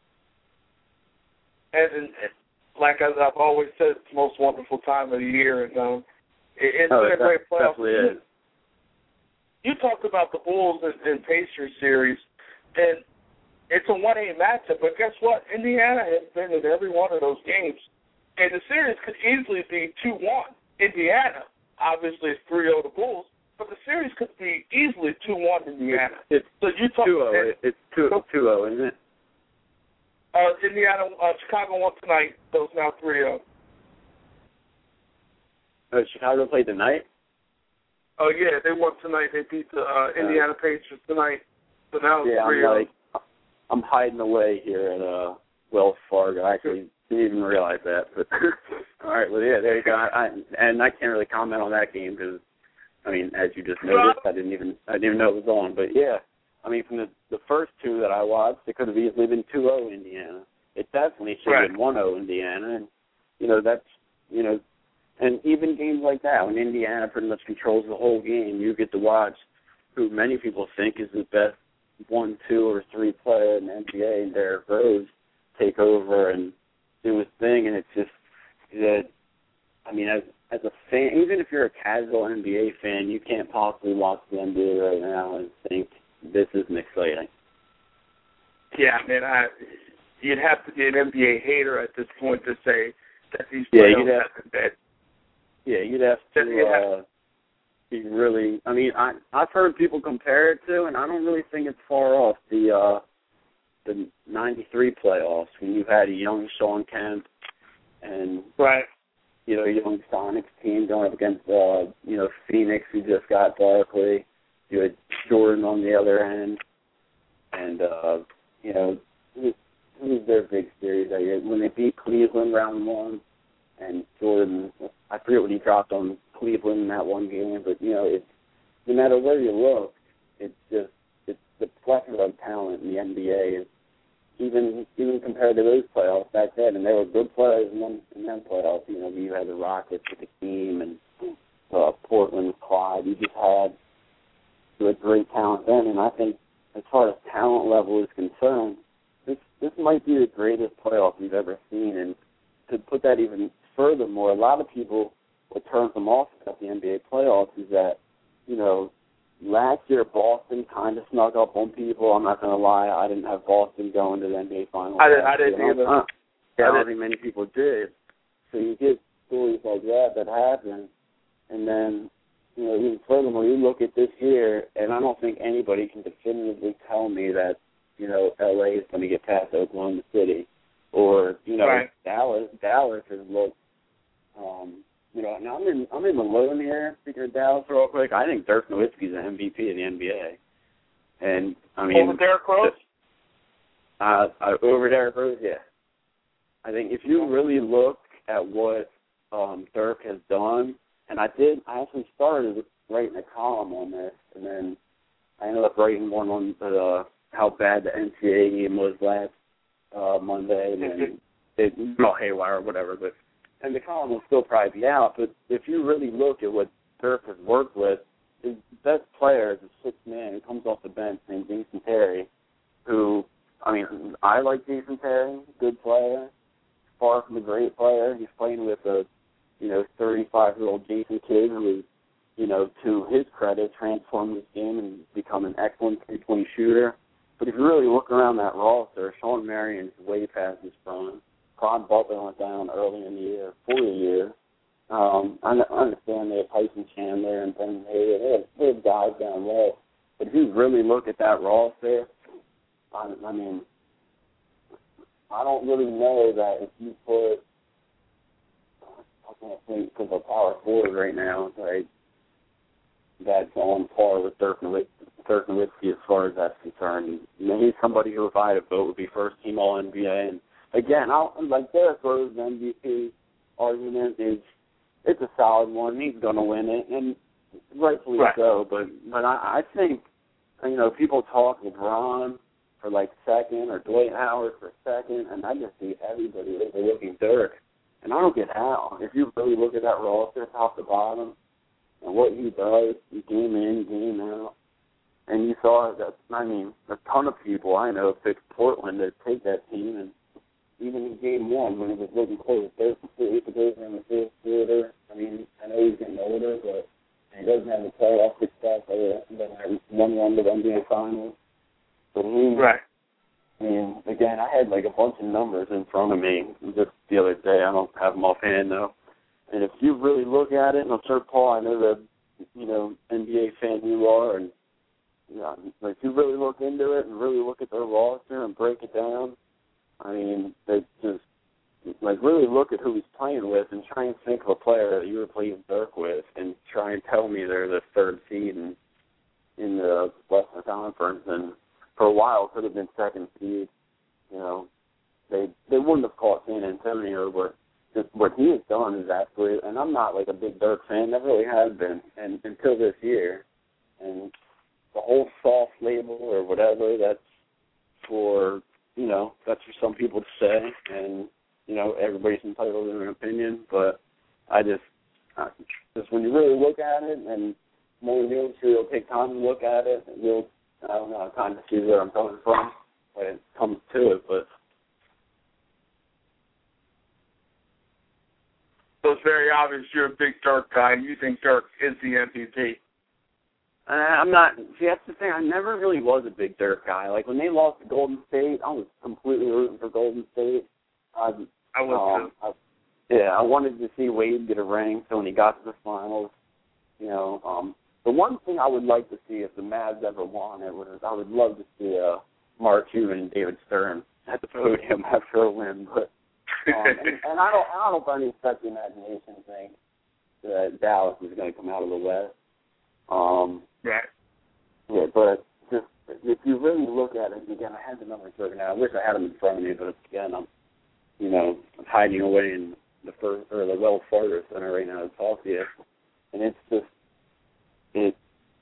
And, and like as I've always said, it's the most wonderful time of the year, and um, it, it's
oh,
been a great playoff.
Definitely is.
you talked about the Bulls and, and Pacers series, and it's a one A matchup, but guess what? Indiana has been in every one of those games. And the series could easily be two one. Indiana, obviously, it's three oh the Bulls, but the series could be easily two one Indiana.
It's, it's
so you talk
two oh.
about
It's two oh, isn't it?
Uh, Indiana, uh, Chicago won tonight, so it's now three oh.
Oh, Chicago played tonight?
Oh, yeah, they won tonight. They beat the uh, Indiana Pacers tonight, so now it's
yeah,
three oh.
I'm like, I'm hiding away here at uh, Wells Fargo. I actually didn't even realize that. But all right, well, yeah, there you go. I, and I can't really comment on that game because, I mean, as you just noticed, I didn't even I didn't even know it was on. But yeah, I mean, from the the first two that I watched, it could have easily been two oh Indiana. It definitely should have been one oh Indiana, and you know that's you know, and even games like that when Indiana pretty much controls the whole game, you get to watch who many people think is the best one, two, or three player in the N B A, and Derrick Rose take over and do his thing, and it's just that, I mean, as as a fan, even if you're a casual N B A fan, you can't possibly watch the N B A right now and think this isn't exciting.
Yeah, man, I, you'd have to be an N B A hater at this point to say that these
yeah,
players
you'd have,
have to bet.
Yeah, you'd have to uh, be really, I mean, I, I've heard people compare it to, and I don't really think it's far off, the uh, the ninety-three playoffs when you had a young Shawn Kemp and,
right.
you know, young Sonics team going up against, uh, you know, Phoenix, who just got Barkley. You had Jordan on the other end. And, uh, you know, it was their big series that year. When they beat Cleveland round one, and Jordan, I forget what he dropped on Cleveland in that one game, but, you know, it's, no matter where you look, it's just, it's the plethora of talent in the N B A is even even compared to those playoffs back then, and they were good players in them, in them playoffs. You know, you had the Rockets with the team and uh, Portland with Clyde. You just had you had great talent then, and I think as far as talent level is concerned, this this might be the greatest playoff we've ever seen. And to put that even furthermore, a lot of people, what turns them off about the N B A playoffs is that, you know, last year, Boston kind of snuck up on people. I'm not going to lie. I didn't have Boston going to the N B A Finals.
I, did, I didn't either.
Uh, yeah, I don't think many people did. So you get stories like that that happen. And then, you know, even furthermore, you look at this year, and I don't think anybody can definitively tell me that, you know, L A is going to get past Oklahoma City. Or, you know,
right.
Dallas Dallas has looked, um, you know, now I'm in I'm in the loan here. Speaking of Dallas real quick, I think Dirk Nowitzki's an M V P of the N B A. And I mean,
over Derrick Rose.
Uh, uh, over Derrick Rose, yeah. I think if you really look at what um, Dirk has done, and I did, I actually started writing a column on this, and then I ended up writing one on the, uh, how bad the N C double A game was last uh, Monday, and then it well haywire or whatever, but. And the column will still probably be out, but if you really look at what Dirk has worked with, his best player is a sixth man who comes off the bench named Jason Terry, who, I mean, I like Jason Terry, good player, far from a great player. He's playing with a, you know, thirty-five-year-old Jason Kidd who is, you know, to his credit, transformed his game and become an excellent three-point shooter. But if you really look around that roster, Shawn Marion's way past his prime. Claude Butler went down early in the year, for the year. Um, I understand they have Tyson Chandler and Ben Hayes. They have, they have guys down low. But if you really look at that roster, I, I mean, I don't really know that if you put, I can't think because of power forward right now, right, that's on par with Dirk Nowitzki, Dirk Nowitzki as far as that's concerned. I mean, he's somebody who, if I had a vote, would be first team All N B A. And again, I'll, like Derrick Rose's M V P argument is it's a solid one. He's going to win it, and rightfully right. so. But but I, I think, you know, people talk LeBron for like second or Dwight Howard for second, and I just see everybody overlooking Dirk. And I don't get how. If you really look at that roster top to bottom and what he does, game in, game out, and you saw that, I mean, a ton of people I know picked Portland to take that team, and even in game one, when it was looking close, there's the eighth over in the fifth quarter. I mean, I know he's getting older, but He doesn't have the playoff success other than one run to the N B A Finals. But he,
right.
I mean, again, I had like a bunch of numbers in front of me just the other day. I don't have them offhand though. And if you really look at it, and I'm sure Paul, I know that you know N B A fan you are, and you know, like if you really look into it and really look at their roster and break it down, I mean, they just like really look at who he's playing with and try and think of a player that you would play Dirk with, and try and tell me they're the third seed in in the Western Conference, and for a while could have been second seed. You know, they they wouldn't have caught San Antonio, but just what he has done is absolutely. And I'm not like a big Dirk fan, never really have been, and until this year. And the whole soft label or whatever, that's for you know that's for some people to say, and you know everybody's entitled to an opinion. But I just I, just when you really look at it, and more than sure you'll take time to look at it, and you'll I don't know, I kind of see where I'm coming from when it comes to it, but
so it's very obvious you're a big Dirk guy, and you think Dirk is the M V P.
Uh, I'm not. See, that's the thing. I never really was a big Dirk guy. Like when they lost to Golden State, I was completely rooting for Golden State. I,
I was um, too.
I, yeah, I wanted to see Wade get a ring. So when he got to the finals, you know, um, the one thing I would like to see if the Mavs ever won it was I would love to see uh, Mark Cuban and David Stern at the podium after a win. But um, and, and I don't, I don't by any stretch of the imagination think that Dallas is going to come out of the West. Um,
right.
Yeah, but just if you really look at it, again, I had the numbers written out. I wish I had them in front of me, but again, I'm, you know, I'm hiding away in the first or the Wells Fargo Center right now to talk to you, and it's just. It,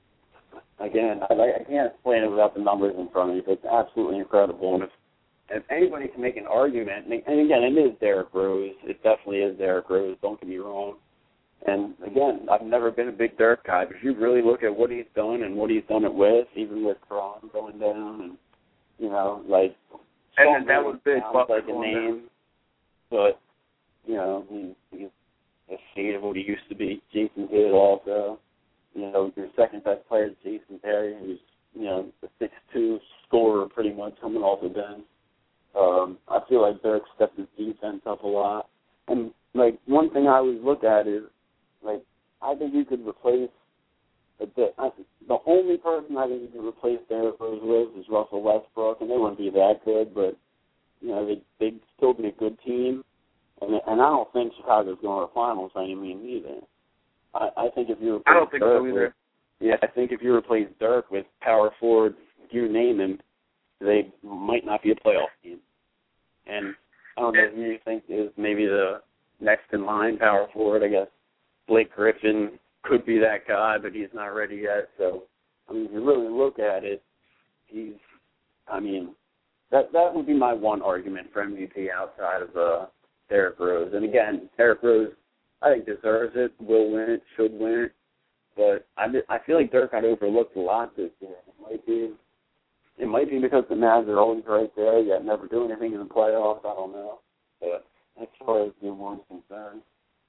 again, I, I can't explain it without the numbers in front of me, but it's absolutely incredible. And if, if anybody can make an argument, and again, it is Derrick Rose. It definitely is Derrick Rose, don't get me wrong. And again, I've never been a big Dirk guy, but if you really look at what he's done and what he's done it with, even with Braun going down, and, you know, like,
and then that was big,
sounds like a name, but, you know, he, he's a shade of what he used to be. Jason Kidd also. You know, your second best player is Jason Terry, who's, you know, the six two scorer pretty much coming off the bench. Um, I feel like Dirk stepped his defense up a lot. And, like, one thing I always look at is, like, I think you could replace a bit. I, the only person I think you could replace Derrick Rose with is Russell Westbrook, and they wouldn't be that good, but, you know, they, they'd still be a good team. And, and I don't think Chicago's going to the finals by any means either. I, I think if you replace
I don't think
Dirk
so either.
With, yeah, I think if you replace Dirk with power forward, you name him, they might not be a playoff team. And I don't know if you think is maybe the next in line power forward. I guess Blake Griffin could be that guy, but he's not ready yet. So, I mean, if you really look at it, he's, I mean, that that would be my one argument for M V P outside of uh, Derrick Rose. And again, Derrick Rose, I think deserves it, will win it, should win it. But I, I feel like Dirk got overlooked a lot this year. It might be, it might be because the Mavs are always right there, yet never do anything in the playoffs. I don't know. But as far as the awards concerned.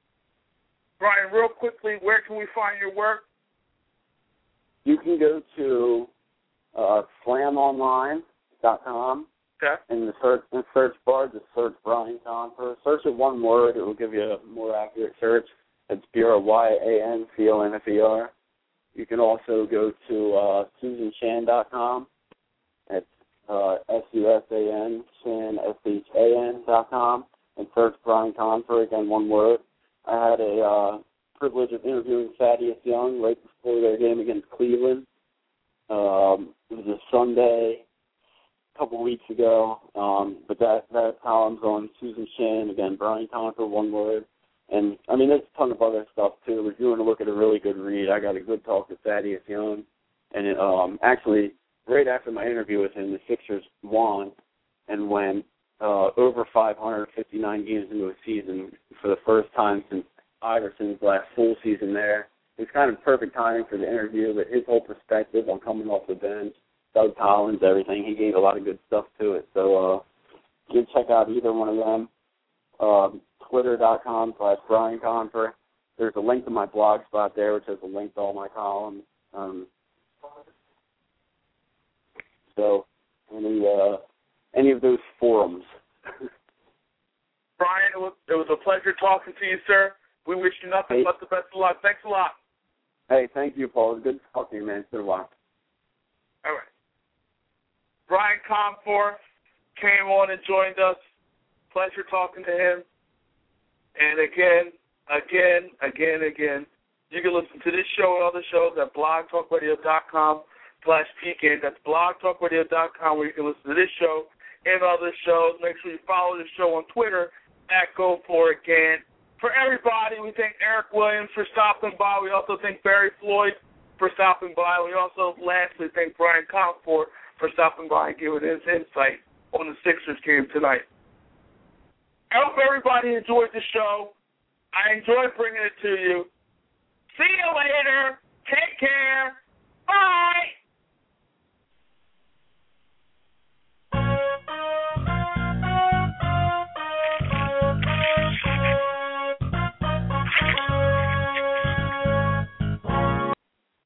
Brian, real quickly, where can we find your work?
You can go to uh, slam online dot com.
Okay.
In the search, in the search bar, just search Brian Confer. Search it one word. It will give you a more accurate search. It's B R Y A N C O N F E R. You can also go to uh, susan chan dot com. It's uh, S U S A N, Chan, S H A N dot com, and search Brian Confer, again, one word. I had a uh, privilege of interviewing Thaddeus Young right before their game against Cleveland. Um, it was a Sunday a couple of weeks ago, um, but that, that column's on Susan Chan, again, Brian Confer, one word. And, I mean, there's a ton of other stuff, too. If you want to look at a really good read, I got a good talk with Thaddeus Young. And it, um, actually, right after my interview with him, the Sixers won and went uh, over five hundred fifty-nine games into a season for the first time since Iverson's last full season there. It's kind of perfect timing for the interview, but his whole perspective on coming off the bench, Doug Collins, everything, he gave a lot of good stuff to it. So uh, you can check out either one of them. Um, Twitter dot com slash Brian Confer. there's a link to my blog spot there, which has a link to all my columns. Um, so any uh, any of those forums.
Brian, it was, it was a pleasure talking to you, sir. We wish you nothing
hey.
but the best of luck. Thanks a lot.
Hey, thank you, Paul. It was good to talk to you, man. It's been a while.
All right. Brian Comforth came on and joined us. Pleasure talking to him. And again, again, again, again, you can listen to this show and other shows at blogtalkradio.com slash pecan. That's blogtalkradio dot com where you can listen to this show and other shows. Make sure you follow the show on Twitter at Go For It Gan. For everybody, we thank Eric Williams for stopping by. We also thank Barry Floyd for stopping by. We also lastly thank Brian Comforth for stopping by and giving his insight on the Sixers game tonight. I hope everybody enjoyed the show. I enjoyed bringing it to you. See you later. Take care.